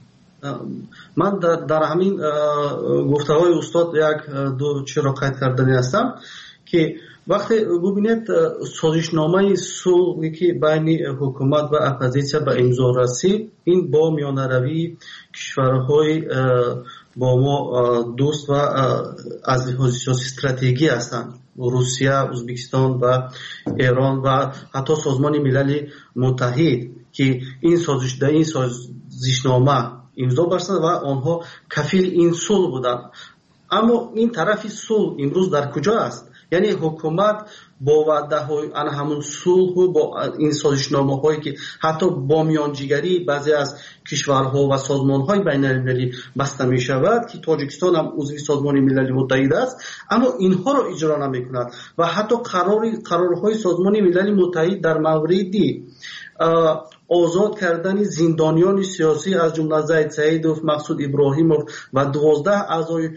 من در همین گفته‌های استاد یک دو چیز را قید کردنی هستم که وقتی ببینید سازشنامه صلحی که بین حکومت و اپوزیسیون به امضا رسید، این با میانروی کشورهای با ما دوست و از لحاظ سیاسی استراتژی هستند، روسیه، ازبکستان و ایران و حتی سازمان ملل متحد که این سازشنامه امضا بستند و آنها کفیل این صلح بودند. اما این طرف صلح امروز در کجا است؟ یعنی حکومت با وعده های همون صلح و با این سازشنامه هایی که حتی با میانجیگری بعضی از کشورها و سازمان های بین المللی بسته می شود که تاجیکستان هم عضو سازمان ملل متحد است، اما اینها را اجرا نمی کند و حتی قرارهای سازمان ملل متحد در موردی آزاد کردن زندانیان سیاسی از جمله زید سعیدوف، مقصود ابراهیموف و 12 اعضای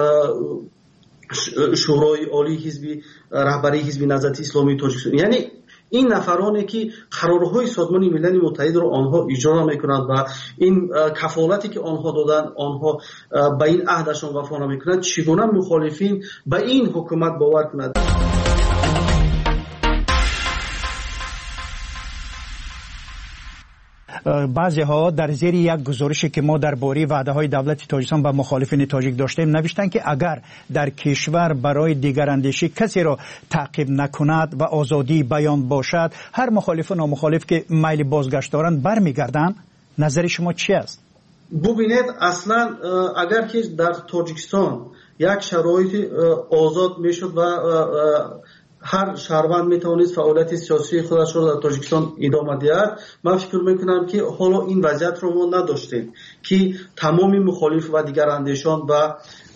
شورای عالی حزب رهبری حزب نهضت اسلامی تاجیکستان، یعنی این نفرانی که قرارهای سازمان ملل متحد را آنها اجرا میکنند و این کفالتی که آنها دادند آنها به این عهدشان وفا نمیکنند، چگونه مخالفین به این حکومت باور کنند؟ بعضی ها در زیر یک گزارشی که ما درباره وعده‌های دولت تاجیکستان به مخالفین تاجیک داشتیم نوشتند که اگر در کشور برای دیگراندیشی کسی را تعقیب نکند و آزادی بیان باشد، هر مخالف و نامخالف که میل بازگشت دارند برمیگردند. نظر شما چی است؟ ببینید اصلا اگر که در تاجیکستان یک شرایط آزاد میشد و هر شهروند میتوانست فعالیت سیاسی خودش را در تاجیکستان ادامه دهد، من فکر میکنم که حالا این وضعیت را ما نداشتیم که تمام مخالف و دیگر اندیشان و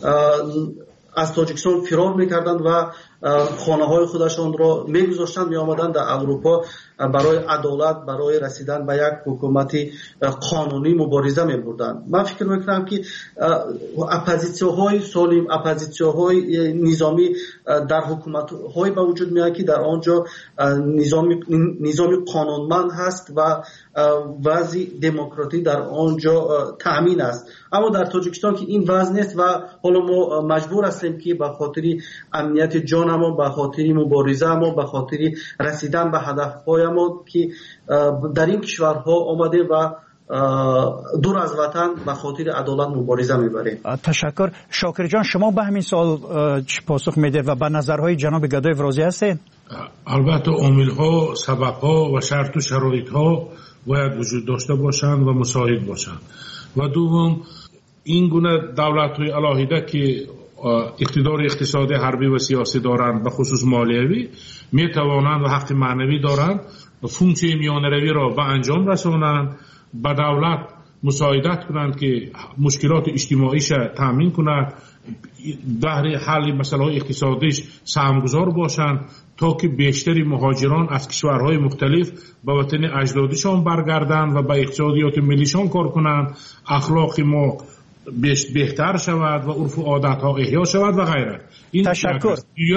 از تاجیکستان فرار میکردند و خانه های خودشان را میگذاشتند میآمدند در اروپا برای عدالت، برای رسیدن به یک حکومت قانونی مبارزه میبردند. من فکر میکنم که اپوزیسیون‌های سالم، اپوزیسیون‌های نظامی در حکومت‌های به وجود میاد که در آنجا نظام قانونمند هست و وضع دموکراتی در آنجا تأمین است. اما در تاجیکستان که این وضع نیست و حالا ما مجبور هستیم که به خاطر امنیت جان ما، به خاطر مبارزه ما، به خاطر رسیدن به هدف‌های ما که در این کشورها آمده و دور از وطن به خاطر عدالت مبارزه میبریم. تشکر. شاکر جان، شما به همین سوال پاسخ میدید و به نظرهای جناب گدایف راضی هستید؟ البته عامل‌ها، سبب‌ها و شرط و شرایط‌ها باید وجود داشته باشند و مساعد باشند. و دوم این گونه دولت‌های علاهیده که اقتدار اقتصادی، حربی و سیاسی دارند، به خصوص مالیوی، می توانند و حق معنوی دارند و فونکسیون میانروی را به انجام رسانند، به دولت مساعدت کنند که مشکلات اجتماعیش تامین کند، در حل مسائل اقتصادیش سهمگذار باشند تا که بیشتری مهاجران از کشورهای مختلف به وطن اجدادشان برگردند و به اقتصادیات ملیشان کار کنند، اخلاق ما بهتر شود و عرف و عادت ها احیا شود و غیره. این تشکر.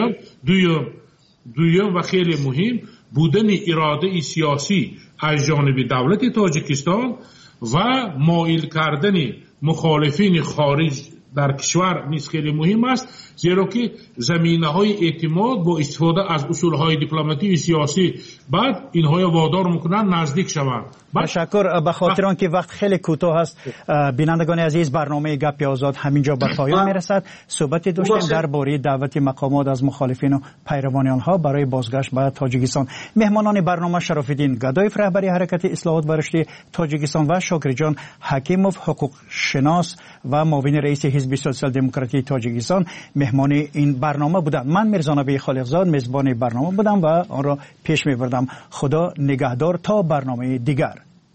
دویم و خیلی مهم بودن اراده سیاسی از جانب دولت تاجیکستان و مایل کردن مخالفین خارج در کشور نیز خیلی مهم است، زیرا که زمینه‌های اعتماد با استفاده از اصولهای دیپلماتی و سیاسی بعد اینها وادار میکنن نزدیک شوند. تشکر. به خاطر آنکه وقت خیلی کوتاه است، بینندگان عزیز، برنامه گپ آزاد همینجا به پایان میرسد. صحبتی داشتیم درباره دعوت مقامات از مخالفین و پیروان آنها برای بازگشت به تاجیکستان. مهمانان برنامه شراف‌الدین گدایف، رهبری حرکت اصلاحات و رشد تاجیکستان، و شاکر جان حکیموف، حقوق شناس و معاون رئیس حزب سوسیال دموکراتی تاجیکستان مهمان این برنامه بودند. من میرزا نبی خالقزاد میزبان برنامه بودم و آن را پیش میبردم. خدا نگهدار تا برنامه دیگر.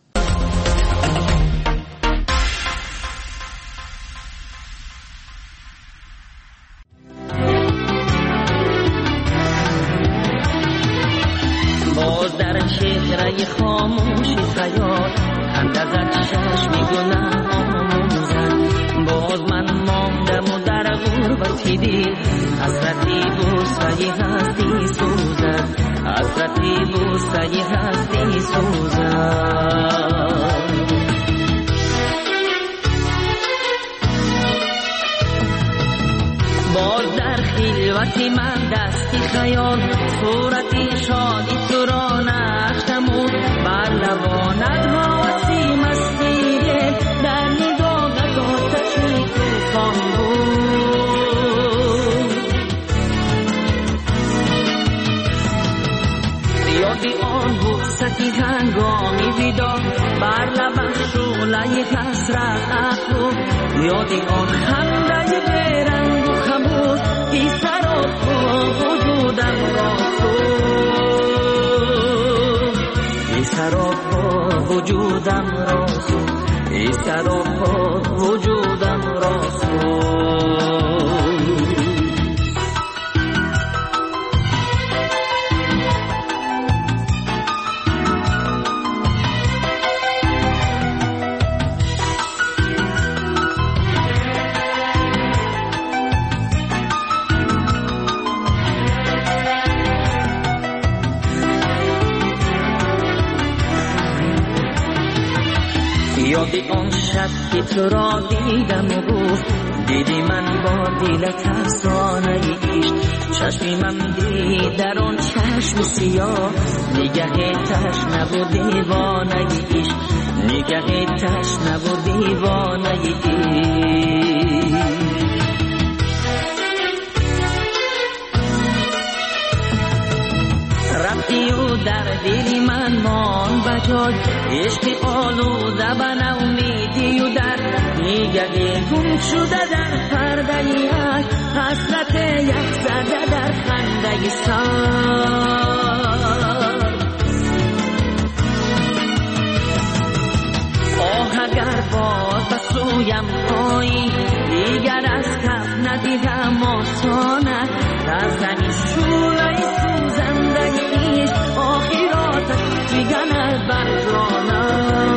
باز در چهره خاموشی خیال اندازت چشم گناه آموزد، باز من ماندم و در غربتی دید حسرتی بوسه هستی سوزد، حسرتی بوسه هستی سوزد. باز در خلوت من دستی خیال صورتی شادی تو را نقش نمود بر لبانت حواسی مستی در نگاهت آتشی توفان بود یادی آن بوستی هنگامی بیدار بر لبم شعله حسرت افروخت یادی آن خنده بیرنگ و خموش بی سر و پا وجودم را سوخت بی سر و پا وجودم را سوخت بی سر و پا وجودم را سوخت یادی آن شب که تو را دیدم و گفت دیدی من با دل ترسانه عشق چشمی من دید در آن چشم سیاه نگه تشنه و دیوانه عشق نگه تشنه و دیوانه عشق رفتی و در دل من مان بجای عشق آلوده به نومیدی و در نگه گم شده در پرده یک حسرت یک زده در خنده سار آه اگر باز به سویم پایی دیگر از کف ندیدم آسانه از زمین شوله سوزنده ایش آخراتش میگند بر جانم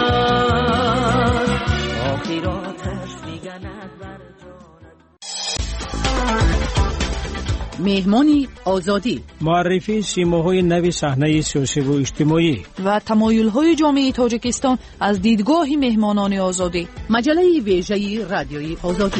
آخراتش میگند بر مهمانی آزادی معرفی سیماهای نو صحنه سیاسی و اجتماعی و تمایل‌های جامعه تاجیکستان از دیدگاه مهمانان آزادی مجله ویژه رادیوی آزادی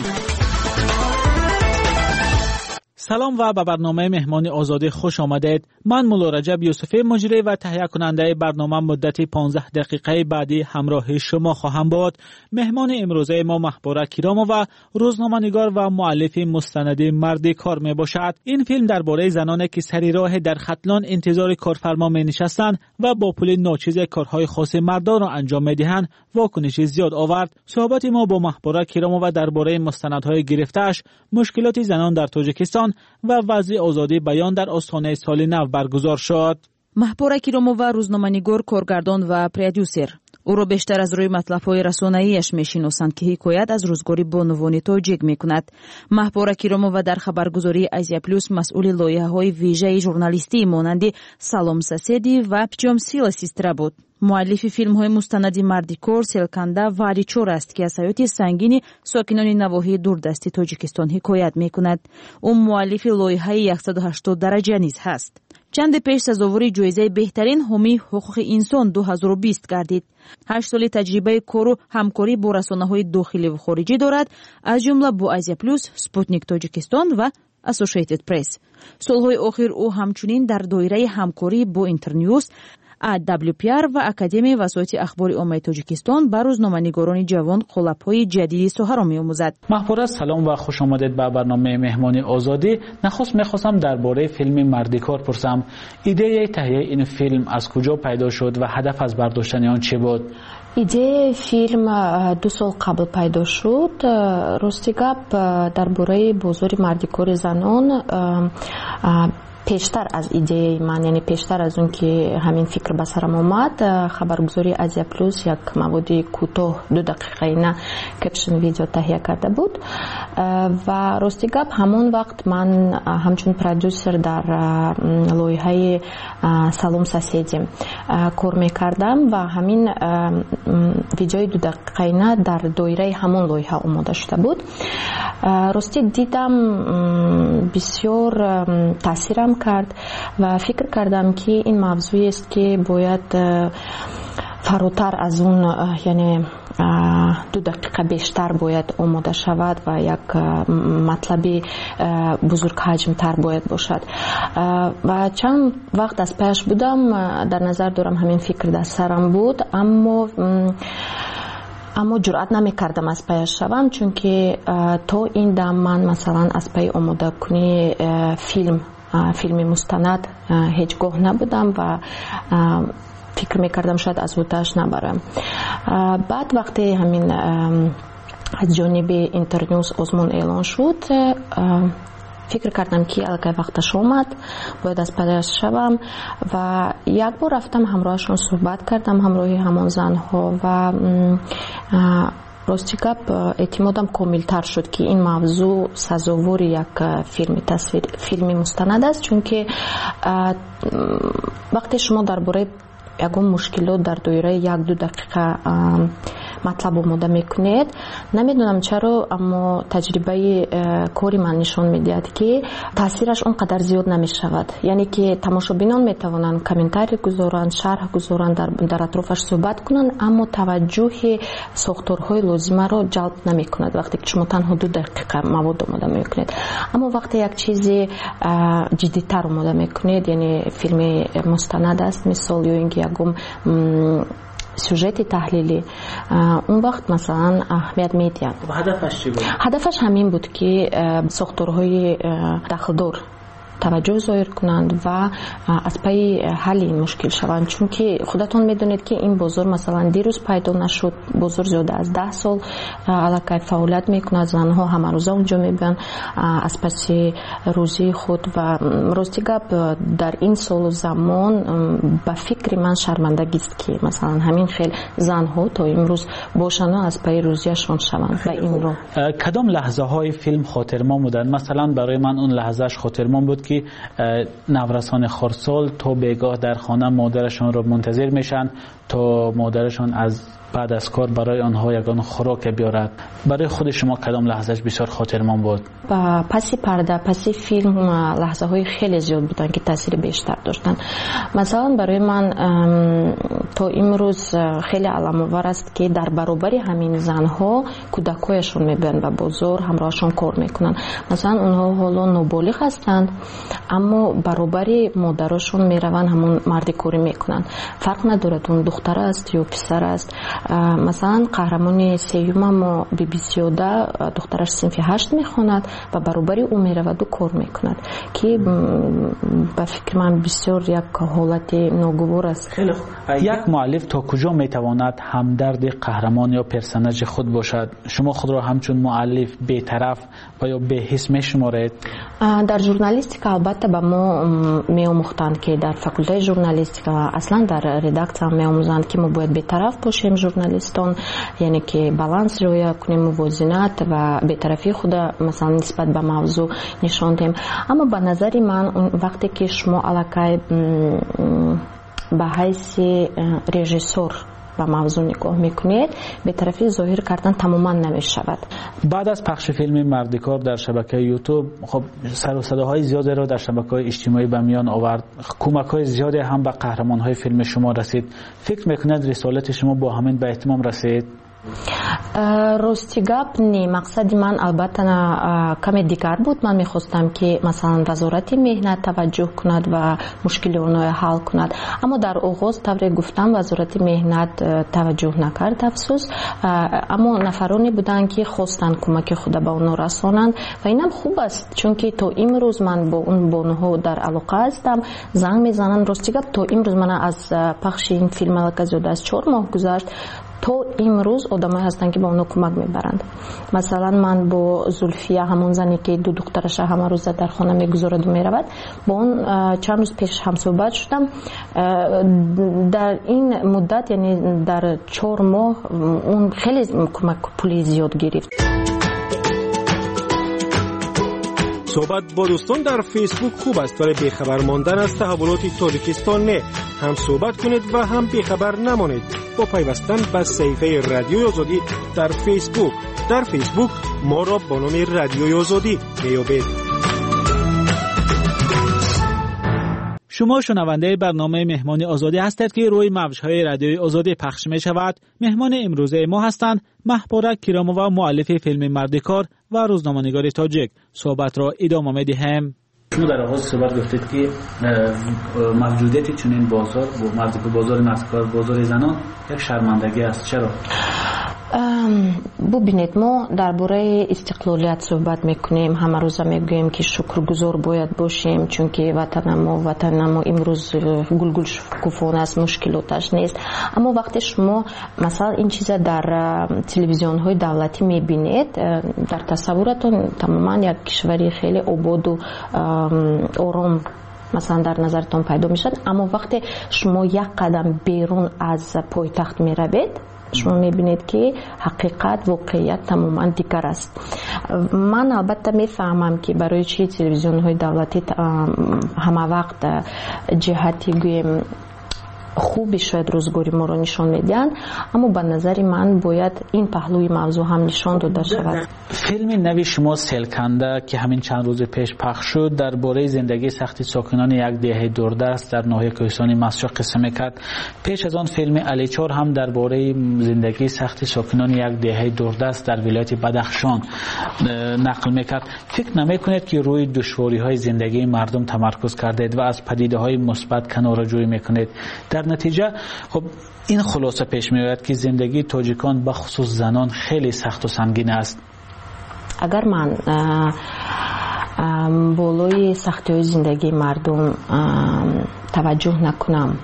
سلام و به برنامه مهمان آزادی خوش آمدید. من مولا رجب یوسفی مجری و تهیه کننده برنامه مدت 15 دقیقه بعدی همراه شما خواهم بود. مهمان امروزه ما محبوره کیرامو و روزنامه‌نگار و مؤلف مستند مرد کار می باشد. این فیلم درباره زنانی که سر راه در ختلان انتظار کارفرما می نشستند و با پول ناچیز کارهای خاص مردان را انجام می دهند واکنش زیاد آورد. صحبت ما با محبوره کیرامو و درباره مستندهای گرفته‌اش، مشکلات زنان در تاجیکستان و وضع آزادی بیان در آستانه سال نو برگزار شد. محبوره کیرامو و روزنامه‌نگار، کارگردان و پرودیوسر او را بیشتر از روی مطلب‌های رسانه‌ایش می‌شناسند که حکایت از روزگاری بانوانی تاجیک می‌کند. محبوره کیرامو و در خبرگزاری آزیا پلюс مسئول لایحه‌های ویژه ژورنالیستی مانند سالом соседи و в чём сила сестра بود. مؤلف فیلم‌های مستندی مردی کار، سلکنده و علیچور است که از حیات سنگین ساکنان نواحی دوردستی تاجیکستان حکایت می‌کند. او مؤلف لایحه 180 درجه نیز هست. چند پیش سزاوار جایزه بهترین حامی حقوق انسان 2020 گردید. 8 سال تجربه کار و همکاری با رسانه‌های داخلی و خارجی دارد، از جمله با آزیا پلюс، سپوتنیک تاجیکستان و اسوسییتد پرس. سالهای آخر او همچنین در دایره همکاری با اینترنیوز، AWPR و اکادمی وسایط اخبار عامه تاجیکستان با روزنامه‌نگاران جوان قالب‌های جدیدی سخن را می‌آموزد. محبوره سلام و خوش آمدید به برنامه مهمانی آزادی. نخست می‌خواستم درباره فیلم مردی کار پرسم. ایده تهیه این فیلم از کجا پیدا شد و هدف از برداشتن آن چه بود؟ ایده فیلم 2 سال قبل پیدا شد. راستی گپ درباره بازار مردی کار زنان پیشتر از ایده من، یعنی پیشتر از اون که همین فکر به سرم اومد، خبرگزاری آزیا پلюс یک مواد کوتاه 2 دقیقه نه کپشن ویدیو تهیه کرده بود و راستی گپ همون وقت من همچون پرودیوسر در لایحه سالом соседи کار میکردم و همین ویدیوی 2 دقیقه نه در دایره همون لایحه آماده شده بود. راستی دیدم بسیار تاثیرم کرد و فکر کردم که این موضوعی است که باید فراتر از اون، یعنی 2 دقیقه بیشتر باید آماده شود و یک مطلبی بزرگ حجم‌تر باید باشد. و چند وقت از پیش بودم در نظر دارم همین فکر در سرم بود، اما جرأت نمی‌کردم از پیش شوم، چون که تا این دم من مثلا از پی آماده کنی فیلم مستند هیچگاه نبودم و فکر میکردم شاید از وقتش نبرم. بعد وقتی همین از جانب اینترنیوز آزمون اعلان شد، فکر کردم که الان وقتش اومد باید از پیش شوم و یک بار رفتم همراهشون صحبت کردم، همراهی همان زنها، و راستی گپ اعتمادم کاملتر شد که این موضوع سزاوار یک فیلم مستند است، چون که وقتی شما درباره یگان مشکلات در دایره 1-2 دقیقه مطلب آماده میکنید، نمیدونم چرا، اما تجربه کاری من نشان میدهد که تاثیرش اونقدر زیاد نمیشود. یعنی که تماشابینان میتوانند کامنتاری گذارند، شرح گذارند، در اطرافش صحبت کنند، اما توجه ساختارهای لازمه را جلب نمیکند وقتی که شما تنها 2 دقیقه مواد آماده میکنید. اما وقتی یک چیز جدی‌تر آماده میکنید، یعنی فیلم مستند است مثال، یا اینکه یکم سوژت تحلیلی، اون وقت مثلا اهمیت میدیم. هدفش چی بود؟ هدفش همین بود که ساختارهای داخلدار توجه ظاهر کنند و از پی حل این مشکل شوند، چون که خودتون میدونید که این بازار مثلا دیروز پیدا نشد، بازار زیاده از 10 سال علاقه فعالیت میکنند، زنها همه روزه اونجا میبین از پس روزی خود. و راستی گپ در این سال و زمان به فکر من شرمندگی است که مثلا همین خیلی زنها تا امروز باشن از پی روزیشون شوند. و این رو کدام لحظه های فیلم خاطرمان بودن؟ مثلا برای من اون لحظهش خاطرمان بود که نورسان خردسال تا بیگاه در خانه مادرشان را منتظر میشن تا مادرشان از بعد از کار برای آنها یگان خوراک بیارد. برای خود شما کدام لحظهش بسیار خاطرمان بود؟ پس پرده، پس فیلم لحظه های خیلی زیاد بودن که تاثیر بیشتر داشتن. مثلا برای من تا امروز خیلی علام‌آور است که در برابر همین زنها کودکایشون میبرن و بازار همراهشون کار میکنن. مثلا اونها حالا نابالغ هستند، اما برابر مادرشون میروند همون مردی کاری میکنن، فرق ندارد اون دختر است یا پسر است. مثلا قهرمان سیوم بی بی زیاده دخترش صنف 8 میخواند و برابر او میرود و کار میکند که به فکر من بسیار یک حالت ناگوار است. خیلی خوب. یک مؤلف تا کجا میتواند همدرد قهرمان یا پرسنج خود باشد؟ شما خود را همچون مؤلف بی‌طرف و یا بی‌حس میشمارید؟ در ژورنالیستیک البته به ما میآموختند که در فاکولته ژورنالیستیک و اصلا در ردکتور میآموزند که ما باید بی‌طرف باشیم ژورنالیستان، یعنی که بالانس رعایت کنیم، موازنت و بی‌طرفی خود مثلا نسبت به موضوع نشان دهیم. اما به نظر من وقتی که شما علاقه به حیث رژیسور به موضوع نگاه میکنید، به طرفی ظاهر کردن تماما نمیشود. بعد از پخش فیلم مردکار در شبکه یوتیوب، خب سر و صداهای زیادی را در شبکه‌های اجتماعی به میان آورد، کمک‌های زیادی هم به قهرمان‌های فیلم شما رسید. فکر میکنید رسالت شما با همین به اتمام رسید؟ راستی گپ نی، مقصد من البته کمی دیگر بود. من میخواستم که مثلا وزارت مهنت توجه کند و مشکل اونها حل کند، اما در آغاز طوری گفتم وزارت مهنت توجه نکرد افسوس، اما نفرانی بودن که خواستن کمک خود به اونها رسانند و اینم خوب است، چون که تا امروز من با اون بانوها در علاقه هستم، زنگ میزنن. راستی گپ تا امروز من از پخش این فیلم علاقه زیاده از 4 ماه گذشت، تا امروز آدمایی هستن که با اونو کمک میبرند. مثلا من با زلفیه، همون زنی که 2 دخترش همه روز در خانه میگذارد و میرود، با اون چند روز پیش هم صحبت شدم. در این مدت، یعنی در 4 ماه، اون خیلی کمک پولی زیاد گرفت. صحبت با دوستان در فیسبوک خوب است، ولی بیخبر ماندن از تحولات تاجیکستان نه. هم صحبت کنید و هم بیخبر نمانید با پیوستن به صفحه رادیوی آزادی در فیسبوک. در فیسبوک ما را با نام رادیوی آزادی میابید. شما شنونده برنامه مهمان آزادی هستید که روی موج‌های رادیوی آزادی پخش می شود. مهمان امروزه ما هستند محبورک کیرامووا، مؤلف فیلم مردکار و روزنامه‌نگار تاجیک. صحبت را ادامه می‌دهیم. شما در آغاز صحبت گفتید که موجودیت چنین بازار بازار مردکار، بازار زنان یک شرمندگی است. چرا؟ ببینید، ما درباره استقلالیت صحبت میکنیم، همه روز میگوییم که شکرگزار باید باشیم چون که وطن ما امروز گلگل شکوفانه است، مشکلاتش نیست. اما وقتی شما مثلا این چیزا در تلویزیون های دولتی میبینید، در تصورتون تماما یک کشوری خیلی آباد و آرام مثلا در نظرتون پیدا میشد. اما وقتی شما یک قدم بیرون از پایتخت میروید، شما میبینید که حقیقت، واقعیت تماما دیگر است. من البته میفهمم که برای چی تلویزیون های دولتی همه وقت جهتی گویم خوبی شاید روزگاری ما رو نشان میدن، اما به نظر من باید این پهلوی موضوع هم نشان داده شود. فیلم نوی شما سیلکنده که همین چند روز پیش پخش شد درباره زندگی سختی ساکنان یک دهه دوردست در ناحیه کوهستانی مسجد قصه میکرد. پیش از آن فیلم علیچار هم درباره زندگی سختی ساکنان یک دهه دوردست در ولایت بدخشان نقل میکرد. فکر نمیکنید که روی دشواری های زندگی مردم تمرکز کردید و از پدیده های مثبت کناره‌جویی میکنید؟ در نتیجه خب این خلاصه پیش میاد که زندگی تاجیکان به خصوص زنان خیلی سخت و سنگین است. اگر من بالای سختی های زندگی مردم توجه نکنم،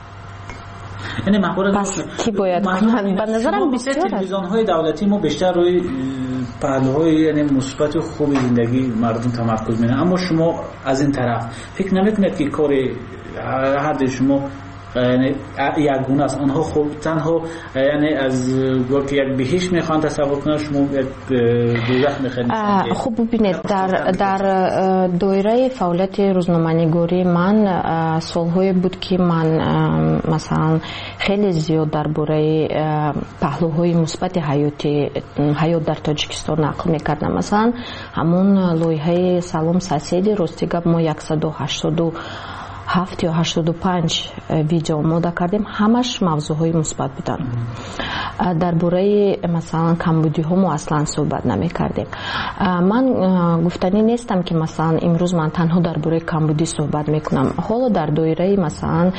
یعنی پس کی باید کنند؟ به نظرم بسیار است. تلویزیون های دولتی ما بیشتر روی پهلوهای یعنی مثبت و خوب زندگی مردم تمرکز میکنن، اما شما از این طرف فکر نمیکنید که کار هر شما یعنی یک گونه است؟ آنها خوب تنها یعنی از گویا که یک بهشت میخوان تصور کنن، شما یک دوزخ میخواین. خوب ببینید، در دایره فعالیت روزنامه‌نگاری من سالهای بود که من مثلا خیلی زیاد درباره پهلوهای مثبت حیات در تاجیکستان نقل میکردم. مثلا همون لایحه سلام ساسیدی راستیگاب ما 187 یا 85 ویدیو آماده کردیم، همش موضوعهای مثبت بودن. درباره مثلا کمبودی ها ما اصلا صحبت نمی کردیم. من گفتنی نیستم که مثلا امروز من تنها درباره کمبودی صحبت میکنم. حالا در دایره مثلا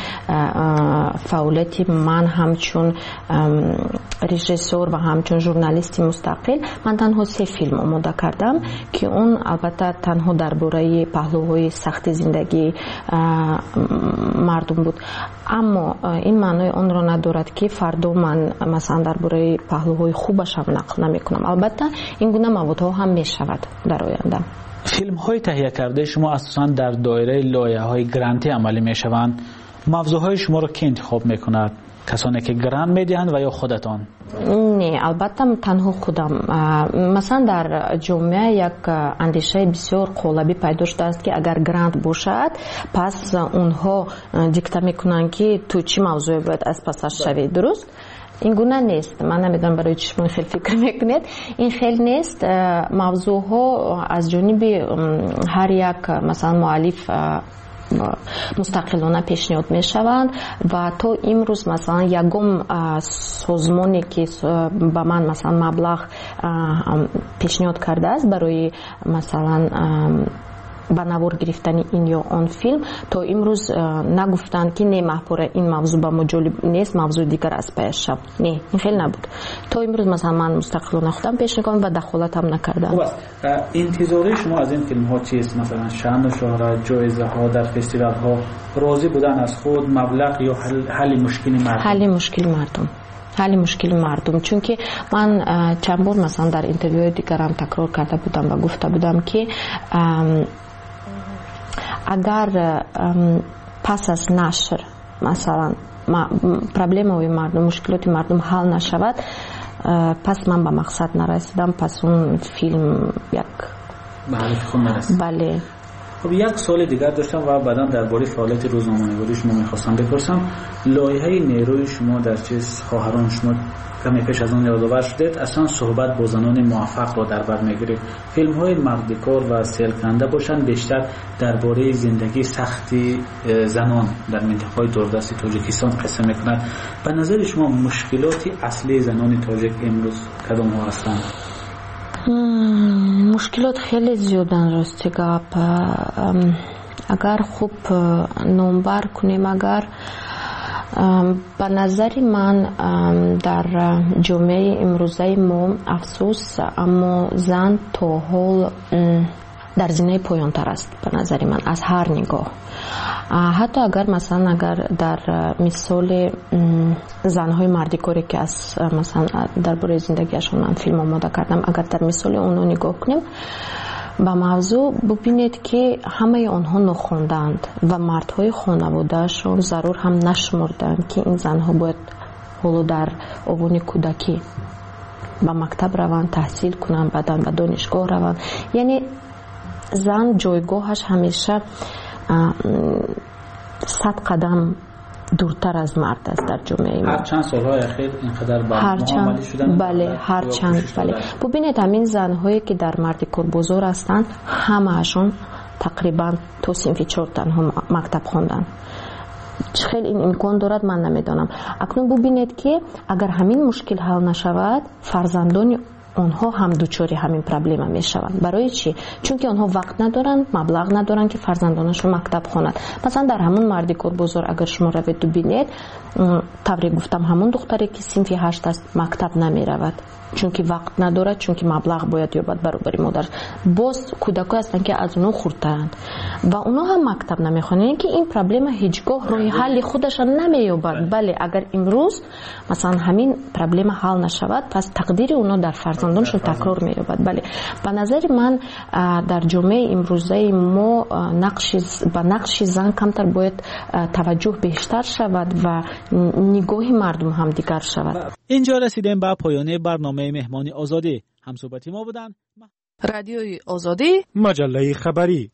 فعالیت من همچون رژیسور و همچون ژورنالیست مستقل، من تنها 3 فیلم آماده کردم که اون البته تنها درباره پهلوهای سخت زندگی مردم بود. اما این معنای اون را ندارد که فردا من مثلا درباره پهلوهای خوبش هم نقل نمی کنم. البته این گونه موضوع هم می شود در آینده. فیلم های تهیه کرده شما اساساً در دایره لایه های گرانتی عملی می شوند. موضوع های شما را کی انتخاب می کند؟ کسانی که گرانت می دهند و یا خودتان؟ نه، البته تنها خودم. مثلا در جامعه یک اندیشه بسیار قالبی پیدا شده است که اگر گرانت باشد پس اونها دیکته میکنن که تو چی موضوع باید از پسش شوید. درست؟ این گونه نیست. من نمیدونم برای چی شما خیلی فکر میکنید. این خیلی نیست. موضوع ها از جانب هر یک مثلا مؤلف مستقلانه پیشنهاد می شوند و تا امروز مثلا یگم سازمانی که به من مثلا مبلغ پیشنهاد کرده است برای مثلا به نوار گرفتن این یا آن فیلم، تا امروز نگفتند که نه محبوره این موضوع به ما جالب نیست، موضوع دیگر از پیش شد. نه، این خیلی نبود. تا امروز مثلا من مستقلانه خودم پیشنهاد و دخالت هم نکردم. خوب است. انتظاری شما از این فیلم ها چیست؟ مثلا شأن و شهرت، جایزه ها در فستیوال ها، راضی بودن از خود، مبلغ یا حل مشکل مردم؟ حل مشکل مردم. چون که من چند بار مثلا در اینترویو دیگرم تکرار کرده بودم و گفته بودم که اگر پس از نشر مثلا پرابلم‌های مردم، مشکلات مردم حل نشود، پس من به مقصد نرسیدم، پس اون فیلم یک به هدف خود نرسید. بله. خب یک سوال دیگر داشتم و بعدا درباره فعالیت روزنامه‌نگاری شما می‌خواستم بپرسم. لایحه نیروی شما در چیز خواهران شما کمی پیش از آن یادآور شدید، اصلا صحبت با زنان موفق را در بر می‌گیرید. فیلم‌های مردکار و سیلکنده باشند بیشتر درباره زندگی سختی زنان در منطقه‌های دوردست تاجیکستان قصه می‌کنند. به نظر شما مشکلات اصلی زنان تاجیک امروز کدام‌ها هستند؟ مشکلات خیلی زیادن راستی گپ. اگر خوب نمبر کنیم، اگر به نظر من در جامعه امروزه ما افسوس، اما زن تا حال در زینه پایان تر است به نظر من از هر نگاه. حتی اگر مثلا اگر در مثال زنهای مردکاری که از مثلا درباره زندگیشون من فیلم آماده کردم، اگر در مثال اونها نگاه کنیم به موضوع، ببینید که همه آنها نخوندند و مردهای خانوادهشون ضرور هم نشمردند که این زنها باید حالا در آوان کودکی به مکتب روند، تحصیل کنند، بعداً به دانشگاه روند. یعنی زن جایگاهش همیشه 100 قدم دورتر از مرد است در جامعه ما. هر چند سالهای اخیر اینقدر معامله شدن. بله، هر چند. بله. ببینید همین زنهایی که در مردکار بزرگ هستند همه‌شون تقریبا تو صنف 4 تنها مکتب خوندن. خیلی این امکان دارد من نمیدانم. اکنون ببینید که اگر همین مشکل حل نشود، فرزندان آنها هم دوچاری همین پرابلم میشوند. برای چی؟ چون که آنها وقت ندارند، مبلغ ندارند که فرزندانشون مکتب خوانند. مثلا در همون مردکار بزرگ اگر شما روید ببینید، طوری گفتم همون دختری که صنف 8 است مکتب نمیرود، چون که وقت ندارد، چون که مبلغ باید یابد برابر مادر. باز کودکان هستند که از اونها خردترند و اونها هم مکتب نمیخوانند. که این پرابلم هیچگاه راه حل خودش نمییابد. بله، اگر امروز مثلا همین پرابلم حل نشود، پس تقدیر اونها در فرزندانشون تکرار مییابد. بله، به نظر من در جامعه امروزه ما به نقش زن کمتر باید توجه بیشتر شود و نگاه مردم هم دیگر شود. اینجا رسیدیم به پایان برنامه مهمان آزادی. همصحبت ما بودن رادیوی آزادی، مجله خبری.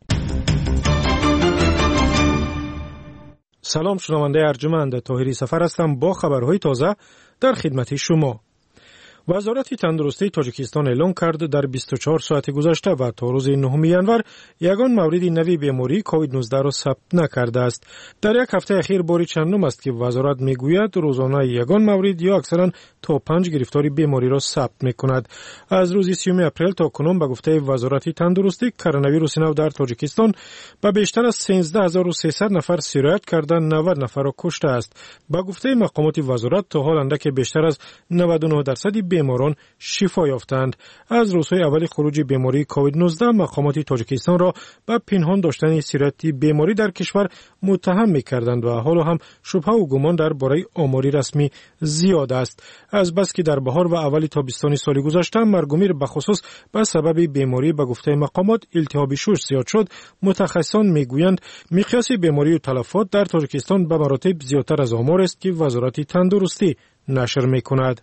سلام، شنونده ارجمند، طاهری سفر هستم با خبرهای تازه در خدمت شما. وزارت تندرستی تاجیکستان اعلام کرد در 24 ساعت گذشته و تا روز 9 ینور یگان مورد نوی بیماری کووید 19 را ثبت نکرده است. در یک هفته اخیر باری چندم است که وزارت میگوید روزانه یگان مورد یا اکثرا تا 5 گرفتاری بیماری را ثبت میکند. از روز 30 اپریل تا کنون به گفته وزارت تندرستی کرونا ویروس نو در تاجیکستان به بیشتر از 13300 نفر سرایت کرده 90 نفر را کشته است. به گفته مقامات وزارت تا حال اندک بیشتر از 99% بیماران شفا یافتند. از روزهای اول خروج بیماری کووید 19 مقامات تاجیکستان را به پنهان داشتن سرایت بیماری در کشور متهم می‌کردند و حالا هم شبهه و گمان درباره آماری رسمی زیاد است. از بس که در بهار و اول تابستان سال گذشته مرگ و میر به خصوص به سبب بیماری به گفته مقامات التهاب شش زیاد شد، متخصصان میگویند مقیاس بیماری و تلفات در تاجیکستان به مراتب زیادتر از آمار است که وزارت تندرستی نشر می‌کند.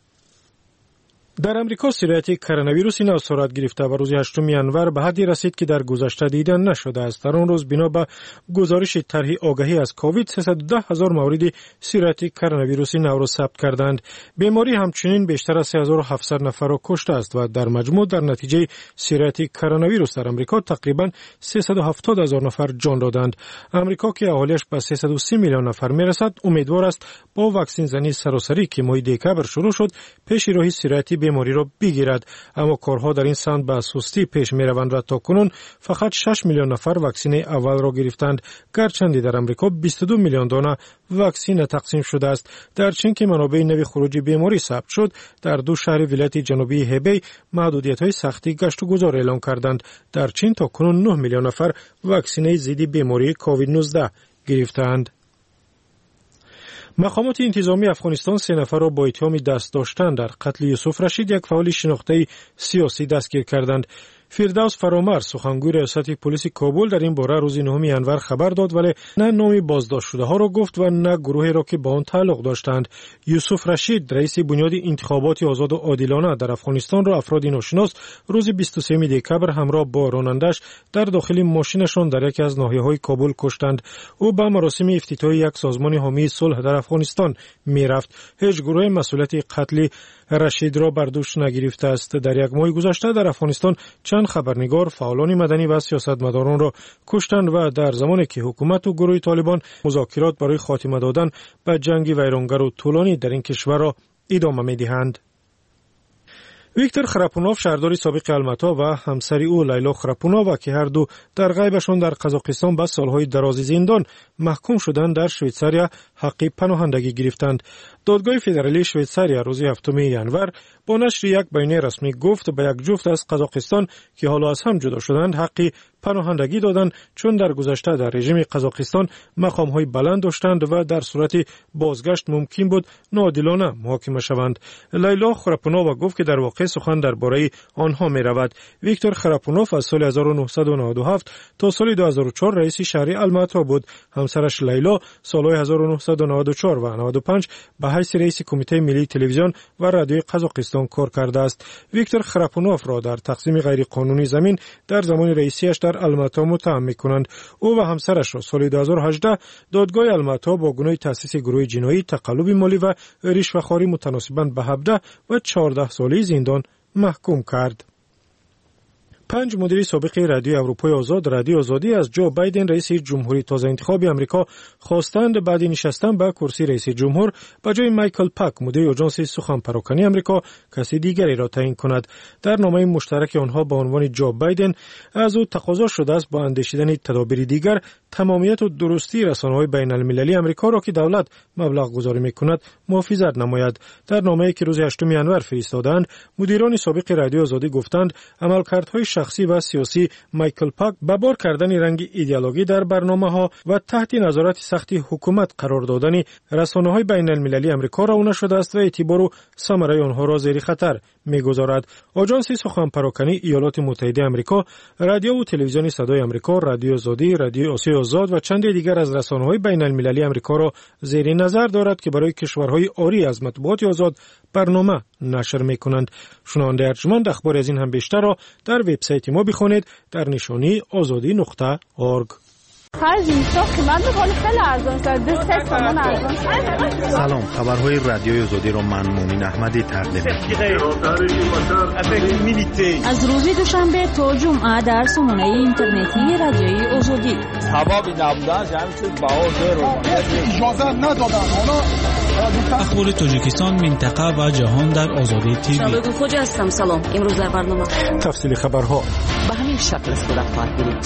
در امریکا سرایت کرونا ویروس نو صورت گرفته و روز 8 ینور به حدی رسید که در گذشته دیده نشده است. در آن روز بنا به گزارش طرح آگاهی از کووید 310,000 مورد سرایت کرونا ویروس نو را ثبت کردند. بیماری همچنین بیشتر از 3700 نفر را کشته است و در مجموع در نتیجه سرایت کرونا ویروس در امریکا تقریبا 370,000 نفر جان دادند. امریکا که اهالیش به 330 میلیون نفر میرسد امیدوار است با واکسن زنی سراسری که ماه دکبر شروع شد پیش راهی سرایت بیماری را بگیرد، اما کارها در این سمت به سستی پیش می روند و تاکنون فقط 6 میلیون نفر واکسن اول را گرفتند، گرچند در امریکا 22 میلیون دانه واکسن تقسیم شده است. در چین که منابع نوی خروج بیماری ثبت شد، در 2 شهر ولایت جنوبی هبی محدودیت‌های سختی گشت و گذار اعلام کردند. در چین تاکنون 9 میلیون نفر واکسن ضد بیماری کووید 19 گرفتند. مقامات انتظامی افغانستان 3 نفر را با اتهام دست داشتن در قتل یوسف رشید، یک فعال شناخته سیاسی، دستگیر کردند. فیردوس فرامر سخنگوی ریاست پلیس کابل در این باره روز 9 ینور خبر داد، ولی نه نام بازداشت شده ها را گفت و نه گروهی را که با آن تعلق داشتند. یوسف رشید رئیس بنیاد انتخابات آزاد و عادلانه در افغانستان را افراد ناشناس روز 23 دکبر همراه با رانندش در داخل ماشینشان در یکی از ناحیه‌های کابل کشتند. او به مراسم افتتاحی یک سازمان حامی صلح در افغانستان می‌رفت. هیچ گروه مسئولیت قتل رشید را بر دوش نگرفته است. در یک ماه گذشته در افغانستان چند خبرنگار، فعالان مدنی و سیاستمداران را کشتند و در زمانی که حکومت و گروه طالبان مذاکرات برای خاتمه دادن به جنگ ویرانگر و طولانی در این کشور را ادامه می‌دهند. ویکتور خراپونوف شهردار سابق الماتا و همسر او لیلا خراپونووا که هر دو در غیبشان در قزاقستان به سالهای درازی زندان محکوم شدند، در شویتساریا حق پناهندگی گرفتند. دادگاه فدرالی شویتساریا روز 7 ینور با نشر یک بیانیه رسمی گفت به یک جفت از قزاقستان که حالا از هم جدا شدند حق پناهندگی دادند، چون در گذشته در رژیم قزاقستان مقام‌های بلند داشتند و در صورت بازگشت ممکن بود ناعادلانه محاکمه شوند. لیلا خراپونووا گفت که در واقع سخن درباره آنها می‌رود. ویکتور خراپونوف از سال 1997 تا سال 2004 رئیس شهری الماتا بود. همسرش لیلا سال‌های 1994 و 95 به حیث رئیس کمیته ملی تلویزیون و رادیوی قزاقستان کار کرده است. ویکتور خراپونوف را در تقسیم غیرقانونی زمین در زمان رئیسیش در الماتا متهم می‌کنند. او و همسرش را سال 2018 دادگاه الماتا با گناه تأسیس گروه جنایی، تقلب مالی و رشوه‌خواری متناسباً به 17 و 14 ساله زندان محکوم کرد. 5 مدیر سابق رادیو اروپای آزاد، رادیو آزادی از جو بایدن رئیس جمهوری تازه انتخابی آمریکا خواستند بعد نشستن به کرسی رئیس جمهور به جای مایکل پاک مدیر آژانس سخن پراکنی آمریکا کسی دیگری را تعیین کند. در نامه مشترک آنها با عنوان جو بایدن از او تقاضا شده است با اندیشیدن تدابیر دیگر تمامیت و درستی رسانه‌های بین المللی آمریکا را که دولت مبلغ گذاری می‌کند محافظت نماید. در نامه‌ای که روز 8 ینور فرستادند، مدیران سابق رادیو آزادی گفتند عملکردهای شخصی و سیاسی مایکل پاک به بار کردن رنگ ایدئولوژی در برنامه‌ها و تحت نظارت سخت حکومت قرار دادن رسانه‌های بین المللی آمریکا راه شده است و اعتبار و ثمره آنها را زیر خطر می‌گذارد. آژانس سخن پراکنی ایالات متحده آمریکا، رادیو و تلویزیون صدای آمریکا، رادیو آزادی، رادیو آسیا آزاد و چند دیگر از رسانه‌های بین المللی آمریکا را زیر نظر دارد که برای کشورهای عاری از مطبوعات آزاد برنامه نشر می‌کنند. شنونده ارجمند اخبار از این هم بیشتر را در وبسایت ما بخوانید در نشانی azadi.org. سلام، خبرهای رادیوی آزادی را من مومن احمدی تقدیم می‌کنم. از روز دوشنبه تا جمعه در سامانه اینترنتی رادیوی آزادی. سبب نبودنش همین باور اجازه ندادن. اخبار تاجیکستان، منطقه و جهان در آزادی تیوی. شبکه خوج هستم. سلام. امروز در برنامه تفصیل خبرها به همین شکل صورت خواهد گرفت.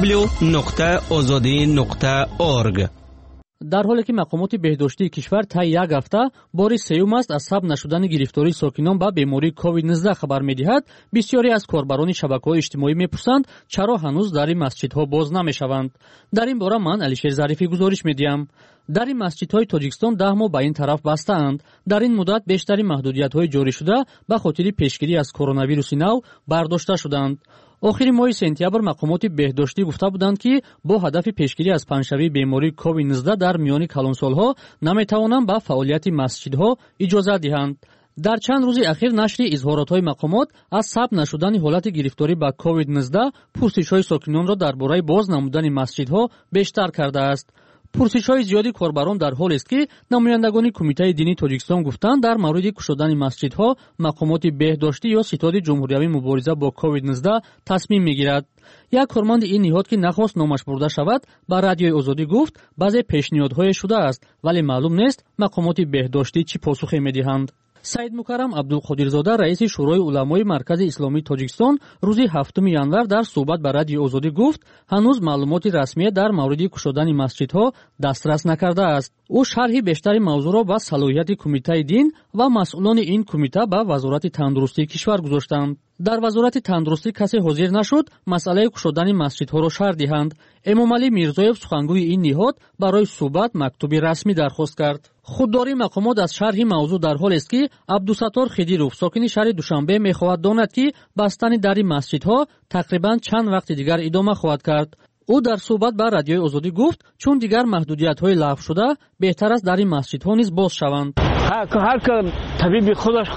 www.azadi.org. در حالی که مقامات بهداشتی کشور تا یک هفته بار سیوم است از ثبت نشدن گرفتاری ساکنان به بیماری کووید 19 خبر می‌دهد، بسیاری از کاربران شبکه‌های اجتماعی می‌پرسند چرا هنوز در این مسجدها باز نمی‌شوند. در این باره من علیشیر ظریفی گزارش می‌دهم. در این مسجدهای تاجیکستان 10 ماه به این طرف بسته‌اند. در این مدت بیشترین محدودیت‌های جاری شده به خاطر پیشگیری از کرونا ویروس نو برداشته شدند. آخر ماه سپتامبر مقامات بهداشتی گفته بودند که با هدف پیشگیری از پنجشنبه بیماری کووید 19 در میان کلانسال‌ها نمی‌توانند به فعالیت مسجدها اجازه دهند. در چند روز اخیر نشر اظهارات‌های مقامات از ثبت نشدن حالت گرفتاری به کووید 19 پرسش‌های ساکنان را درباره باز نمودن مسجدها بیشتر کرده است. پرسش‌های زیادی کاربران در حال است که نمایندگان کمیته دینی تاجیکستان گفتند در مورد گشودن مسجدها مقامات بهداشتی یا ستاد جمهوری مبارزه با کووید 19 تصمیم می‌گیرد. یک کارمند این نهاد که نخواست نامش برده شود به رادیوی آزادی گفت بعضی پیشنهادهای شده است ولی معلوم نیست مقامات بهداشتی چی پاسخی می‌دهند. سید مکرم عبدالقادرزاده رئیس شورای علمای مرکز اسلامی تاجیکستان روز 7 ینور در صحبت با رادیو آزادی گفت هنوز معلومات رسمی در مورد گشودن مسجدها دسترس نکرده است. او شرح بیشتر موضوع را با صلاحیت کمیته دین و مسئولان این کمیته به وزارت تندرستی کشور گذاشتند. дар вазорати тандурустӣ касе ҳозир нашуд масъалаи кушодани масҷидҳоро шарҳ диҳанд. Эмомалӣ Мирзоев сухангӯи ин ниҳод барои суҳбат мактуби расмӣ дархост кард. худдории мақомот аз шарҳи мавзӯъ дар ҳолест ки Абдусаттор Хидиров сокини шаҳри Душанбе мехоҳад донад ки бастани дари масҷидҳо тақрибан чанд вақти дигар идома хоҳад кард. ӯ дар суҳбат ба Радиои Озодӣ гуфт чун дигар маҳдудиятҳои лағв шуда беҳтар аст дари масҷидҳо низ боз шаванд. ҳар табиби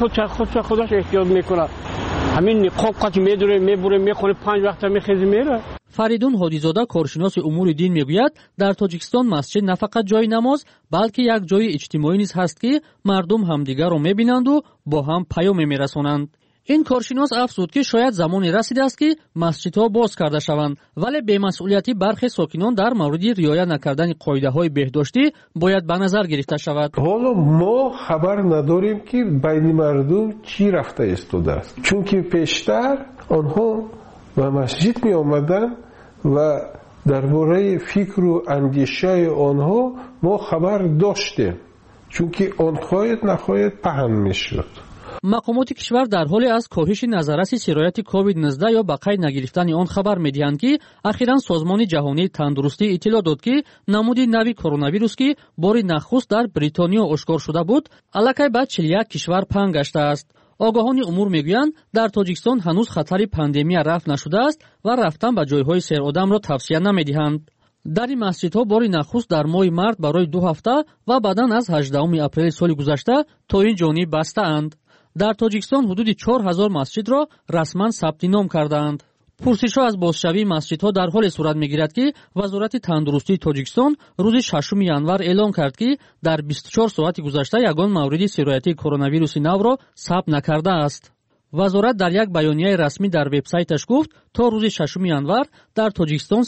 худаш эҳтиёт мекунад. ҳамин ниқоб қачи медуре мебуре мехоре 5 вақта мехези мера. Фаридун Ҳодизода коршиноси умури дин мегӯяд дар Тоҷикистон масҷид на фақат ҷои намоз балки як ҷои иҷтимоӣ низ ҳаст ки мардум ҳамдигарро мебинанду бо ҳам паёме мерасонанд. ин коршинос афзуд ки шояд замоне расидааст ки масҷидҳо боз карда шаванд, вале бемасъулияти бархе сокинон дар мавриди риоя накардани қоидаҳои беҳдоштӣ бояд ба назар гирифта шавад. ҳоло мо хабар надорем ки байни мардум чӣ рафта истодааст, чунки пештар онҳо ба масҷид меомаданд ва дар бораи фикру андешаи онҳо мо хабар доштем, чунки он хоҳед нахоҳед паҳн мешуд. мақомоти кишвар дар ҳоле аз коҳиши назараси сирояти COVID-19 ё ба қайд нагирифтани он хабар медиҳанд ки ахиран Созмони ҷаҳонии тандурустӣ иттилоъ дод ки намуди нави коронавирус ки бори нахуст дар Бритониё ошкор шуда буд аллакай ба 41 кишвар паҳн гаштааст. огоҳони умур мегӯянд дар Тоҷикистон ҳанӯз хатари пандемия рафт нашудааст ва рафтан ба ҷойҳои серодамро тавсия намедиҳанд. дари масҷидҳо бори нахуст дар моҳи март барои 2 ҳафта ва баъдан аз 18 апрели соли гузашта то ин ҷониб бастаанд. дар Тоҷикистон ҳудуди 4000 масҷидро расман сабти ном кардаанд. пурсишҳо аз бозшавии масҷидҳо дар ҳоле сурат мегирад ки Вазорати тандурустии Тоҷикистон рӯзи 6 январ эълон кард ки дар 24 соати гузашта ягон мавриди сироятии коронавируси навро сабт накардааст. вазорат дар як баёнияи расмӣ дар вебсайташ гуфт то рӯзи 6 январ дар Тоҷикистон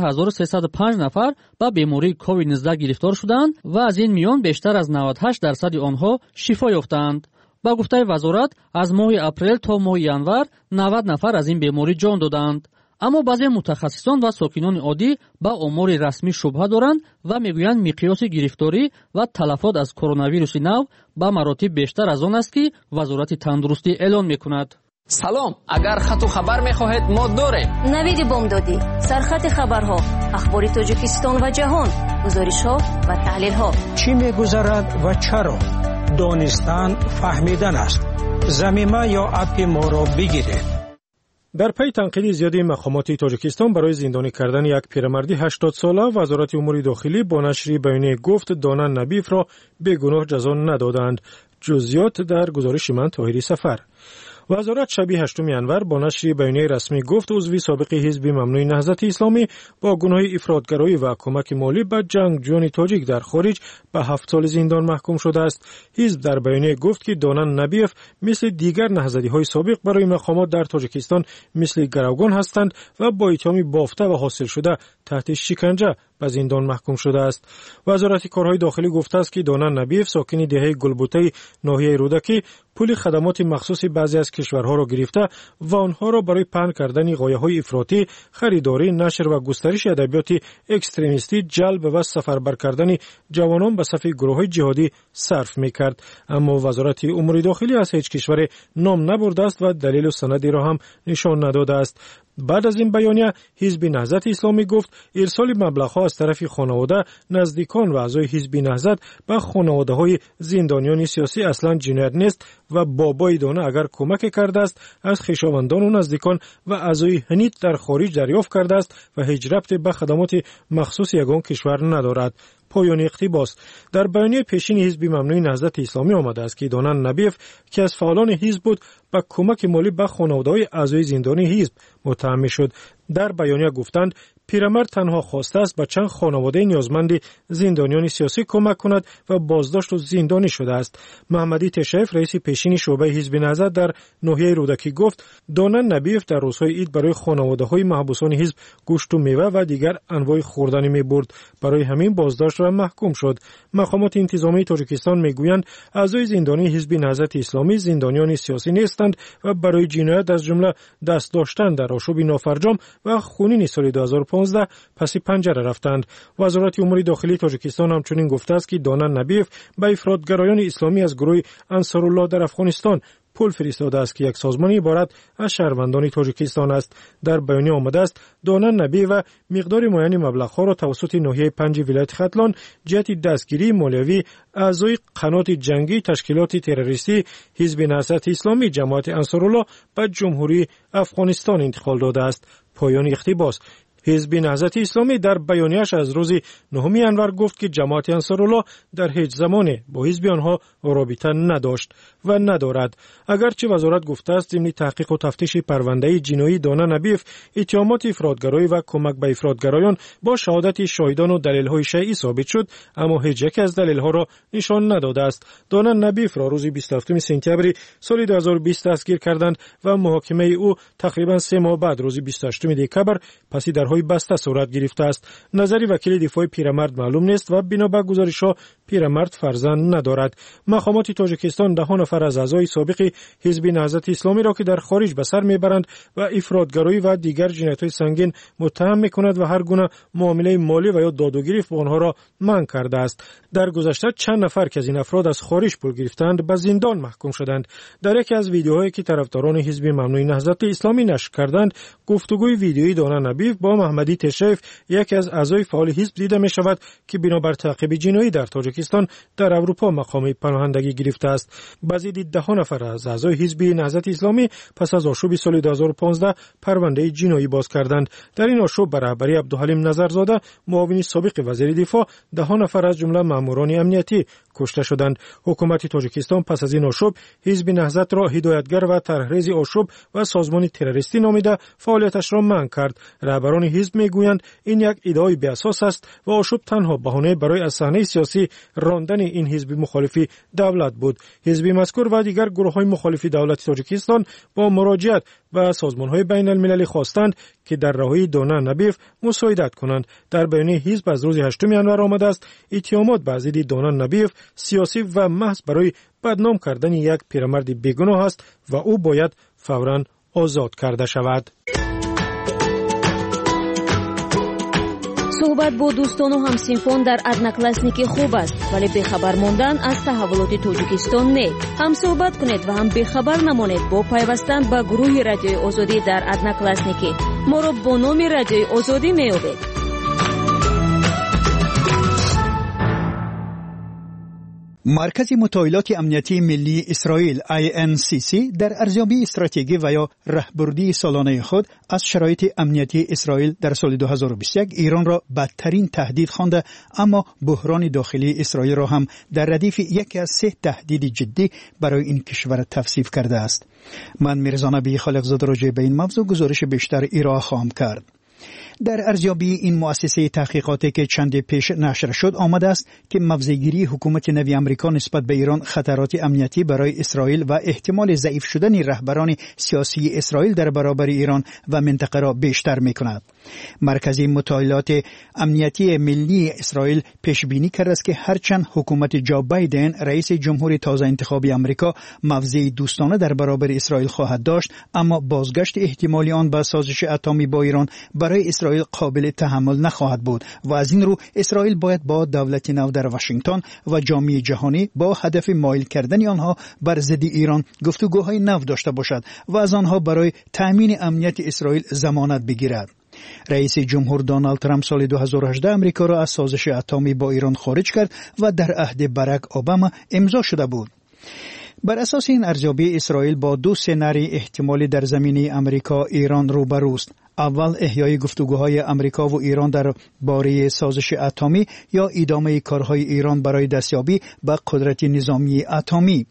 13305 нафар ба бемории COVID-19 гирифтор шуданд ва аз ин миён бештар аз 98% онҳо шифо ёфтаанд. ба гуфтаи вазорат аз моҳи апрел то моҳи январ 90 нафар аз ин беморӣ ҷон доданд. аммо баъзе мутахассисон ва сокинони оддӣ ба омори расмӣ шубҳа доранд ва мегӯянд миқёси гирифторӣ ва талафот аз коронавируси нав ба маротиб бештар аз он аст ки Вазорати тандурустӣ эълон мекунад. салом, агар хату хабар мехоҳед мо дорем. навиди бомдодӣ, сархати хабарҳо, ахбори Тоҷикистон ва ҷаҳон, гузоришҳо ва таҳлилҳо. чӣ мегузарад ва чаро? донистан фаҳмидан аст. замима ё апи моро бигиред. дар пай танқиди зиёди мақомоти Тоҷикистон барои зиндонӣ кардани як пирамарди 80 сола, Вазорати умури дохилӣ бо нашри баёние гуфт Дона Набиевро бегуноҳ ҷазо надоданд. ҷузъиёт дар гузориши ман Тоҳири Сафар. вазорат шаби 8 январ бо нашри баёнияи расмӣ гуфт узви собиқи ҳизби Мамнӯи Наҳзати Исломӣ бо гуноҳи ифротгароӣ ва кӯмаки молӣ ба ҷангҷӯёни тоҷик дар хориҷ ба 7 соли зиндон маҳкум шудааст. ҳизб дар баёние гуфт ки Дона Набиев мисли дигар наҳзадиҳои собиқ барои мақомот дар Тоҷикистон мисли гаравгон ҳастанд ва бо иттиҳоми бофта ва ҳосилшуда таҳти шиканҷа ба зиндон маҳкум шудааст. вазорати корҳои дохилӣ гуфтааст ки Дона Набиев сокини деҳаи Гулбутаи ноҳияи Рӯдакӣ пули хадамоти махсуси баъзе аз кишварҳоро гирифта ва онҳоро барои паҳн кардани ғояҳои ифротӣ, харидорӣ, нашр ва густариши адабиёти экстремистӣ ҷалб ва сафарбар кардани ҷавонон ба сафи гурӯҳҳои ҷиҳодӣ сарф мекард. аммо вазорати умури дохилӣ аз ҳеҷ кишваре ном набурдааст ва далелу санадиро ҳам нишон надодааст. баъд аз ин баёния ҳизби наҳзати исломӣ гуфт ирсоли маблағҳо аз тарафи хонавода, наздикон ва аъзои ҳизби наҳзат ба хонаводаҳои зиндониёни сиёсӣ аслан ҷиноят нест ва бобои Дона агар кӯмаке кардааст аз хишовандону наздикон ва аъзои ҳанит дар хориҷ дарёфт кардааст ва ҳеҷ рабте ба хадамоти махсуси ягон кишвар надорад. پایان اقتباس در بیانیه پیشین حزب ممنوع نهضت اسلامی آمده است که دانا نبیف که از فعالان حزب بود با کمک مالی به خانواده‌های اعضای زندانی حزب متهم می‌شد. در بیانیه گفتند پیرمرد تنها خواسته است به چند خانواده نیازمند زندانیان سیاسی کمک کند و بازداشت و زندانی شده است. محمدی تشایف رئیس پیشین شعبه حزب نهضت در ناحیه رودکی گفت دانا نبیف در روزهای عید برای خانواده‌های محبوسان حزب گوشت و میوه و دیگر انواع خوردنی می‌برد. برای همین بازداشت و محکوم شد. مقامات انتظامی تاجیکستان میگویند اعضای زندانی حزب نهضت اسلامی زندانیان سیاسی نیستند و برای جنایت از جمله دست داشتن در آشوب نافرجام و خونین سال 2015 پس پنجره رفتند. وزارت امور داخلی تاجیکستان همچنین گفته است که دانا نبیف به افراطگرایان اسلامی از گروه انصارالله در افغانستان پول فرستاده است که یک سازمان عبارت از شهروندان تاجیکستان است. در بیانیه آمده است دانن نبی و مقدار معین مبلغ‌ها را توسط ناحیه 5 ولایت ختلان جهت دستگیری مالیوی اعضای قنات جنگی تشکیلات تروریستی حزب نهضت اسلامی جماعت انصارالله به جمهوری افغانستان انتقال داده است. پایان اقتباس. حزب نهضت اسلامی در بیانیه‌اش از روز 9 انور گفت که جماعت انصارالله در هیچ زمانی با حزب آنها رابطه نداشت و ندارد. اگرچه وزارت گفته است ضمن تحقیق و تفتیش پرونده جنایی دانا نبیف اتهامات افراطگرایی و کمک به افراطگرایان با شهادت شاهدان و دلیل‌های شیعی ثابت شد، اما هیچ یک از دلیل‌ها را نشان نداده است. دانا نبیف را روز 27 سپتامبر سال 2020 دستگیر کردند و محاکمه او تقریبا 3 ماه بعد روز 28 دکبر پس درهای بسته صورت گرفته است. نظر وکیل دفاع پیرمرد معلوم نیست و بنا به گزارش‌ها پیرمرد فرزند ندارد. مقامات تاجیکستان 10 نفر از اعضای سابق حزب نهضت اسلامی را که در خارج به سر میبرند و افراطگرایی و دیگر جنایت‌های سنگین متهم می‌کند و هر گونه معامله مالی و یا داد و گریخت با آنها را منع کرده است. در گذشته چند نفر که از این افراد از خارج پول گرفتند به زندان محکوم شدند. در یکی از ویدیوهایی که طرفداران حزب ممنوع نهضت اسلامی نشر کردند، گفتگوی ویدیویی دانا نبیف با محمدی تشریف یکی از اعضای فعال حزب دیده می شود که بنابر تعقیب جنایی در تاجیکستان در اروپا مقام پناهندگی گرفته است. مزید 10 نفر از اعضای حزب نهضت اسلامی پس از آشوب سال 2015 پرونده جنایی باز کردند. در این آشوب بر رهبری عبدالحلیم نظرزاده معاون سابق وزیر دفاع 10 نفر از جمله ماموران امنیتی کشته شدند. حکومت تاجیکستان پس از این آشوب حزب نهضت را هدایتگر و طرحریز آشوب و سازمان تروریستی نامیده فعالیتش را منع کرد. رهبران حزب میگویند این یک ادعای بی اساس است و آشوب تنها بهانه برای از صحنه سیاسی راندن این حزب مخالفی دولت بود. حزب مذکور و دیگر گروه‌های مخالف دولت تاجیکستان با مراجعت و سازمان‌های بین المللی خواستند که در راهی دانا نبیف مساعدت کنند. در بیانیه حزب از روز 8 انور آمده است اتهامات به ضد دانا نبیف سیاسی و محض برای بدنام کردن یک پیرمرد بیگناه است و او باید فوراً آزاد کرده شود. صحبت با دوستان و همسینفان در одноклассники خوب است، ولی بخبر ماندن از تحولات تاجیکستان نه. هم صحبت کنید و هم بخبر نمانید با پیوستن به گروه رادیوی آزادی در одноклассники. ما را با نام رادیوی آزادی میابید. مرکز مطالعات امنیتی ملی اسرائیل INCC در ارزیابی استراتژی و یا راهبردی سالانه خود از شرایط امنیتی اسرائیل در سال 2021 ایران را بدترین تهدید خوانده، اما بحران داخلی اسرائیل را هم در ردیف یکی از 3 تهدید جدی برای این کشور توصیف کرده است. من میرزا نبی خالقزاده راجع به این موضوع گزارش بیشتر ارائه خواهم کرد. در ارزیابی این مؤسسه تحقیقاتی که چند پیش نشر شد آمده است که موضع‌گیری حکومت نوی آمریکا نسبت به ایران خطرات امنیتی برای اسرائیل و احتمال ضعیف شدن رهبران سیاسی اسرائیل در برابر ایران و منطقه را بیشتر می‌کند. مرکز مطالعات امنیتی ملی اسرائیل پیش بینی کرده است که هرچند حکومت جو بایدن رئیس جمهور تازه انتخابی آمریکا موضع دوستانه در برابر اسرائیل خواهد داشت، اما بازگشت احتمالی آن به سازش اتمی با ایران برای اسرائیل قابل تحمل نخواهد بود و از این رو اسرائیل باید با دولت نو در واشنگتن و جامعه جهانی با هدف مایل کردن آنها بر ضد ایران گفتگوهای نو داشته باشد و از آنها برای تأمین امنیت اسرائیل ضمانت بگیرد. رئیس جمهور دونالد ترامپ سال 2018 امریکا را از سازش اتمی با ایران خارج کرد و در عهد باراک اوباما امضا شده بود. بر اساس این ارزیابی اسرائیل با 2 سناریوی احتمالی در زمینه امریکا ایران روبروست. اول احیای گفتگوهای امریکا و ایران در باره سازش اتمی یا ادامه کارهای ایران برای دستیابی به قدرت نظامی اتمی.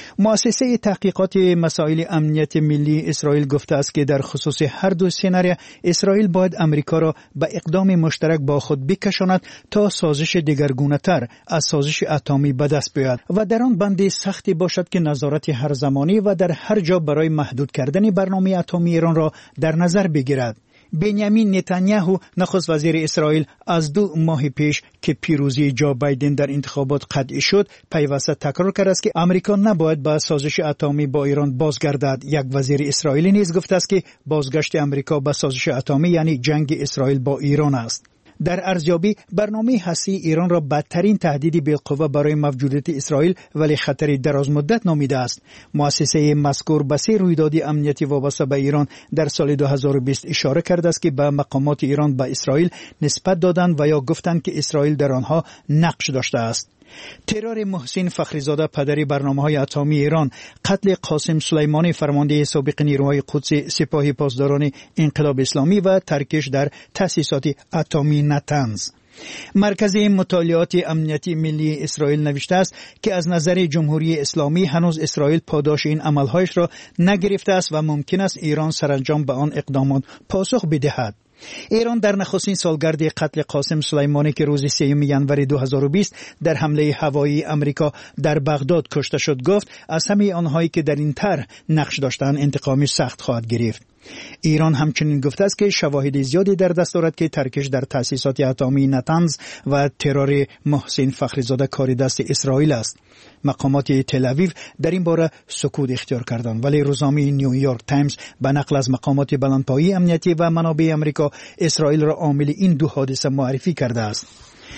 مؤسسه تحقیقات مسائل امنیت ملی اسرائیل گفته است که در خصوص هر 2 سناریو اسرائیل باید امریکا را به اقدام مشترک با خود بکشاند تا سازش دگرگونه‌تر از سازش اتمی به دست بیاید و در آن بند سختی باشد که نظارت هر زمانی و در هر جا برای محدود کردن برنامه اتمی ایران را در نظر بگیرد. بنیامین نتانیاهو نخست وزیر اسرائیل از 2 ماه پیش که پیروزی جو بایدن در انتخابات قطعی شد پیوسته تکرار کرد است که امریکا نباید به سازش اتمی با ایران بازگردد. یک وزیر اسرائیلی نیز گفته است که بازگشت امریکا به سازش اتمی یعنی جنگ اسرائیل با ایران است. در ارزیابی برنامه هستی ایران را بدترین تهدیدی بالقوه برای موجودیت اسرائیل ولی خطری دراز مدت نامیده است. مؤسسه مذکور به 3 رویداد امنیتی وابسته به ایران در سال 2020 اشاره کرده است که به مقامات ایران به اسرائیل نسبت دادند و یا گفتند که اسرائیل در آنها نقش داشته است. ترور محسن فخریزاده پدر برنامه‌های اتمی ایران، قتل قاسم سلیمانی فرمانده سابق نیروهای قدس سپاه پاسداران انقلاب اسلامی و ترکش در تأسیسات اتمی نتنز. مرکز مطالعات امنیتی ملی اسرائیل نوشته است که از نظر جمهوری اسلامی هنوز اسرائیل پاداش این عملهایش را نگرفته است و ممکن است ایران سرانجام به آن اقدامات پاسخ بدهد. ایران در نخستین سالگرد قتل قاسم سلیمانی که روز 3 ژانویه 2020 در حمله هوایی امریکا در بغداد کشته شد گفت از همه آنهایی که در این طرح نقش داشتند انتقامی سخت خواهد گرفت. ایران همچنین گفته است که شواهد زیادی در دست دارد که ترکش در تأسیسات اتمی نتنز و ترور محسن فخریزاده کار دست اسرائیل است. مقامات تل‌آویو در این باره سکوت اختیار کردند، ولی روزنامه نیویورک تایمز به نقل از مقامات بلندپایه امنیتی و منابع امریکا اسرائیل را عامل این دو حادثه معرفی کرده است.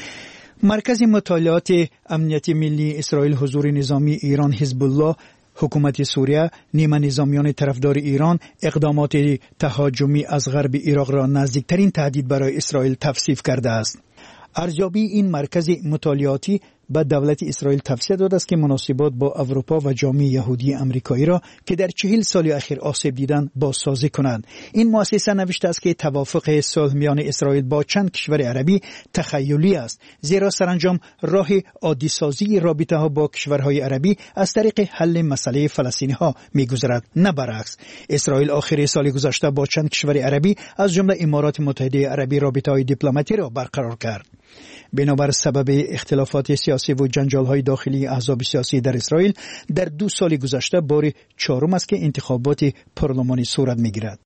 مرکز مطالعات امنیتی ملی اسرائیل حضور نظامی ایران، حزب الله، حکومت سوریه، نیمه نظامیان طرفدار ایران اقدامات تهاجمی از غرب عراق را نزدیکترین تهدید برای اسرائیل توصیف کرده است. ارزیابی این مرکز مطالعاتی به دولت اسرائیل توصیه داده است که مناسبات با اروپا و جامعه یهودی آمریکایی را که در 40 سال اخیر آسیب دیدند بازسازی کنند. این مؤسسه نوشته است که توافق صلح میان اسرائیل با چند کشور عربی تخیلی است، زیرا سرانجام راه عادی سازی رابطه ها با کشورهای عربی از طریق حل مسئله فلسطینی ها میگذرد، نه برعکس. اسرائیل آخر سال گذشته با چند کشور عربی از جمله امارات متحده عربی رابطه های دیپلماتی را برقرار کرد. بنابر سبب اختلافات سیاسی و جنجال‌های داخلی احزاب سیاسی در اسرائیل در 2 سال گذشته بار 4 است که انتخابات پارلمانی صورت می‌گیرد.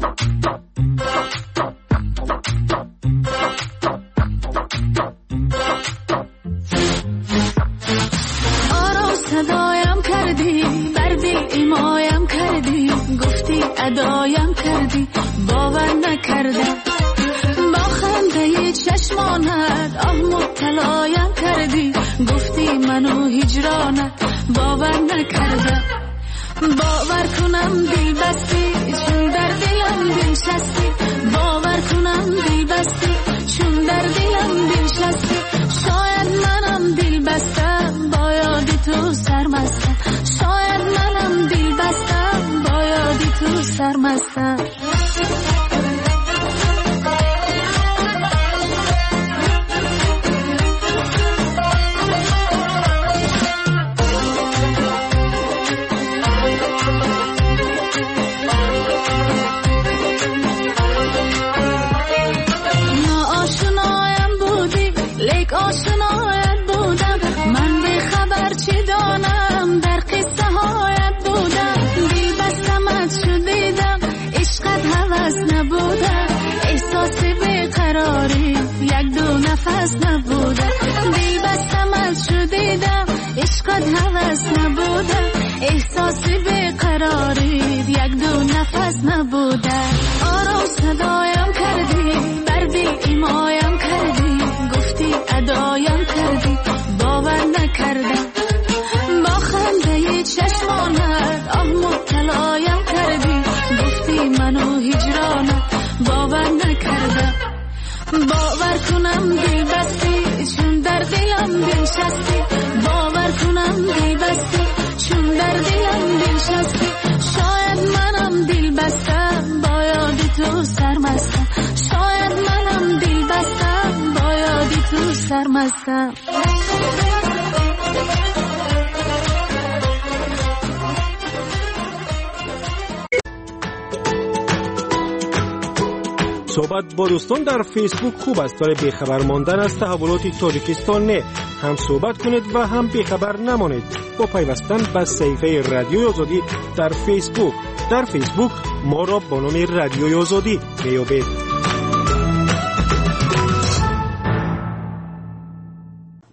آرام صدایم کردی، بردی ایمایم کردی، گفتی ادایم کردی، باور نکردم. چشمانت آه مبتلایم کردی، گفتی منو هجرانت باور نکردم. باور کنم دل بستی چون در دلم بنشستی، باور کنم دل بستی چون در دلم بنشستی. شاید منم دل بستم با یاد تو سرمستم، شاید منم دل بستم با یاد تو سرمستم. نفس نبوده دل بستم از شدیدم، عشقت هوس نبوده، احساس بیقراری 1-2 نفس نبوده. آرام صدایم کردی، بردی ایمایم کردی، گفتی ادایم کردی، باور نکردم. با خنده چشمانت آه مبتلایم کردی، گفتی منو هجرانت باور نکردم. باور کنم دل بستی چون در دلم بنشستی، باور کنم دل بستی چون در دلم بنشستی. شاید منم دل بستم با یاد تو سرمستم، شاید منم دل بستم با یاد تو سرمستم. صحبت با دوستان در فیسبوک خوب است، ولی بیخبر ماندن از تحولات تاجیکستان نه. هم صحبت کنید و هم بیخبر نمانید با پیوستن به صفحه رادیوی آزادی در فیسبوک. در فیسبوک ما را با نام رادیوی آزادی میابید.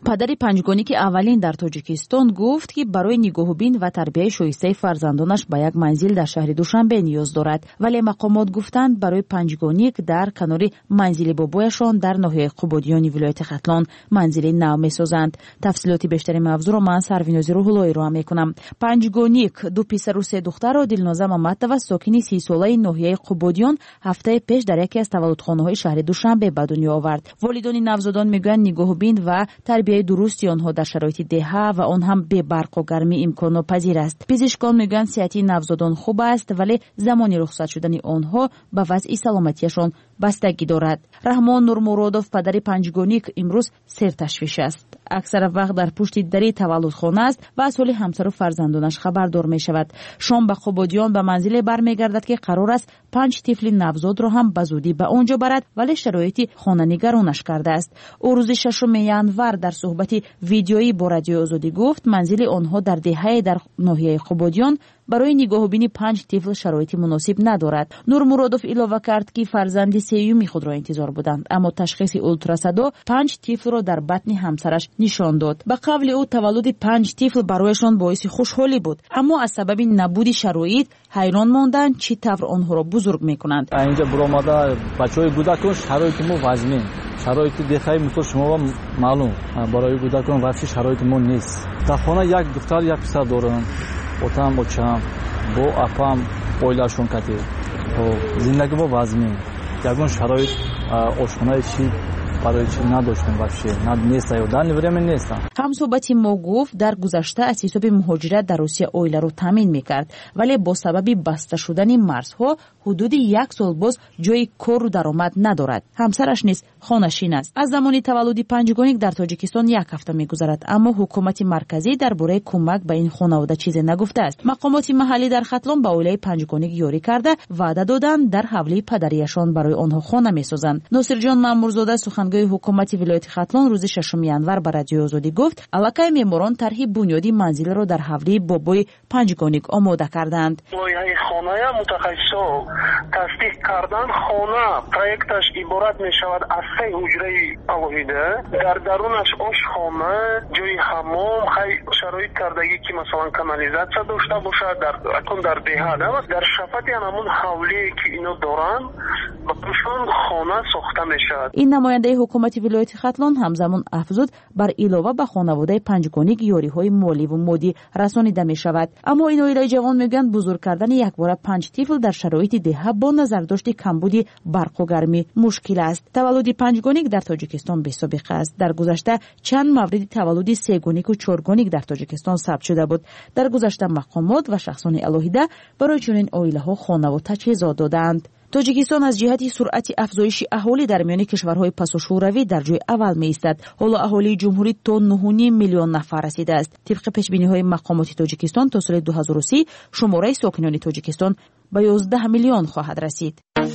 падари панҷгонӣ ки аввалин дар тоҷикистон гуфт ки барои нигоҳубин ва тарбияи шоистаи фарзандонаш ба як манзил дар шаҳри душанбе ниёз дорад, вале мақомот гуфтанд барои панҷгонӣ дар канори манзили бобояшон дар ноҳияи қубодиёни вилояти хатлон манзили нав месозанд. тафсилоти бештари мавзӯъро ман Сарвинози Рӯҳуллоӣ роҳ мекунам. Панҷгоник ду писару се духтарро Дилноза Маматова, сокини 30-солаи ноҳияи қубодиён, ҳафтаи пеш дар яке аз таваллудхонаҳои шаҳри Душанбе ба дунё овард. волидони навзодон мегӯянд нигоҳубин ва тарбияи дурусти онҳо дар шароити деҳа ва он ҳам бе барқу гармӣ имконнопазир аст. пизишкон мегӯянд сиҳати навзодон хуб аст, вале замони рухсат шудани онҳо ба вазъи саломатияшон бастагӣ дорад. раҳмон Нурмуродов, падари панҷгоник, имрӯз серташвиш аст. аксар вақт дар пушти дари таваллудхона аст ва аз ҳоли ҳамсару фарзандонаш хабардор мешавад. шом ба Қубодиён ба манзиле бармегардад ки қарор аст 5 тифли навзодро ҳам ба зудӣ ба он ҷо барад, вале шароити хона нигаронаш кардааст. ӯ рӯзи 6 январ дар суҳбати видеоӣ бо Радиои Озодӣ гуфт манзили онҳо дар деҳае дар ноҳияи Қубодиён барои нигоҳубини 5 тифл шароити муносиб надорад. Нурмуродов илова кард ки фарзанди сеюми худро интизор буданд, аммо ташхиси ултрасадо 5 тифлро дар батни ҳамсараш нишон дод. ба қавли ӯ таваллуди 5 тифл барояшон боиси хушҳолӣ буд, аммо аз сабаби набуди шароит ҳайрон монданд чӣ тавр онҳоро бузург мекунанд. инҷа буромада бачаҳои кӯдакон шароити мо вазмин, шароити дехаи мисол шумо маълум, барои кӯдакон вақти шароити мо нест. дар хона як духтар як писар дорам, отам очам бо апам оилашон кардем. зиндаги бо вазмин, ягон шароит ошхонаи чӣ барои чӣ надоштем вообще, неста ё дар время неста. ҳамсӯҳбати мо гуфт дар гузашта аз ҳисоби муҳоҷират дар Русия оиларо таъмин мекард, вале бо сабаби баста шудани марзҳо ҳудуди 1 сол боз ҷои кору даромад надорад. ҳамсараш низ хонашин аст. аз замони таваллуди панҷгоник дар Тоҷикистон 1 ҳафта мегузарад, аммо ҳукумати марказӣ дар бораи кӯмак ба ин хонавода чизе нагуфтааст. мақомоти маҳаллӣ дар Хатлон ба оилаи панҷгоник ёрӣ карда ваъда доданд дар ҳавлии падарияшон барои онҳо хона месозанд. Носирҷон Маъмурзода, сухангӯи ҳукумати вилояти Хатлон, рӯзи 6 январ ба Радиои Озодӣ гуфт аллакай меъморон тарҳи бунёди манзилро дар ҳавлии бобои панҷгоник омода карданд. лоиҳаи хоная мутахассисо тасдиқ кардан, хона проекташ иборат мешавад аз 3 ҳуҷраи алоҳида, дар дарунаш ошхона, ҷои ҳаммом, шароит кардагӣ ки масалан канализатсия дошта бошад, дар деҳа дар шафати ҳамон ҳавлие ки ино доранд ба пушон хона сохта мешавад. ин намояндаи ҳукумати вилояти Хатлон ҳамзамон афзуд бар илова ба хонаводаи панҷгоник ёриҳои моливу моддӣ расонида мешавад. аммо ин оилаи ҷавон мегӯянд бузург кардани якбора 5 тифл дар шароити деҳа бо назардошти камбуди барқу гармӣ мушкил аст. таваллуди панҷгоник дар Тоҷикистон бесобиқа аст. дар гузашта чанд мавриди таваллуди сегонику чоргоник дар Тоҷикистон сабт шуда буд. дар гузашта мақомот ва шахсони алоҳида барои чунин оилаҳо хонаву таҷҳизот доданд. Тоҷикистон аз ҷиҳати суръати афзоиши аҳолӣ дар миёни кишварҳои пасушӯравӣ дар ҷои аввал меистад. ҳоло аҳолии ҷумҳурӣ то 9.5 миллион нафар расидааст. тибқи пешбиниҳои мақомоти Тоҷикистон то соли 2030 шумораи сокинони Тоҷикистон ба 11 миллион хоҳад расид.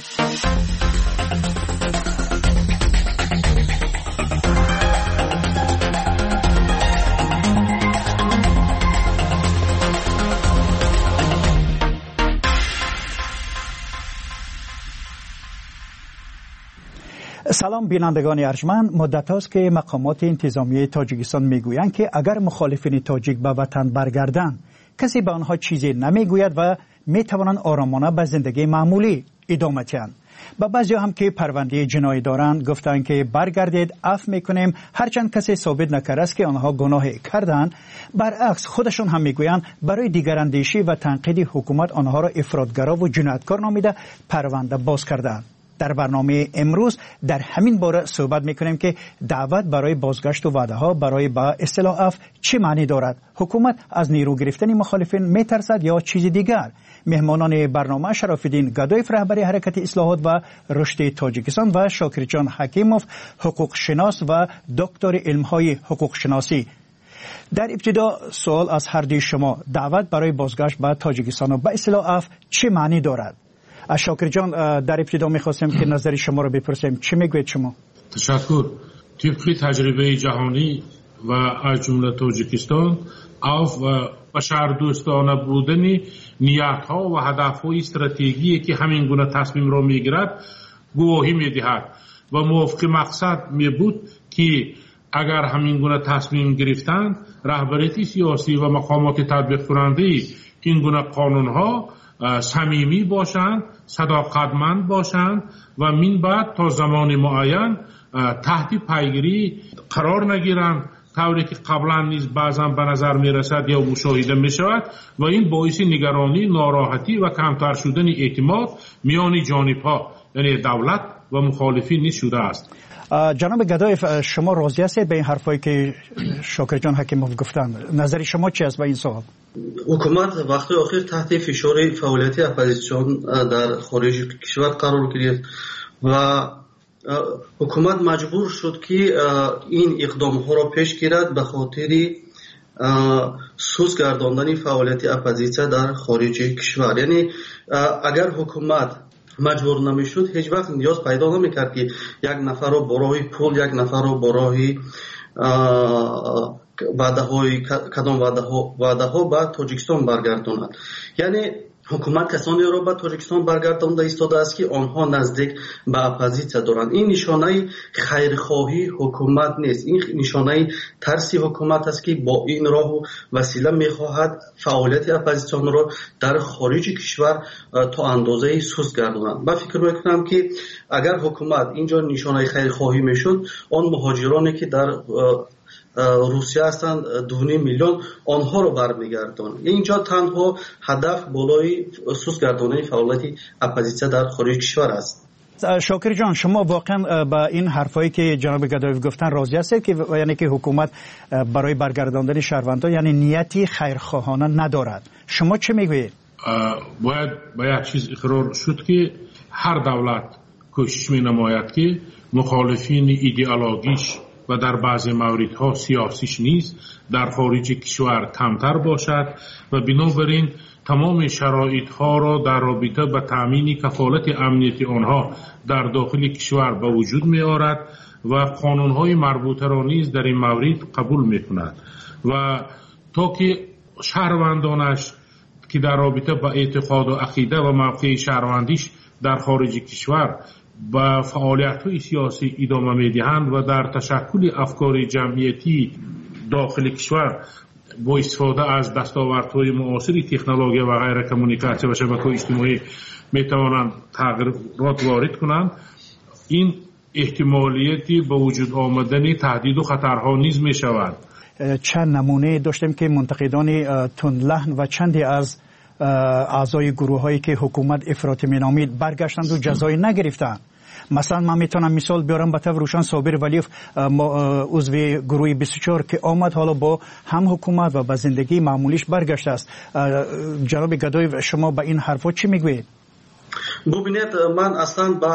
سلام بینندگان ارجمند، مدت است که مقامات انتظامی تاجیکستان میگویند که اگر مخالفین تاجیک به وطن برگردند کسی به آنها چیزی نمیگوید و میتوانند آرامانه به زندگی معمولی ادامه دهند. با بعضی هم که پرونده جنایی دارند گفتند که برگردید عفو میکنیم، هرچند کسی ثابت نکرده است که آنها گناهی کردند. برعکس خودشون هم میگویند برای دیگراندیشی و تنقید حکومت آنها را افراطگرا و جنایتکار نامیده پرونده باز کردند. در برنامه امروز در همین باره صحبت میکنیم که دعوت برای بازگشت و وعده ها برای با اصطلاح عفو چه معنی دارد؟ حکومت از نیرو گرفتن مخالفین میترسد یا چیز دیگر؟ مهمانان برنامه شراف‌الدین گدایف رهبر حرکت اصلاحات و رشد تاجیکستان و شاکرجان حکیموف حقوق شناس و دکتر علم‌های حقوق شناسی. در ابتدا سوال از هر دوی شما، دعوت برای بازگشت به تاجیکستان و به اصطلاح عفو چه معنی دارد؟ شاکر جان، در ابتدا می‌خواستم که نظر شما رو بپرسیم، چی میگوید شما؟ تشکر. طبق تجربه جهانی و از جمله تاجیکستان عفو و بشردوستانه بودن نیت‌ها و هدف‌های استراتژیکی که همین گونه تصمیم را می‌گیرد گواهی می‌دهد و موافق مقصد می‌بود که اگر همین گونه تصمیم گرفتند رهبریت سیاسی و مقامات تطبیق کننده این گونه قانونها صمیمی باشند، صداقتمند باشند و من بعد تا زمان معین تحت پیگیری قرار نگیرند، طوری که قبلا نیز بعضا به نظر می رسد یا مشاهده می شود و این باعث نگرانی، ناراحتی و کمتر شدن اعتماد میان جانبها یعنی دولت و مخالفین نیز شده است. جناب گدایف، شما راضی هستید به این حرفایی که شاکر جان حکیموف گفتند؟ نظر شما چی است به این سوال؟ حکومت وقتی آخر تحت فشار فعالیت اپوزیسیون در خارج کشور قرار گرفت و حکومت مجبور شد که این اقدام ها را پیش گیرد به خاطر سوز گرداندن فعالیت اپوزیسیون در خارج کشور. یعنی اگر حکومت مجبور نمیشد هیچ وقت نیاز پیدا نمیکرد که یک نفر رو برای پول، یک نفر رو برای وعده ها به تاجیکستان برگرداند. یعنی حکومت کسانی را به تاجیکستان برگردانده ایستاده است که آنها نزدیک به اپوزیسیا دارند. این نشانه خیرخواهی حکومت نیست، این نشانه ترسی حکومت است که با این راه و وسیله میخواهد فعالیت اپوزیسیون را در خارج کشور تا اندازه سوس گرداند. من فکر میکنم که اگر حکومت اینجا نشانه خیرخواهی میشد، آن مهاجرانی که در روسیه هستند 2.5 میلیون آنها رو برمیگردان. اینجا تنها هدف بالای سوس گرداندن فعالیت اپوزیسیا در خارج کشور است. شاکر جان، شما واقعا با این حرفایی که جناب گدایف گفتن راضی هستید که یعنی که حکومت برای برگرداندن شهروندان یعنی نیتی خیرخواهانه ندارد؟ شما چه میگویید؟ باید به یک چیز اقرار شد که هر دولت کوشش می نماید که مخالفین ایدئولوژیش و در بعضی موردها سیاسیش نیز در خارج کشور کمتر باشد و بنابراین تمام شرایطها را در رابطه با تأمین کفالت امنیتی آنها در داخل کشور به وجود می آورد و قانونهای مربوطه را نیز در این مورد قبول می کند و تا که شهروندانش که در رابطه با اعتقاد و عقیده و موقع شهروندیش در خارج کشور با فعالیت‌های سیاسی ادامه می‌دهند و در تشکل افکار جمعیتی داخل کشور با استفاده از دستاوردهای معاصر تکنولوژی و غیر کمونیکاسیون و شبکه‌های اجتماعی می‌توانند تغییرات وارد کنند، این احتمالیتی به وجود آمدن تهدید و خطرها نیز می‌شود. چند نمونه داشتیم که منتقدان تندلحن و چندی از اعضای گروه‌هایی که حکومت افراطی مینامید برگشتند و جزایی نگرفتند. مثلا من میتونم مثال بیارم به طور روشن صابر ولیف عضو گروه 24 که آمد حالا با هم حکومت و به زندگی معمولیش برگشته است. جناب گدایف شما به این حرفا چی میگویید؟ ببینید من اصلا با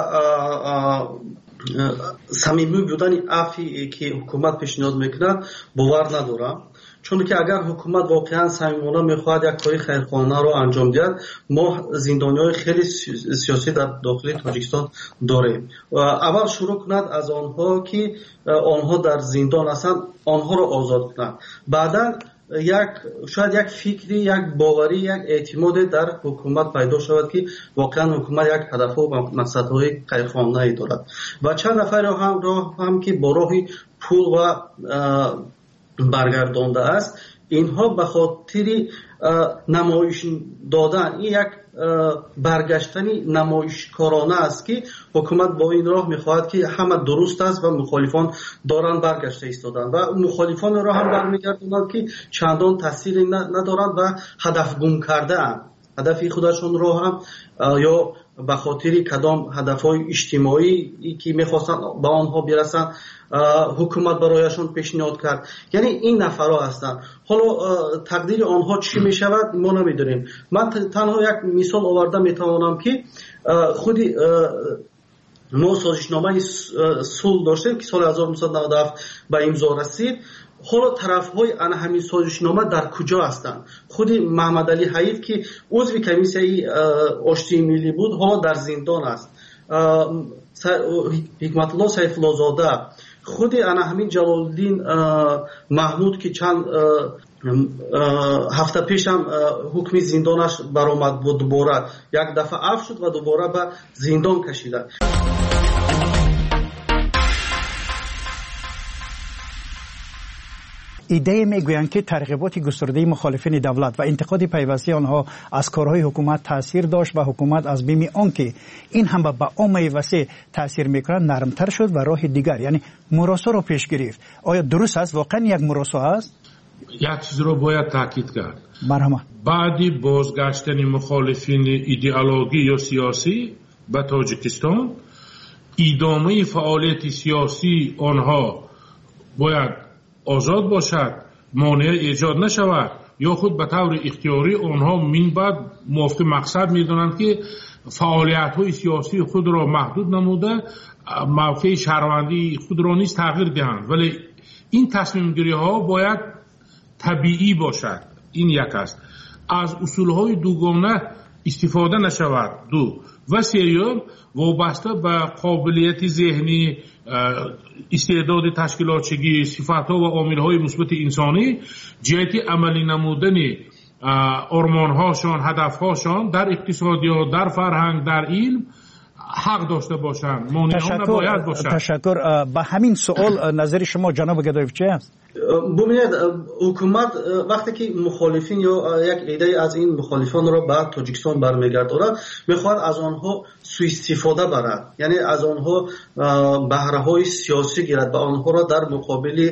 صمیمی بودن عفی که حکومت پیشنهاد میکنه باور ندارم، چون که اگر حکومت واقعا صمیمانه میخواهد یک کاری خیرخواهانه رو انجام دهد، ما زندانی‌های خیلی سیاسی در داخل تاجیکستان داریم و اول شروع کند از آنها که آنها در زندان هستند آنها رو آزاد کند، بعدا شاید یک فکری، یک باوری، یک اعتماد در حکومت پیدا شود که واقعا حکومت یک هدف و مقصدهای خیرخواهانه دارد و چند نفر هم که با راه پول و برگردانده است، اینها به خاطر نمایش دادن این یک برگشتنی نمایشکارانه است که حکومت با این راه میخواهد که همه درست است و مخالفان دارن برگشته ایستادن و مخالفان را هم برمیگردونند که چندان تاثیری ندارند و هدف گم کرده اند. هدف خودشون را هم یا به خاطر کدام هدفهای اجتماعی که میخواستن به آنها برسن حکومت برایشون پیشنهاد کرد. یعنی این نفرها هستند. حالا تقدیر آنها چی میشود ما نمیدونیم. من تنها یک مثال آورده میتوانم که خودی ما سازشنامه صلح داشتیم که سال 1997 به امضا رسید. حالا طرف‌های آن همین سازشنامه در کجا هستند؟ خود محمد علی حیف که عضو کمیسیه آشتی ملی بود حالا در زندان است. حکمت الله سیف الله زاده، خود آن همین جلال الدین محمود که چند هفته پیش هم حکم زندانش برآمد بود، دوباره یک دفعه عفو شد و دوباره به زندان کشیدند. ایده میگویند که ترغیبات گسترده مخالفین دولت و انتقاد پیوسته آنها از کارهای حکومت تاثیر داشت و حکومت از بیم آنکه این هم به عامه وسیع تاثیر میکنند نرمتر شد و راه دیگر یعنی مراسا را پیش گرفت. آیا درست است؟ واقعا یک مراسا است؟ یک چیز رو باید تاکید کرد. مرحبا. بعدی بازگشتن مخالفین ایدئولوژی یا سیاسی به تاجیکستان، ادامه فعالیت سیاسی آنها باید آزاد باشد، مانع ایجاد نشود یا خود به طور اختیاری آنها من بعد موافق مقصد میدانند که فعالیت های سیاسی خود را محدود نموده موقع شهروندی خود را نیز تغییر دهند. ولی این تصمیم گیری ها باید طبیعی باشد. این یک است. از اصول های دوگانه استفاده نشود. دو و سوم وابسته به قابلیت ذهنی، استعداد تشکیلاتچگی، صفت‌ها و عامل‌های مثبت انسانی جهت عملی نمودن آرمان‌هاشان، هدف‌هاشان در اقتصادیات، در فرهنگ، در علم حق داشته باشند. مانعانه باید باشند. تشکر. به همین سوال نظر شما جناب گدایف چه است؟ ببینید حکومت وقتی که مخالفین یا یک ایده از این مخالفان را به تاجیکستان برمیگرداند میخواد از آنها سوء استفاده برد، یعنی از آنها بهره های سیاسی گیرد و آنها را در مقابل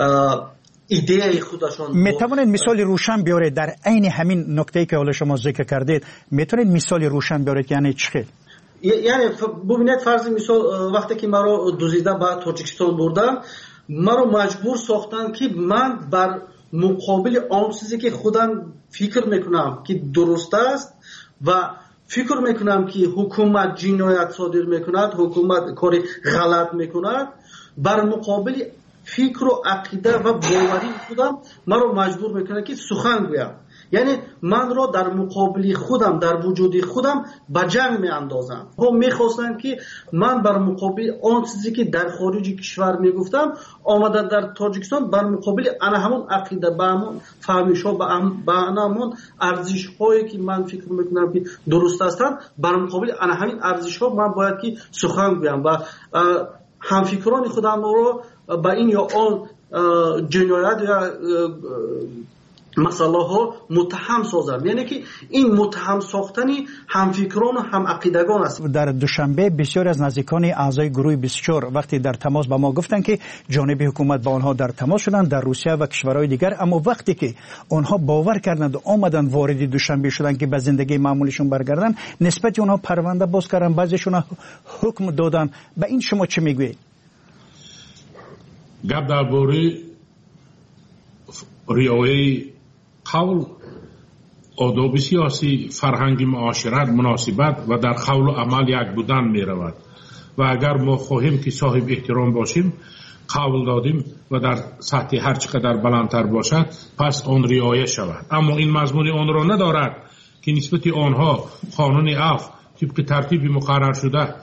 ایده خودشان. میتونید مثال روشن بیارید در عین همین نکته‌ای که حالا شما ذکر کردید؟ میتونید مثال روشن بیارید یعنی چی؟ یعنی ببینید فرض مثال وقتی که مرا دوزیده به تاجیکستان بردن مرا مجبور ساختن که من بر مقابل آن چیزی که خودم فکر میکنم که درست است و فکر میکنم که حکومت جنایت صادر میکند، حکومت کار غلط میکند، بر مقابل فکر و عقیده و باوری خودم مرا مجبور میکنه که سخن گویم. یعنی من را در مقابل خودم، در وجود خودم به جنگ می اندازم. هم میخواستن که من بر مقابل آن چیزی که در خارج کشور میگفتم آمدن در تاجیکستان بر مقابل انا همون عقیده، به همون فهمیش ها، به همون ارزش هایی که من فکر میکنم که درست هستند، بر مقابل انا همین ارزش ها من باید که سخن گویم و همفکران خودم رو به این یا آن جنایت یا مسئله ها متهم سازم. یعنی که این متهم ساختنی هم فکران و هم عقیدگان است. در دوشنبه بسیار از نزدیکان اعضای گروه 24 وقتی در تماس با ما گفتن که جانب حکومت با آنها در تماس شدند در روسیه و کشورهای دیگر، اما وقتی که آنها باور کردند و آمدن وارد دوشنبه شدند که به زندگی معمولیشون برگردن، نسبت آنها پرونده باز کردن، بعضیشون حکم دادن. به این شما چه میگویید؟ گپ درباره رعایت قول، آداب سیاسی، فرهنگ معاشرت، مناسبت و در قول و عمل یک بودن می رود و اگر ما خواهیم که صاحب احترام باشیم، قول دادیم و در سطح هر چقدر بلندتر باشد پس آن رعایت شود. اما این مضمون آن را ندارد که نسبت آنها قانون عفو طبق ترتیب مقرر شده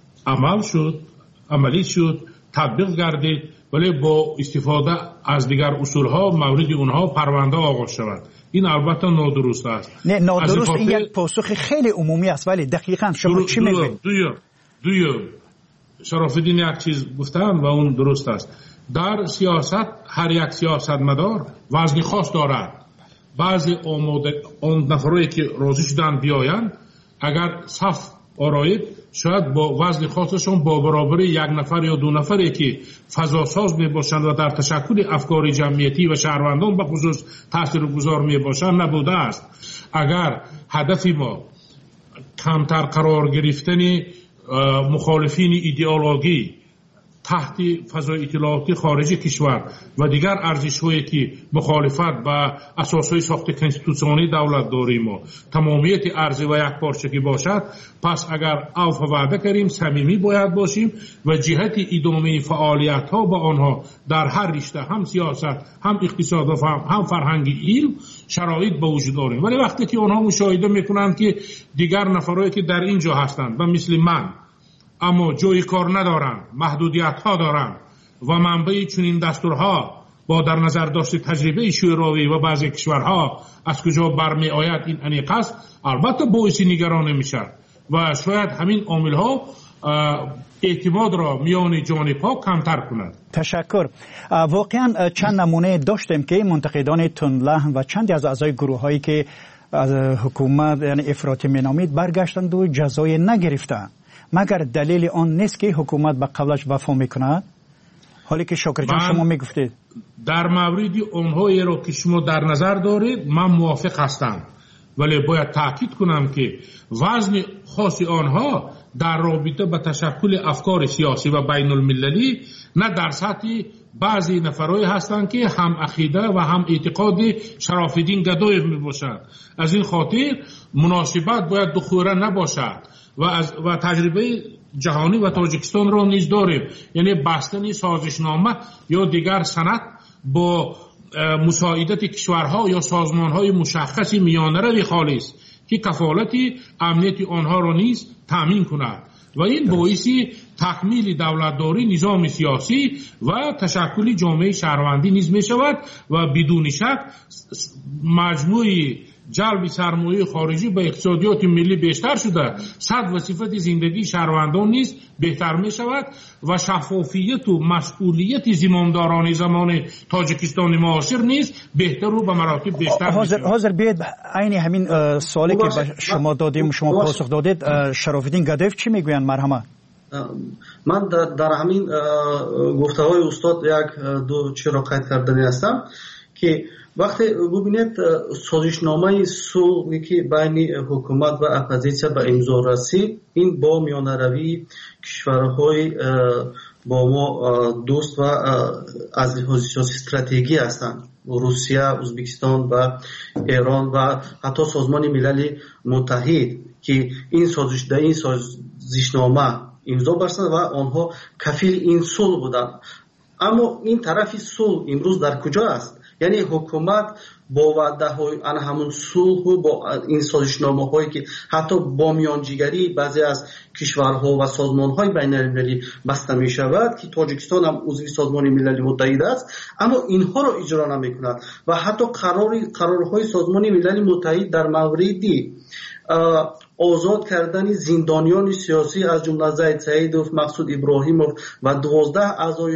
عملی شد، تطبیق گردید، ولی با استفاده از دیگر اصولها مورد اونها پرونده آغاز شود. این البته نادرست است. نه نادرست، این یک پاسخ خیلی عمومی است، ولی دقیقاً شما چی میگویید؟ دویم شرافالدین یک چیز گفتن و اون درست است. در سیاست هر یک سیاستمدار وزن خاص دارد. بعضی اون نفرایی که راضی شدن بیایند اگر صف آرایید شاید با وزن خاصشون با برابر یک نفر یا دو نفری که فضاساز می باشند و در تشکل افکار جمعیتی و شهروندان به خصوص تاثیرگذار می باشند نبوده است. اگر هدف ما کمتر قرار گرفتن مخالفین ایدئولوژی تحت فضای اطلاعاتی خارجی کشور و دیگر ارزش‌هایی که مخالفت با اساسهای ساخت کنستیتوسیونی دولت داریم و تمامیت ارزی و یک پارچگی باشد، پس اگر عفو وعده کردیم صمیمی باید باشیم و جهت ادامه فعالیت‌ها با آنها در هر رشته، هم سیاست، هم اقتصاد و هم فرهنگ علم شرایط به وجود داریم. ولی وقتی که آنها مشاهده میکنند که دیگر نفرایی که در اینجا هستند و مثل من اما جای کار ندارند، محدودیت ها دارند و منبع چنین دستورها با در نظر داشت تجربه شوروی و بعضی کشورها از کجا برمی آید این انیق است، البته باعث نگرانی میشه و شاید همین عامل ها اعتماد را میان جانب‌ها کمتر کند. تشکر. واقعا چند نمونه داشتیم که منتقدان تندلحن و چندی از اعضای گروه‌هایی که از حکومت یعنی افراطی مینامید برگشتند و جزای نگرفتند. مگر دلیل آن نیست که حکومت به قولش وفا میکند؟ حالی که شاکر جان شما میگفتید در مورد اونهایی را که شما در نظر دارید من موافق هستم، ولی باید تاکید کنم که وزن خاص آنها در رابطه با تشکل افکار سیاسی و بین المللی نه در سطح بعضی نفرایی هستند که هم عقیده و هم اعتقاد شراف‌الدین گدایف می باشند. از این خاطر مناسبت باید دخوره نباشد و تجربه جهانی و تاجیکستان را نیز داریم، یعنی بستن سازشنامه یا دیگر سند با مساعدت کشورها یا سازمانهای مشخص میانه‌روی خالص که کفالت امنیت آنها را نیز تامین کند و این باعث تکمیل دولتداری، نظام سیاسی و تشکل جامعه شهروندی نیز می شود و بدون شک مجموعی جلب سرمایه خارجی به اقتصادیات ملی بیشتر شده، سطح و صفت زندگی شهروندان نیز بهتر می شود و شفافیت و مسئولیت زمامداران زمان تاجیکستان معاصر نیز بهتر و به مراتب بیشتر می شود. حاضر بیاید عین همین سوالی که به شما دادیم شما پاسخ دادید، شراف‌الدین گدایف چی میگویند؟ مرحمت. من در همین گفته های استاد یک دو چیز را قید کردنی هستم که وقتی ببینید سازشنامه صلحی که بین حکومت و اپوزیسیا به امضا رسید، این با میانه‌روی کشورهای با ما دوست و از لحاظ سیاسی استراتژی هستند، روسیه، ازبکستان و ایران و حتی سازمان ملل متحد که این سازشنامه امضا بستند و آنها کفیل این صلح بودند. اما این طرف صلح امروز در کجا است؟ یعنی حکومت با وعده های همون صلح و با این سازشنامه هایی که حتی با میانجیگری بعضی از کشورها و سازمان های بین المللی بسته می شود که تاجیکستان هم عضو سازمان ملل متحد است، اما اینها را اجرا نمی کند و حتی قرارهای سازمان ملل متحد در موردی آزاد کردن زندانیان سیاسی از جمله زید سعیدوف، مقصود ابراهیموف و 12 اعضای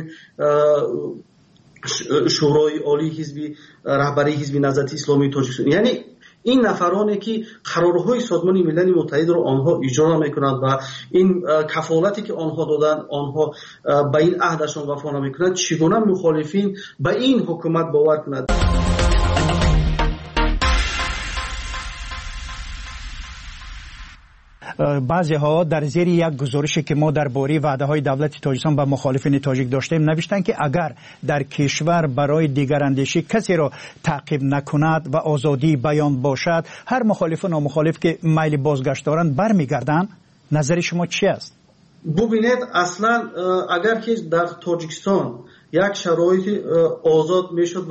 شورای عالی حزبی رهبری حزب نهضت اسلامی تاجیکستان، یعنی این نفرانی که قرارهای سازمان ملل متحد را آنها اجرا میکنند و این کفالتی که آنها دادن آنها به این عهدشان وفا نمیکنند، چگونه مخالفین به این حکومت باور کنند؟ بعضی ها در زیر یک گزارشی که ما درباره وعده‌های دولت تاجیکستان به مخالفین تاجیک داشتیم نوشتند که اگر در کشور برای دیگراندیشی کسی را تعقیب نکند و آزادی بیان باشد، هر مخالف و نامخالف که میل بازگشت دارند برمیگردند. نظر شما چی است؟ ببینید اصلا اگر که در تاجیکستان یک شرایط آزاد میشد و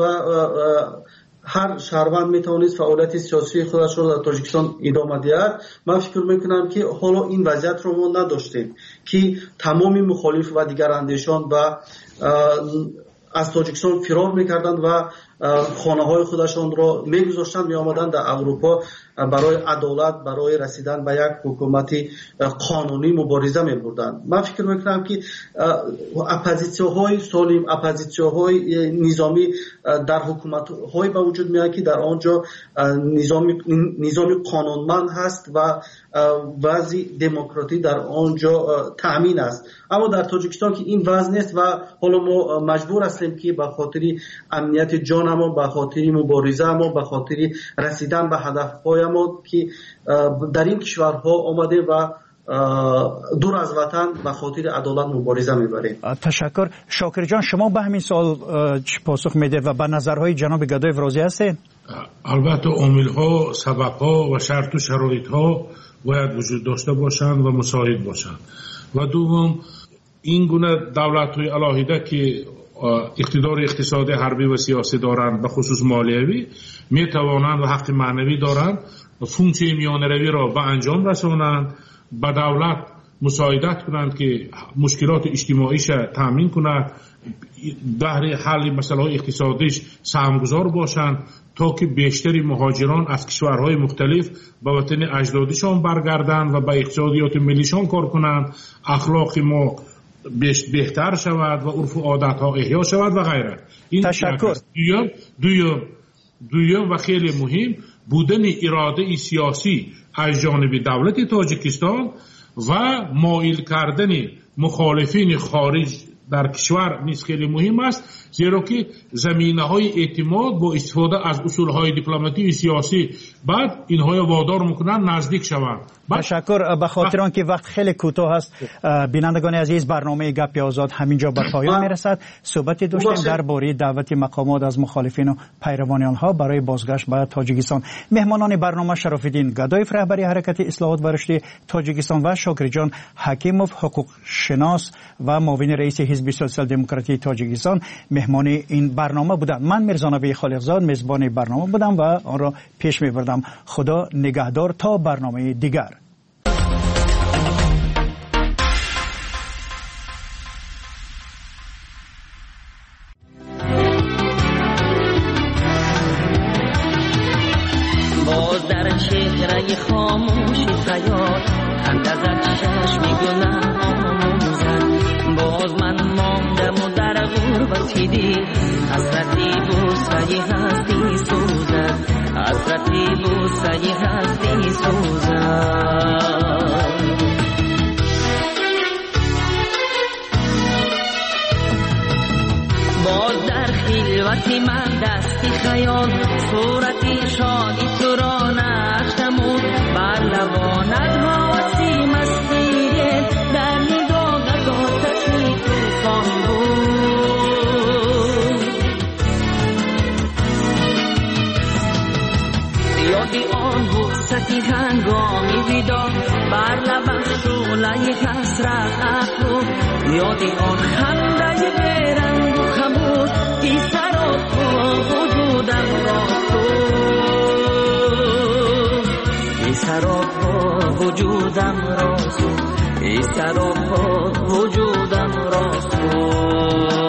هر شهروند میتوانست فعالیت سیاسی خودش را در تاجیکستان ادامه دهد، من فکر میکنم که حالا این وضعیت رو ما نداشتیم که تمامی مخالف و دیگر اندیشان و از تاجیکستان فرار میکردند و خانه های خودشان را میگذاشتند میآمدند در اروپا برای عدالت، برای رسیدن به یک حکومت قانونی مبارزه میبردند. من فکر میکنم که اپوزیسیون‌های سالم، اپوزیسیون‌های نظامی در حکومت‌های به وجود میاد که در آنجا نظام قانونمند هست و وضع دموکراتی در آنجا تأمین است. اما در تاجیکستان که این وضع نیست و حالا ما مجبور هستیم که به خاطر امنیت جان ما، به خاطر مبارزه ما، به خاطر رسیدن به هدف‌های ما که در این کشورها آمده و دور از وطن به خاطر عدالت مبارزه میبریم. تشکر. شاکر جان شما به همین سوال چی پاسخ میدید و به نظرهای جناب گدایف راضی هستید؟ البته عامل‌ها، سبب‌ها و شرط و شرایط‌ها باید وجود داشته باشند و مساعد باشند. و دوم این گونه دولت‌های علاهیده که اقتدار اقتصادی، حربی و سیاسی دارند، به خصوص مالیوی، می توانند و حق معنوی دارند فونکسیون میانه‌روی را به انجام رسانند، به دولت مساعدت کنند که مشکلات اجتماعیش تامین کند، بهر حل مسائل اقتصادیش سهمگذار باشند تا که بیشتری مهاجران از کشورهای مختلف به وطن اجدادشان برگردند و به اقتصادیات ملیشان کار کنند، اخلاق ما بهتر شود و عرف و عادت ها احیا شود و غیره. این تشکر. دویم و خیلی مهم بودن اراده سیاسی از جانب دولت تاجیکستان و مایل کردن مخالفین خارج در کشور نیز خیلی مهم است، زیرا که زمینه‌های اعتماد با استفاده از اصولهای دیپلماتی و سیاسی بعد اینها وادار میکنن نزدیک شوند. تشکر. به خاطر آنکه وقت خیلی کوتاه است، بینندگان عزیز، برنامه گپ آزاد همینجا به پایان میرسد. صحبت داشتیم درباره دعوت مقامات از مخالفین و پیروان آنها برای بازگشت به تاجیکستان. مهمانان برنامه شراف‌الدین گدایف رهبری حرکت اصلاحات و رشد تاجیکستان و شاکرجان حکیموف حقوق شناس و معاون رئیس حزب سوسیال دموکراتی تاجیکستان مهمان این برنامه بودند. من میرزا خالقزاد میزبان برنامه بودم و آن را پیش میبردم. خدا نگهدار تا برنامه دیگر. باز در چهره خاموشی خیال اندازت چشم گلم آموزد، باز من ماندم و در غربتی دید حسرتی بوسه هستی سوزد، حسرتی بوسه هستی سوزد. باز در خلوتی من دستی خیال صورتی شادی تو را نشتمون، بر لبانت حواسی مستی در نگاهت آتشی توفان بود. یادی آن بوستی هنگامی ویدا بر لبش شعله حسرت افروخت، یادی آن خنده بیرنگ و خموش ای سراپا وجودم را سوخت، ای سراپا وجودم را سوخت، ای سراپا وجودم را سوخت.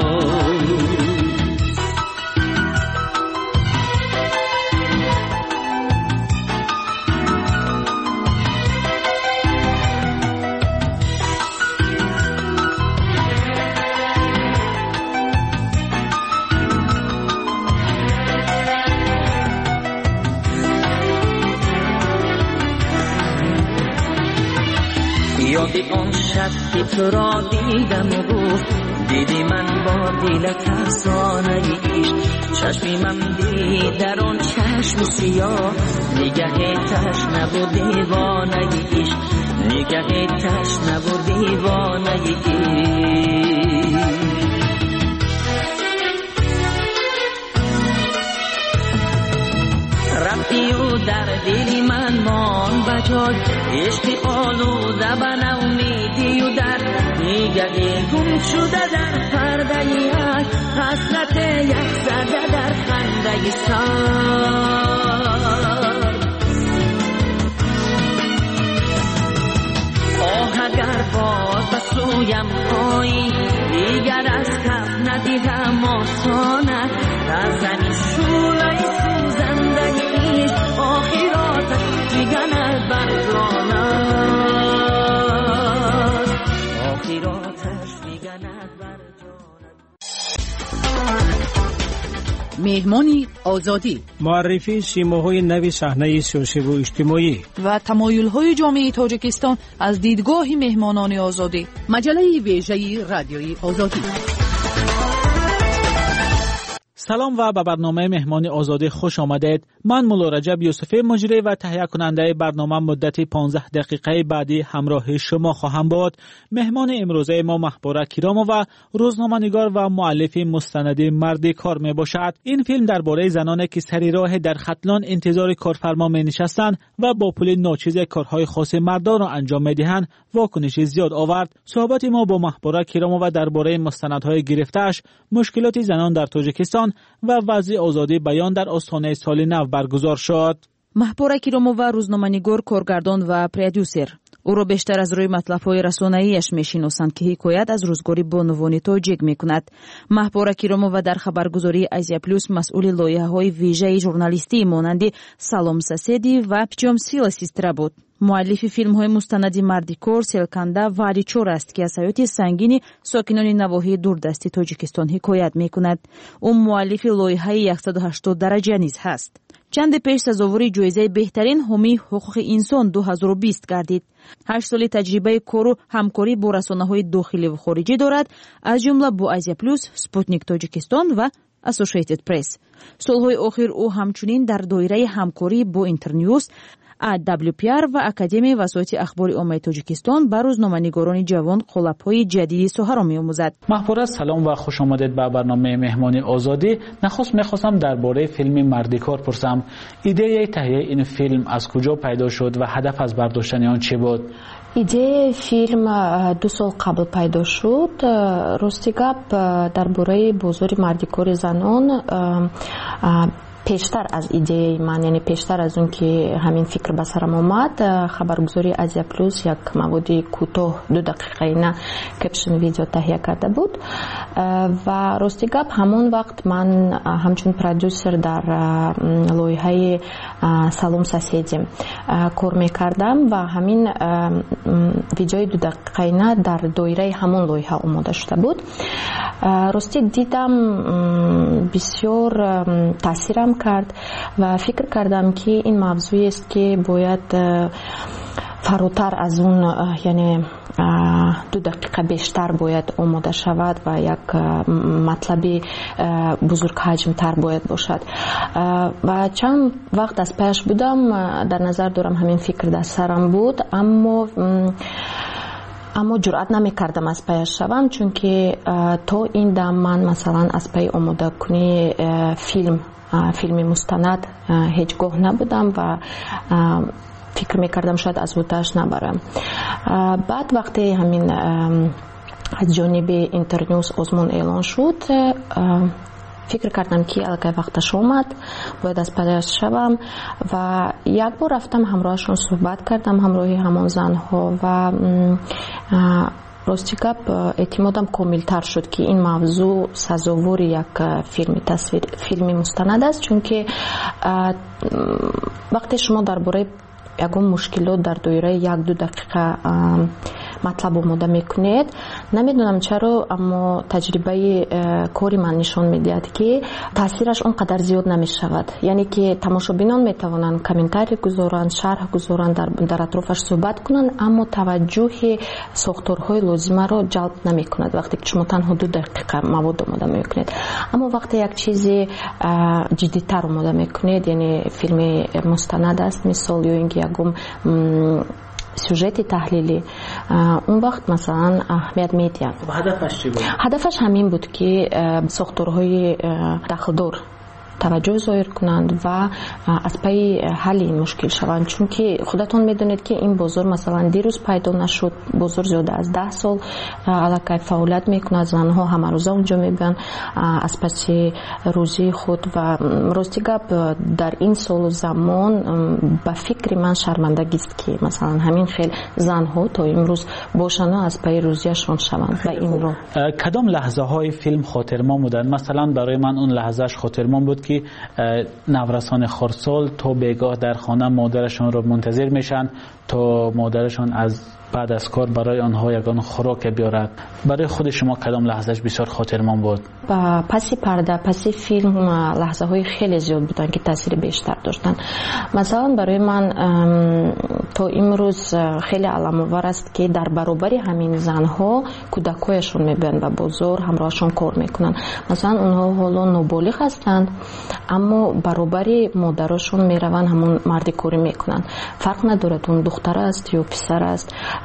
یادی آن شب که تو را دیدم و گفت دیدی من با دل ترسانه ایش، چشمی من دید در آن چشم سیاه نگه تشنه و دیوانه ایش، نگه تشنه و دیوانه ایش. رفتی و در دلی من مان بجای عشق آلوده به نومیدی و در نگهی گم شده در پرده یک حسرت یک زده در خنده سر. آه اگر باز به سویم پایی دیگر از کف ندیدم آسانت، در زمین شوله سوزنده ایش آخراتش میگند بر جانت، آخراتش میگند بر جانت. مهمانی آزادی، معرفی سیماهای نوی صحنه سیاسی و اجتماعی و تمایل‌های جامعه تاجیکستان از دیدگاه مهمانان آزادی. مجله ویژه رادیویی آزادی. سلام و به برنامه مهمان آزادی خوش آمدید. من مولا رجب یوسفی مجری و تهیه کننده برنامه مدت 15 دقیقه بعدی همراه شما خواهم بود. مهمان امروزه ما محبوره کیرامو و روزنامه‌نگار و مؤلف مستند مرد کار می باشد. این فیلم درباره زنانی که سری راه در ختلان انتظار کارفرما می نشستند و با پول ناچیز کارهای خاص مردان را انجام می دهند واکنش زیاد آورد. صحبت ما با محبوره کیرامو و درباره مستندهای گرفته‌اش، مشکلات زنان در تاجیکستان و وضع آزادی بیان در آستانه سال نو برگزار شد. محبوره کیرامو و روزنامه‌نگار، کارگردان و پرودوسر. ӯро бештар аз рӯи матлабҳои расонаияш мешиносанд ки ҳикоят аз рӯзгори бонувони тоҷик мекунад. Маҳбора Киромова дар хабаргузории Азия Плюс масъули лоиҳаҳои вижаи журналистии монанди Салом Соседи ва Пҷом Сила Систра буд. муаллифи филмҳои мустанади Мардикор, Селканда ва Аличор аст ки аз ҳаёти сангини сокинони навоҳии дурдасти Тоҷикистон ҳикоят мекунад. ӯ муаллифи лоиҳаи 180 дараҷа низ ҳаст. чанде пеш сазовори ҷоизаи беҳтарин ҳомии ҳуқуқи инсон 2020 гардид. 8 соли таҷрибаи кору ҳамкорӣ бо расонаҳои дохилӣ ва хориҷӣ дорад, аз ҷумла бо Азия Плюс, Спутник Тоҷикистон ва Associated Press. солҳои охир ӯ ҳамчунин дар доираи ҳамкорӣ бо Интерньюз, AWPR ва Академияи васоити ахбори оммаи Тоҷикистон ба рӯзноманигорони ҷавон қолабҳои ҷадиди соҳаро меомӯзад. маҳбура, салом ва хушомадед ба барномаи меҳмони озодӣ. нахуст мехостам дар бораи филми Мардикор пурсам. идеяи таҳияи ин филм аз куҷо пайдо шуд ва ҳадаф аз бардоштани он чӣ буд? идеяи филм 2 сол қабл пайдо шуд. рости гап дар бораи бозори мардикори занон пештар аз идеяи ман, яъне пештар аз он ки ҳамин фикр ба сарам омад, хабаргузори Азия Плюс як маводи кӯтоҳ 2 дақиқаи на кэпшн видео таҳия карда буд ва рости гап ҳамон вақт ман ҳамчун продюсер дар лоиҳаи Салом Соседи кор мекардам ва ҳамин видеои 2 дақиқаи на дар доираи ҳамон лоиҳа омода шуда буд. рости дидам бисёр таъсирам кард ва фикр кардам ки ин мавзӯест ки бояд фаротар аз он, яъне 2 дақиқа бештар бояд омода шавад ва як матлаби бузургҳаҷмтар бояд бошад. ва чанд вақт аз пеш будам, дар назар дорам ҳамин фикр дар сарам буд, аммо ҷуръат намекардам аз паяш шавам, чунки то ин дам ман масалан аз паи омодакунии филми мустанад ҳеҷ гоҳ набудам ва фикр мекардам шояд аз вутааш набарам. баъд вақте ҳамин аз ҷониби Интерньюз озмон эълон шуд, фикр кардам ки аллакай вақташ омад, бояд аз паяш шавам ва як бор рафтам ҳамроҳашон суҳбат кардам, ҳамроҳи ҳамон занҳо ва рости гап эътимодам комилтар шуд ки ин мавзӯъ сазовори як филми мустанад аст, чунки вақте шумо дар бораи ягон мушкилот дар доираи 1-2 дақиқа матлаб омода мекунед, намедонам чаро, аммо таҷрибаи кори ман нишон медиҳад ки таъсираш он қадар зиёд намешавад. яъне ки тамошобинон метавонанд комментарий гузоранд, шарҳ гузоранд, дар атрофаш суҳбат кунанд, аммо таваҷҷӯҳи сохторҳои лозимаро ҷалб намекунад вақте ки шумо танҳо 2 дақиқа мавод омода мекунед. аммо вақте як чизи ҷиддитар омода мекунед, яъне филми мустанад аст мисол, ё ин ки ягон сюжети таҳлилӣ, он вақт масалан аҳамият медиҳам. ҳадафаш чӣ буд? ҳадафаш ҳамин буд ки сохторҳои дахлдор таваҷҷӯҳ зоҳир кунанд ва аз паи ҳалли ин мушкил шаванд, чунки худатон медонед ки ин бозор масалан дирӯз пайдо нашуд. бозор зиёда аз 10 сол аллакай фаъолият мекунад, занҳо ҳамарӯза онҷо мебиёнд аз паси рӯзии худ ва рости гап дар ин солу замон ба фикри ман шармандагист ки масалан ҳамин хел занҳо то имрӯз бошану аз паи рӯзияшон шаванд. ба ин роҳ кадом лаҳзаҳои филм хотирмон буданд? масалан барои ман он лаҳзааш хотирмон буд ки наврасон خردسال تو بگاه در خانه مادرشان را منتظر میشن تا مادرشان از بعد از کار برای آنها یگان خوراک بیارد. برای خود شما کدام لحظهش بسیار خاطرمان بود؟ پسی پرده، پسی فیلم لحظه های خیلی زیاد بودن که تاثیر بیشتر داشتن. مثلا برای من تا امروز خیلی علام‌آور است که در برابر همین زنها کودکایشون میبرن و بازار همراهشون کار میکنن. مثلا اونها حالا نابالغ هستند اما برابر مادرشون میروند همون مردی کاری میکنن. فرق نداره اون دختر است یا پسر است.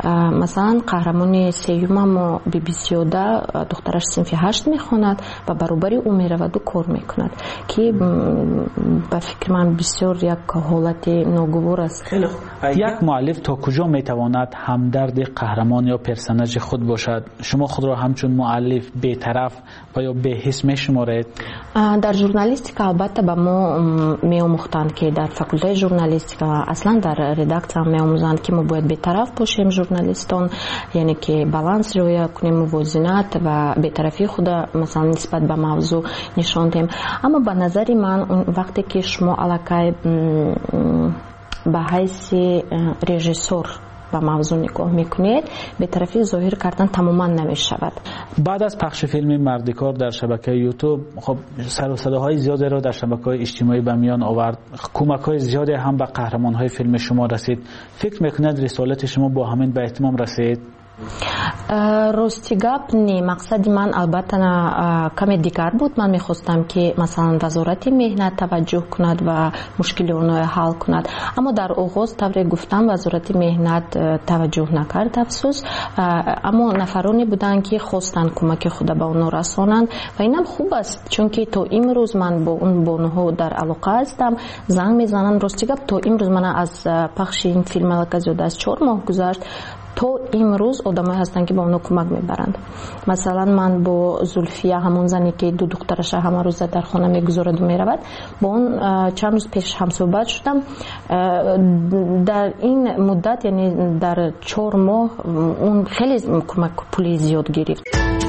مثلا قهرمان سیوم بیبیسیودا دخترش صنف 8 میخواند و برابری او میرود و کار میکند که به فکر من بسیار یک حالت ناگوار است. یک مؤلف تا کجا میتواند همدرد قهرمان یا پرسناژ خود باشد؟ شما خود را همچون مؤلف بی‌طرف و یا بی‌حس میشمارید؟ در ژورنالیستیک البته به ما میآموختند که در فاکولته ژورنالیستیک اصلا در ردکتور میآموزند که ما باید بی‌طرف باشیم ژورنالیستان، یعنی که بالانس رعایت کنیم، موازنت و بی‌طرفی خود مثلا نسبت به موضوع نشان دهیم. اما به نظر من وقتی که شما علاقه به حیث رژیسور به موضوع نگاه میکنید، به طرفی ظاهر کردن تماما نمیشود. بعد از پخش فیلم مردکار در شبکه یوتیوب، خب سر و صداهای زیادی را در شبکه‌های اجتماعی به میان آورد، کمک‌های زیادی هم به قهرمان‌های فیلم شما رسید. فکر میکنید رسالت شما با همین به اتمام رسید؟ راستی گپ نی، مقصد من البته کمی دیگر بود. من میخواستم که مثلا وزارت مهنت توجه کند و مشکل اونها حل کند، اما در آغاز طوری گفتم وزارت مهنت توجه نکرد افسوس. اما نفرانی بودن که خواستن کمک خود به اونها رسانند و اینم خوب است، چون که تا امروز من با اون بانوها در علاقه هستم، زنگ میزنن. راستی گپ تا امروز من از پخش این فیلم علاقه زیاده از 4 ماه گذشت، تا امروز آدمایی هستن که با اونها کمک میبرند. مثلا من با زلفیه، همون زنی که 2 دخترش همه روز در خانه میگذارد و میرود، با اون چند روز پیش هم صحبت شدم. در این مدت یعنی در 4 ماه اون خیلی کمک پولی زیاد گرفت.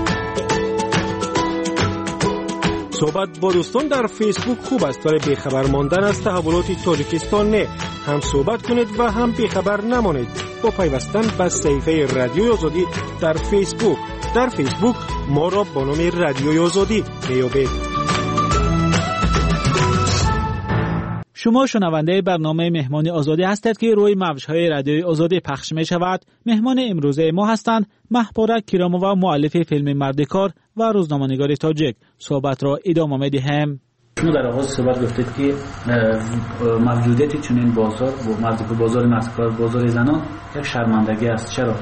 صحبت با دوستان در فیسبوک خوب است، ولی بیخبر ماندن از تحولات تاجیکستان نه. هم صحبت کنید و هم بیخبر نمانید با پیوستن به صفحه رادیوی آزادی در فیسبوک. در فیسبوک ما را با نام رادیوی آزادی میابید. شما شنونده برنامه مهمان آزادی هستید که روی موج‌های رادیوی آزادی پخش می شود. مهمان امروزه ما هستند محبارک کیرامووا، مؤلف فیلم مردکار و روزنامه‌نگار تاجیک. صحبت را ادامه می‌دهیم. شما در آغاز صحبت گفتید که موجودیت چنین بازار و مردکار، بازار مردکار، بازار زنان یک شرمندگی است. چرا؟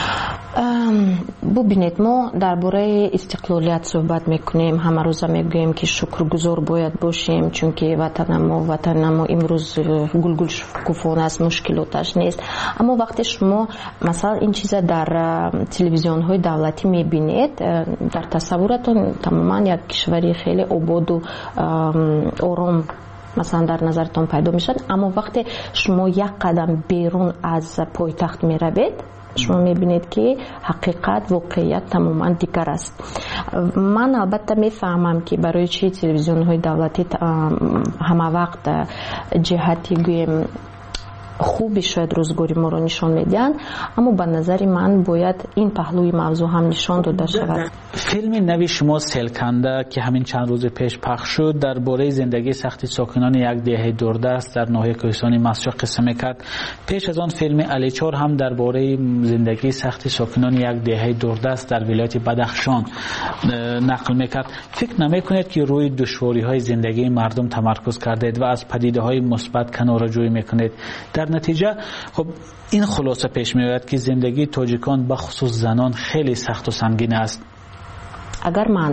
ببینید، ما درباره استقلالیت صحبت میکنیم، همه روزه میگوییم که شکرگزار باید باشیم چون که وطن ما امروز گلگل شکوفانه است، مشکلاتش نیست. اما وقتی شما مثلا این چیزا در تلویزیون های دولتی میبینید، در تصورتون تماما یک کشوری خیلی آباد و آرام مثلا در نظرتون پیدا میشد. اما وقتی شما یک قدم بیرون از پایتخت میروید، شما میبینید که حقیقت، واقعیت تماما دیگر است. من البته میفهمم که برای چی تلویزیون های دولتی همه وقت جهتی گویم خوبی شاید روزگاری ما رو نشان میدن، اما به نظر من باید این پهلوی موضوع هم نشان داده شود. فیلم نوی شما سیلکنده که همین چند روز پیش پخش شد درباره زندگی سختی ساکنان یک دهه دوردست در ناحیه کوهستان مسجد قصه میکرد. پیش از آن فیلم علیچار هم درباره زندگی سختی ساکنان یک دهه دوردست در ولایت بدخشان نقل میکرد. فکر نمیکنید که روی دشواری های زندگی مردم تمرکز کردید و از پدیده های مثبت کناره‌جویی میکنید؟ در نتیجه خب این خلاصه پیش میاد که زندگی تاجیکان به خصوص زنان خیلی سخت و سنگین است. اگر من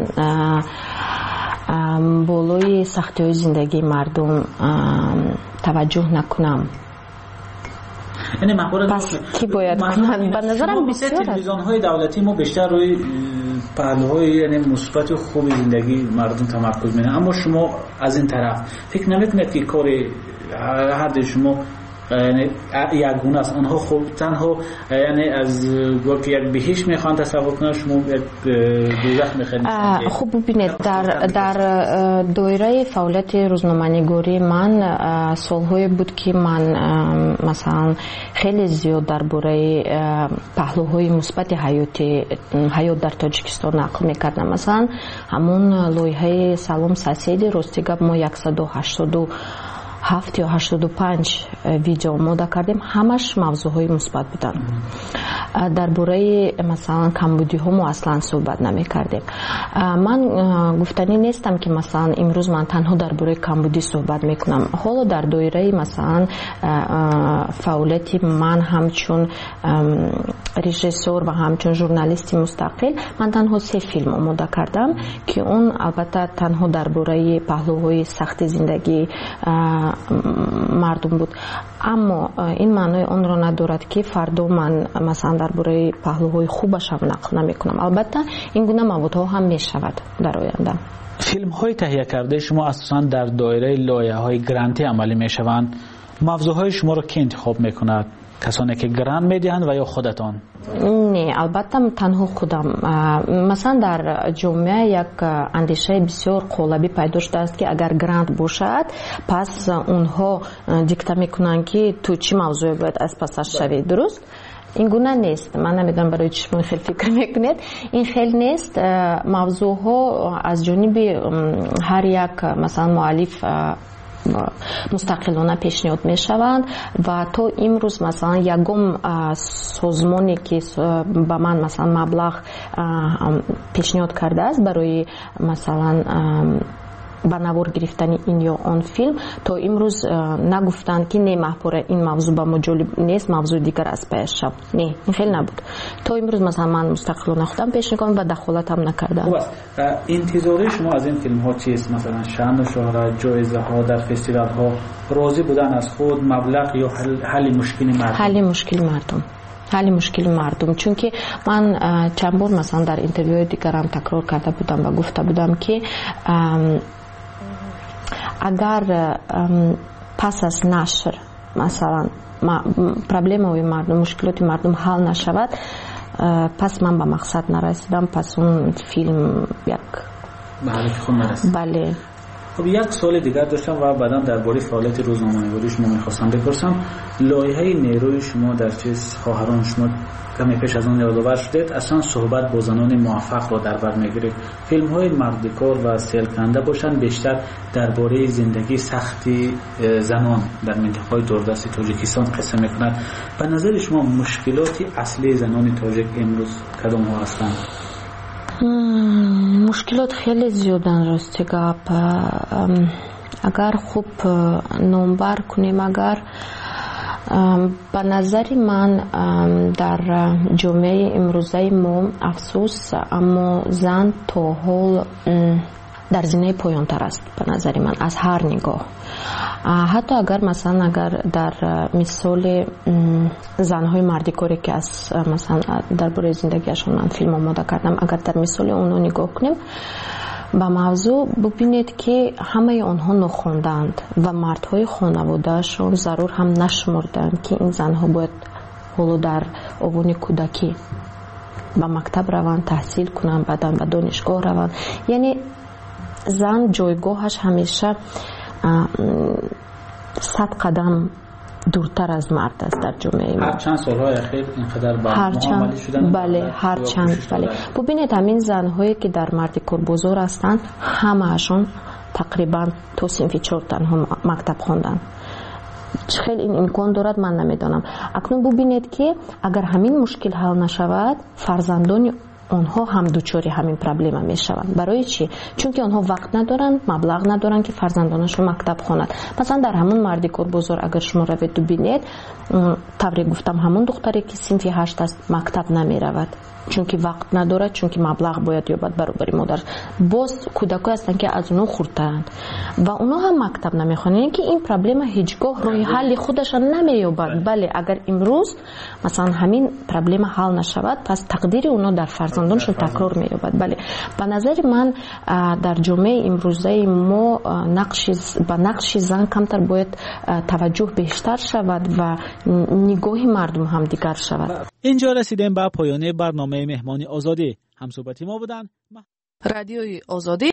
بالای سختی های زندگی مردم توجه نکنم، یعنی پس کی باید کنن؟ به نظرم بسیار است. تلویزیون های دولتی ما بیشتر روی پهلوهای یعنی مثبت و خوب زندگی مردم تمرکز میکنن، اما شما از این طرف فکر نمیکنید که کار هر شما یعنی یک گونه است؟ آنها خوب تنها یعنی از گویا یک بهشت میخوان تصور کنن، شما یک دوزخ میخواید. خوب ببینید، در دایره فعالیت روزنامه‌نگاری من سالهای بود که من مثلا خیلی زیاد درباره پهلوهای مثبت حیات در تاجیکستان نقل میکردم. مثلا همون لایحه سلام ساسیدی، راستی گپ ما 187 یا 85 ویدیو آماده کردیم، همش موضوعهای مثبت بودن. درباره مثلا کمبودی ها ما اصلا صحبت نمی کردیم. من گفتنی نیستم که مثلا امروز من تنها درباره کمبودی صحبت میکنم. حالا در دایره مثلا فعالیت من همچون رژیسور و همچون ژورنالیستی مستقل من تنها 3 فیلم آماده کردم که اون البته تنها درباره پهلوهای سخت زندگی مردم بود، اما این معنی اون را ندارد که فردا من مثلا درباره پهلوهای خوبش هم نقل نمی کنم. البته این گونه موضوع هم می شود در آینده. فیلم های تهیه کرده شما اساساً در دایره لایه های گرانتی عملی می شوند. موضوع های شما را کی انتخاب می کند؟ کسانی که گرانت می دهند و یا خودتان؟ نه، البته تنها خودم. مثلا در جامعه یک اندیشه بسیار قالبی پیدا شده است که اگر گرانت باشد پس اونها دیکته میکنن که تو چی موضوع باید از پسش شوی. درست؟ این گونه نیست. من نمیدونم برای چی شما خیلی فکر میکنید. این خیلی نیست. موضوع ها از جانب هر یک مثلا مؤلف مستقلانه پیشنهاد می شوند و تا امروز مثلا یکم سازمانی که به من مثلا مبلغ پیشنهاد کرده است برای مثلا به نوار گرفتن این یا آن فیلم تا امروز نگفتند که نه محپوره این موضوع با ما جالب نیست، موضوع دیگر از پیش شد. نه، این خیلی نبود. تا امروز مثلا من مستقلانه خودم پیش میکنم و دخالت هم نکردم. خوب است. انتظاری شما از این فیلم ها چیست؟ مثلا شأن و شهرت، جایزه ها در فستیوال ها، راضی بودن از خود، مبلغ یا حل مشکل مردم؟ حل مشکل مردم. چون که من چند بار مثلا در اینترویوهای دیگرم تکرار کرده بودم و گفته بودم که اگر پس از نشر مثلا پرابلم‌های مردم، مشکلات مردم حل نشود، پس من به مقصد نرسیدم، پس اون فیلم یک بله. خب یک سوال دیگر داشتم و بعداً درباره فعالیت روزنامه‌نگاری شما می‌خواستم بپرسم. لایحه نیروی شما در چیز خواهران شما کمی پیش از اون یادآور شدید، اصلا صحبت با زنان موفق را در بر می‌گیرید. فیلم‌های مردکار و سیلکننده باشند بیشتر درباره زندگی سختی زنان در منطقه‌های دوردست تاجیکستان قصه می‌کند. به نظر شما مشکلات اصلی زنان تاجیک امروز کدام‌ها هستند؟ مشکلات خیلی زیادن راستی گپ. اگر خوب نمبر کنیم، اگر به نظر من در جامعه امروزه ما افسوس اما زن تا حال در زینه پایان‌تر است به نظر من از هر نگاه. حتی اگر مثلا اگر در مثال زنهای مردکاری که از مثلا درباره زندگیشون من فیلم آماده کردم، اگر در مثال اونها نگاه کنیم به موضوع ببینید که همه آنها نخوندند و مردهای خانوادهشون ضرور هم نشمردند که این زنها باید حالا در اوان کودکی به مکتب روند، تحصیل کنند، بعداً به دانشگاه روند. یعنی زن جایگاهش همیشه 100 قدم دورتر از مرد است در جامعه ما. هر چند سالهای اخیر اینقدر معامله شدن. بله، هر چند. بله. ببینید همین زنهایی که در مردکار بزرگ هستند همه‌شون تقریبا تو صنف 4 تنها مکتب خواندن. خیلی این امکان دارد من نمیدانم. اکنون ببینید که اگر همین مشکل حل نشود فرزندان آنها هم دوچاری همین پرابلم میشوند. برای چی؟ چون که آنها وقت ندارن، مبلغ ندارن که فرزندانشون مکتب خواند. مثلا در همون مردکار بزرگ اگر شما روید ببینید، طوری گفتم همون دختری که صنف 8 است مکتب نمیرود، چون که وقت ندارد، چون که مبلغ باید یابد برابری مادر. باز کودکان هستن که از اونها خردترند و اونها هم مکتب نمیخوانند. یعنی که این پرابلم هیچگاه راه حل خودش نمییابد. بله، اگر امروز مثلا همین پرابلم حل نشود، پس تقدیر اونها در فرزندانشون تکرار مییابد. بله، به نظر من در جامعه امروزه ما نقش زن کمتر باید توجه بیشتر شود و نگاه مردم هم دیگر شود. اینجا رسیدیم به پایان برنامه مهمانی آزادی. همصحبتی ما بودن رادیوی آزادی.